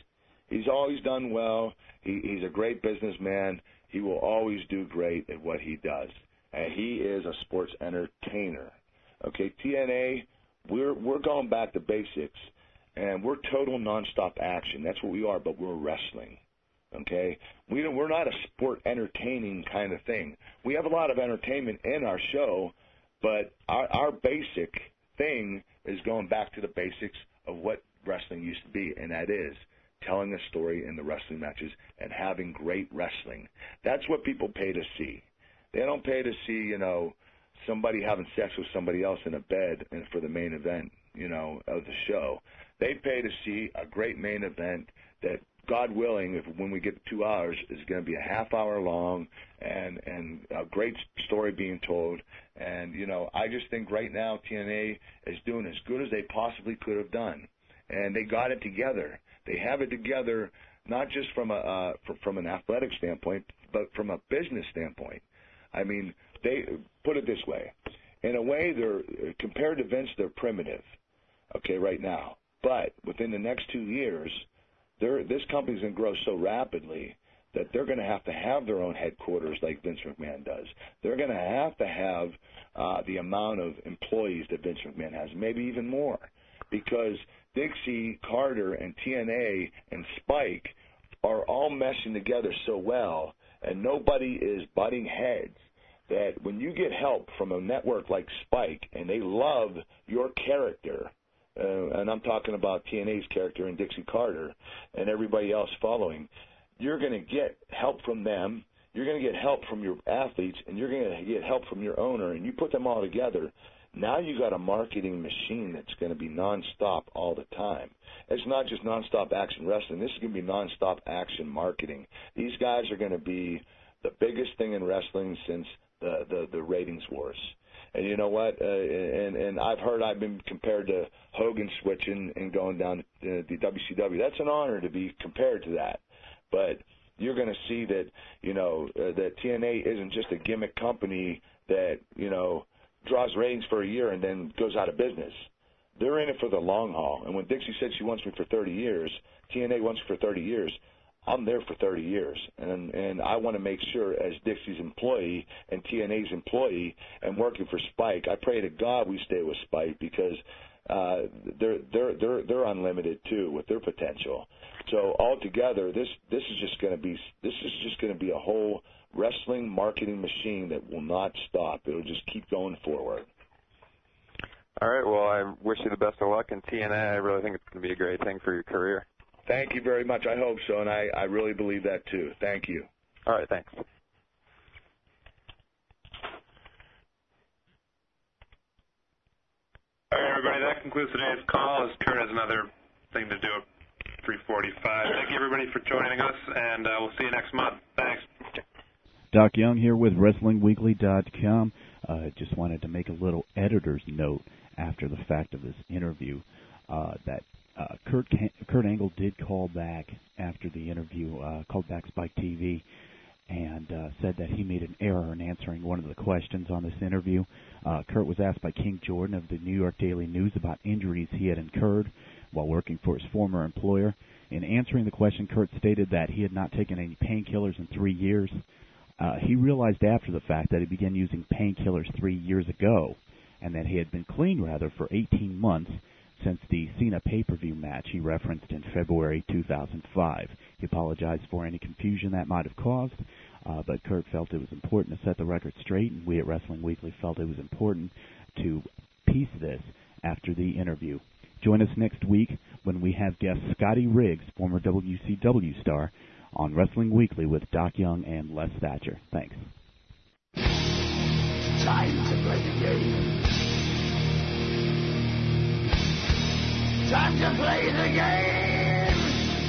He's always done well. He, he's a great businessman. He will always do great at what he does. And he is a sports entertainer. Okay, T N A, we're we're going back to basics, and we're total nonstop action. That's what we are, but we're wrestling. Okay, we don't, we're not a sport entertaining kind of thing. We have a lot of entertainment in our show, but our, our basic thing is going back to the basics of what wrestling used to be, and that is telling a story in the wrestling matches and having great wrestling. That's what people pay to see. They don't pay to see, you know, somebody having sex with somebody else in a bed and for the main event, you know, of the show. They pay to see a great main event that, God willing, if when we get to two hours, is going to be a half hour long and and a great story being told. And, you know, I just think right now T N A is doing as good as they possibly could have done. And they got it together. They have it together not just from a uh, from, from an athletic standpoint, but from a business standpoint. I mean, they put it this way. In a way, they're compared to Vince, they're primitive, okay, right now. But within the next two years, they're, this company's going to grow so rapidly that they're going to have to have their own headquarters like Vince McMahon does. They're going to have to have uh, the amount of employees that Vince McMahon has, maybe even more, because Dixie, Carter, and T N A and Spike are all meshing together so well, and nobody is butting heads, that when you get help from a network like Spike and they love your character, uh, and I'm talking about T N A's character and Dixie Carter and everybody else following, you're going to get help from them, you're going to get help from your athletes, and you're going to get help from your owner, and you put them all together. Now you got a marketing machine that's going to be nonstop all the time. It's not just nonstop action wrestling. This is going to be nonstop action marketing. These guys are going to be the biggest thing in wrestling since the, the, the ratings wars. And you know what? Uh, and, and I've heard I've been compared to Hogan switching and going down to the W C W. That's an honor to be compared to that. But you're going to see that, you know, uh, that T N A isn't just a gimmick company that, you know, draws ratings for a year and then goes out of business. They're in it for the long haul. And when Dixie said she wants me for thirty years, T N A wants me for thirty years, I'm there for thirty years. And and I want to make sure, as Dixie's employee and T N A's employee and working for Spike, I pray to God we stay with Spike, because uh, they're they're they're they're unlimited too with their potential. So altogether, this this is just going to be this is just going to be a whole wrestling marketing machine that will not stop. It'll just keep going forward. All right. Well, I wish you the best of luck in T N A. I really think it's going to be a great thing for your career. Thank you very much. I hope so, and I, I really believe that too. Thank you. All right. Thanks. All right, everybody. That concludes today's call. As Kurt has another thing to do at three forty-five. Thank you, everybody, for joining us, and uh, we'll see you next month. Thanks. Doc Young here with Wrestling Weekly dot com. Uh, just wanted to make a little editor's note after the fact of this interview uh, that uh, Kurt Kurt Angle did call back after the interview, uh, called back Spike T V, and uh, said that he made an error in answering one of the questions on this interview. Uh, Kurt was asked by King Jordan of the New York Daily News about injuries he had incurred while working for his former employer. In answering the question, Kurt stated that he had not taken any painkillers in three years. Uh, he realized after the fact that he began using painkillers three years ago, and that he had been clean, rather, for eighteen months since the Cena pay-per-view match he referenced in February two thousand five. He apologized for any confusion that might have caused, uh, but Kurt felt it was important to set the record straight, and we at Wrestling Weekly felt it was important to piece this after the interview. Join us next week when we have guest Scotty Riggs, former W C W star, on Wrestling Weekly with Doc Young and Les Thatcher. Thanks. Time to play the game. Time to play the game.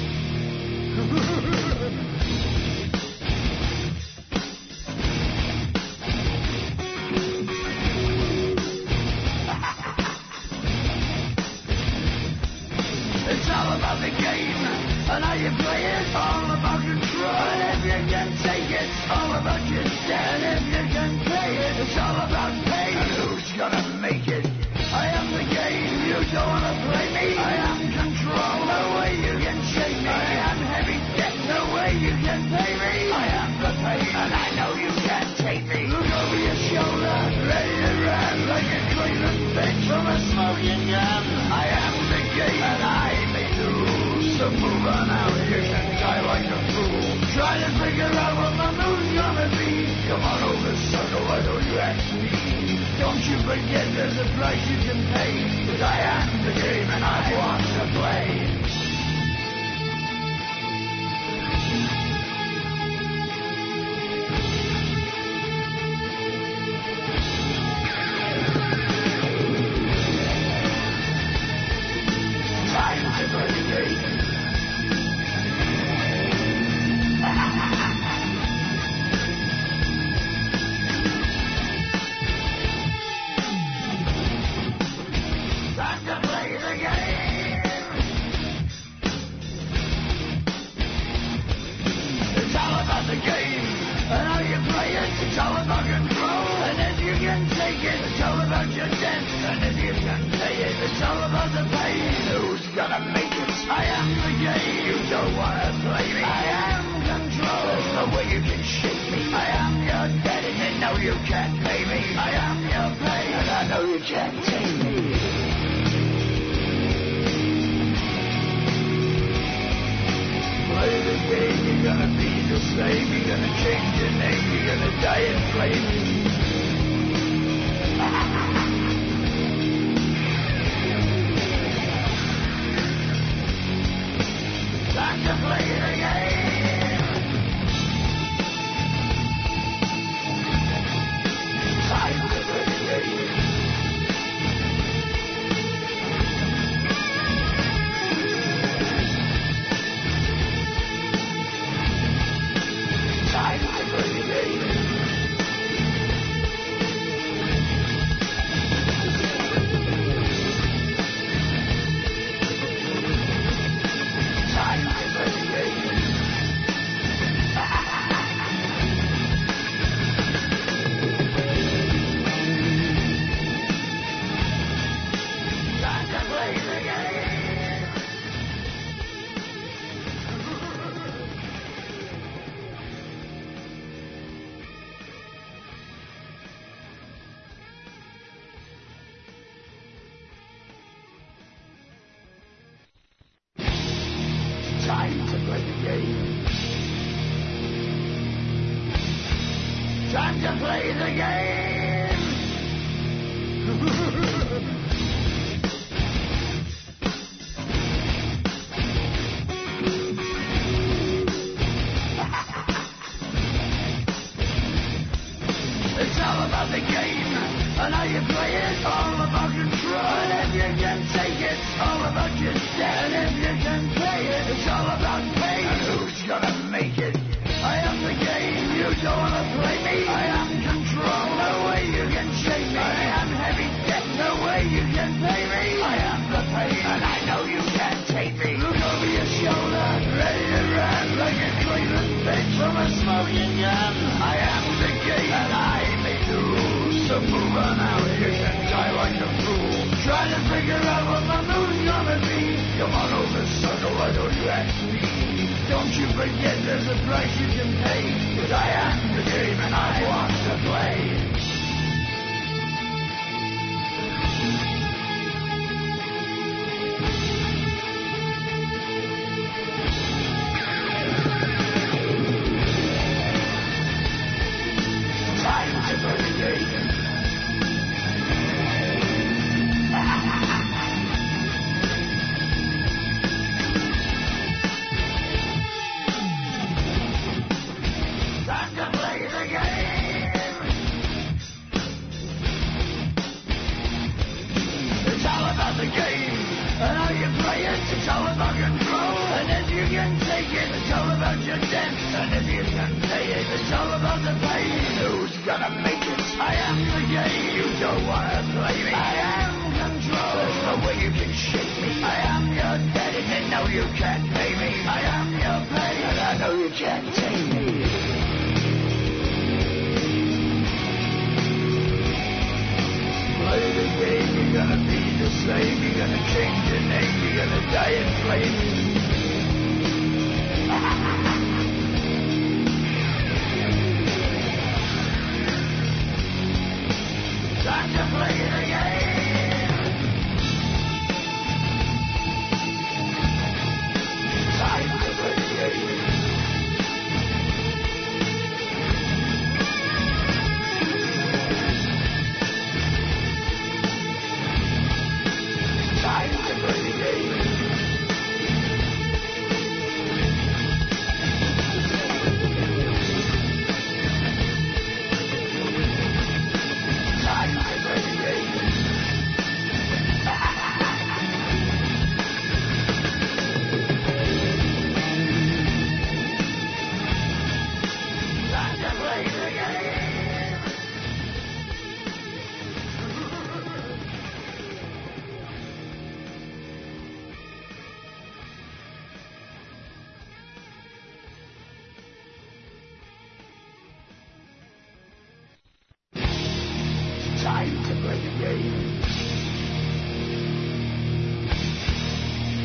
It's all about the game. And how you play it, all about control. And if you can take it, all about your stand. If you can play it, it's all about pain. And who's gonna make it? I am the game, you don't wanna play me. I am control, no way you can shake me. I am Don't you forget there's a price you can pay, 'cause I am the game and I want to play.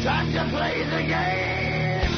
Time to play the game.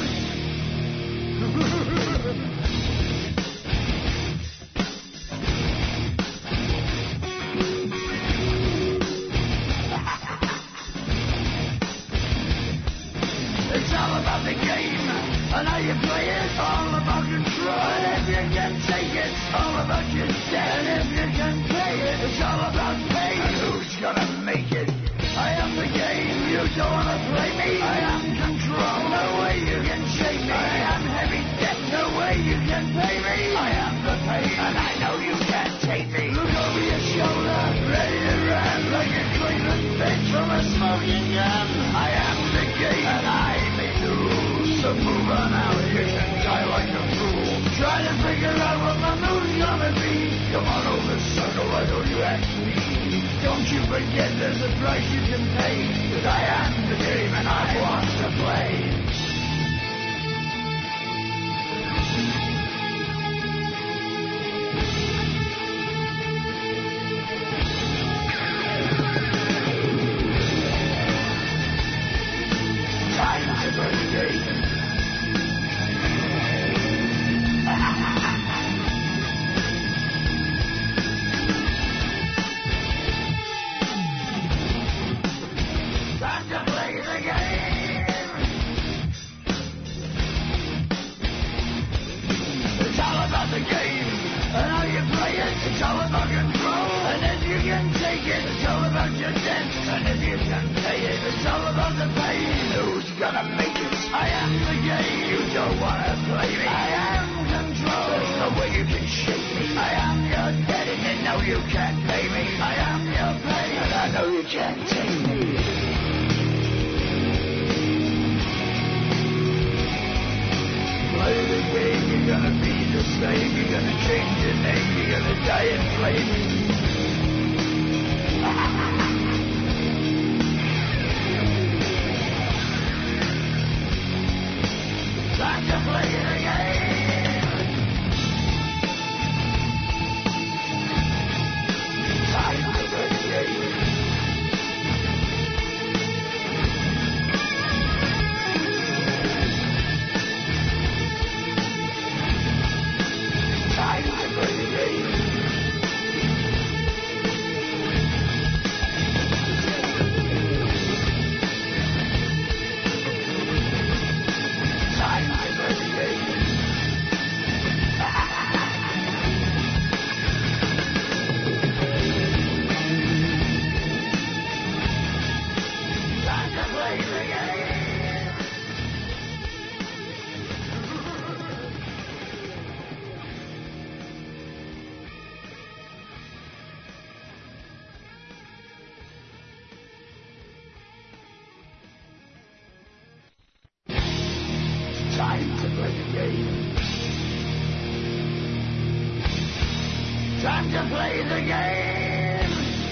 It's all about the game and how you play it. All about control. And if you can take it, all about your debt. And if you can play it, it's all about pain. And who's gonna make it? I am the game, you don't wanna play me. I am control, no way you can shake me. I am heavy debt, no way you can pay me. I am the pain, and I know you can't take me. Look over your shoulder, ready to run like a Cleveland bitch from a smoking gun. I am the game, and I make the rules. So move on out, you can die like a fool. Try to figure out what my move's gonna be. Come on over, sucker, why don't you ask me? Don't you forget there's a price you can pay. Cause I am the game and I want to play. Time to play the game. The game, and how you play it, it's all about control. And if you can take it, it's all about your debt. And if you can pay it, it's all about the pain. Who's gonna make it? I am the game, you don't wanna play me. I am control, there's no way you can shake me. I am your debt, and you know you can't pay me. I am your pain, and I know you can't take me. Play the game, you're gonna be the same. You're gonna change your name, you're gonna die in flames. Time to play the game. Time to play the game. Time to play the game. Time to play the game. Time to play the game. Time to play the game. Time to play the game.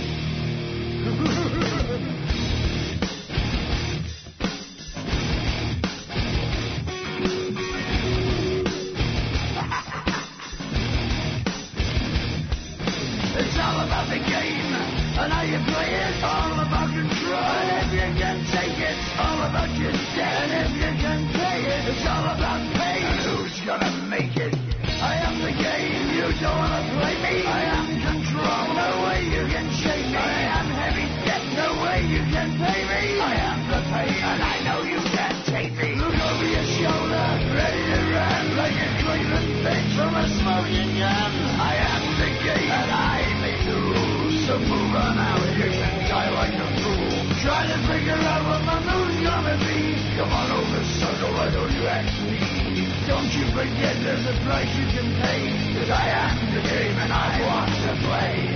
It's all about the game and how you play it. All about control. And if you can take it, all about your debt. And if you can pay it, it's all about pain. And who's gonna make it? I am the game, you don't wanna play me. I am control, no way you can shake me. I am heavy debt, no way you can pay me. I am the pain, and I know you can't take me. Look over your shoulder, ready to run like a Cleveland bitch from a smoking gun. I am the game, and I make the rules. So move on out, you can die like a fool. Try to figure out what my move's gonna be. Come on over, sucker, why don't you ask me? Don't you forget there's a price you can pay. Cause I am the game and I want to play.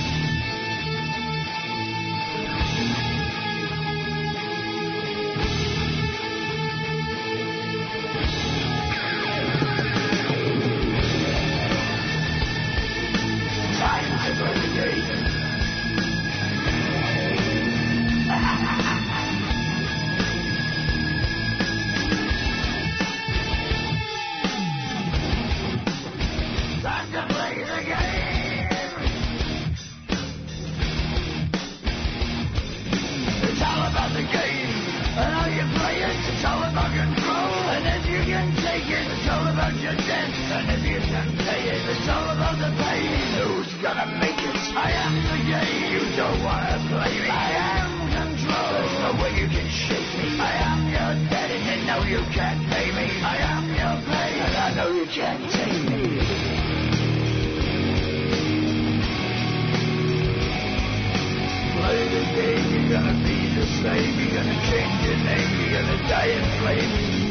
Time to play the game. Time to play the game. your debt, and if you can pay it, it's all about the pain. Who's gonna make it? I am the game. You don't wanna play me. I am control. There's no way you can shake me. I am your daddy, and no, you can't pay me. I am your pain, and I know you can't take me. Play the game, you're gonna be the slave, you're gonna change your name, you're gonna die in flames.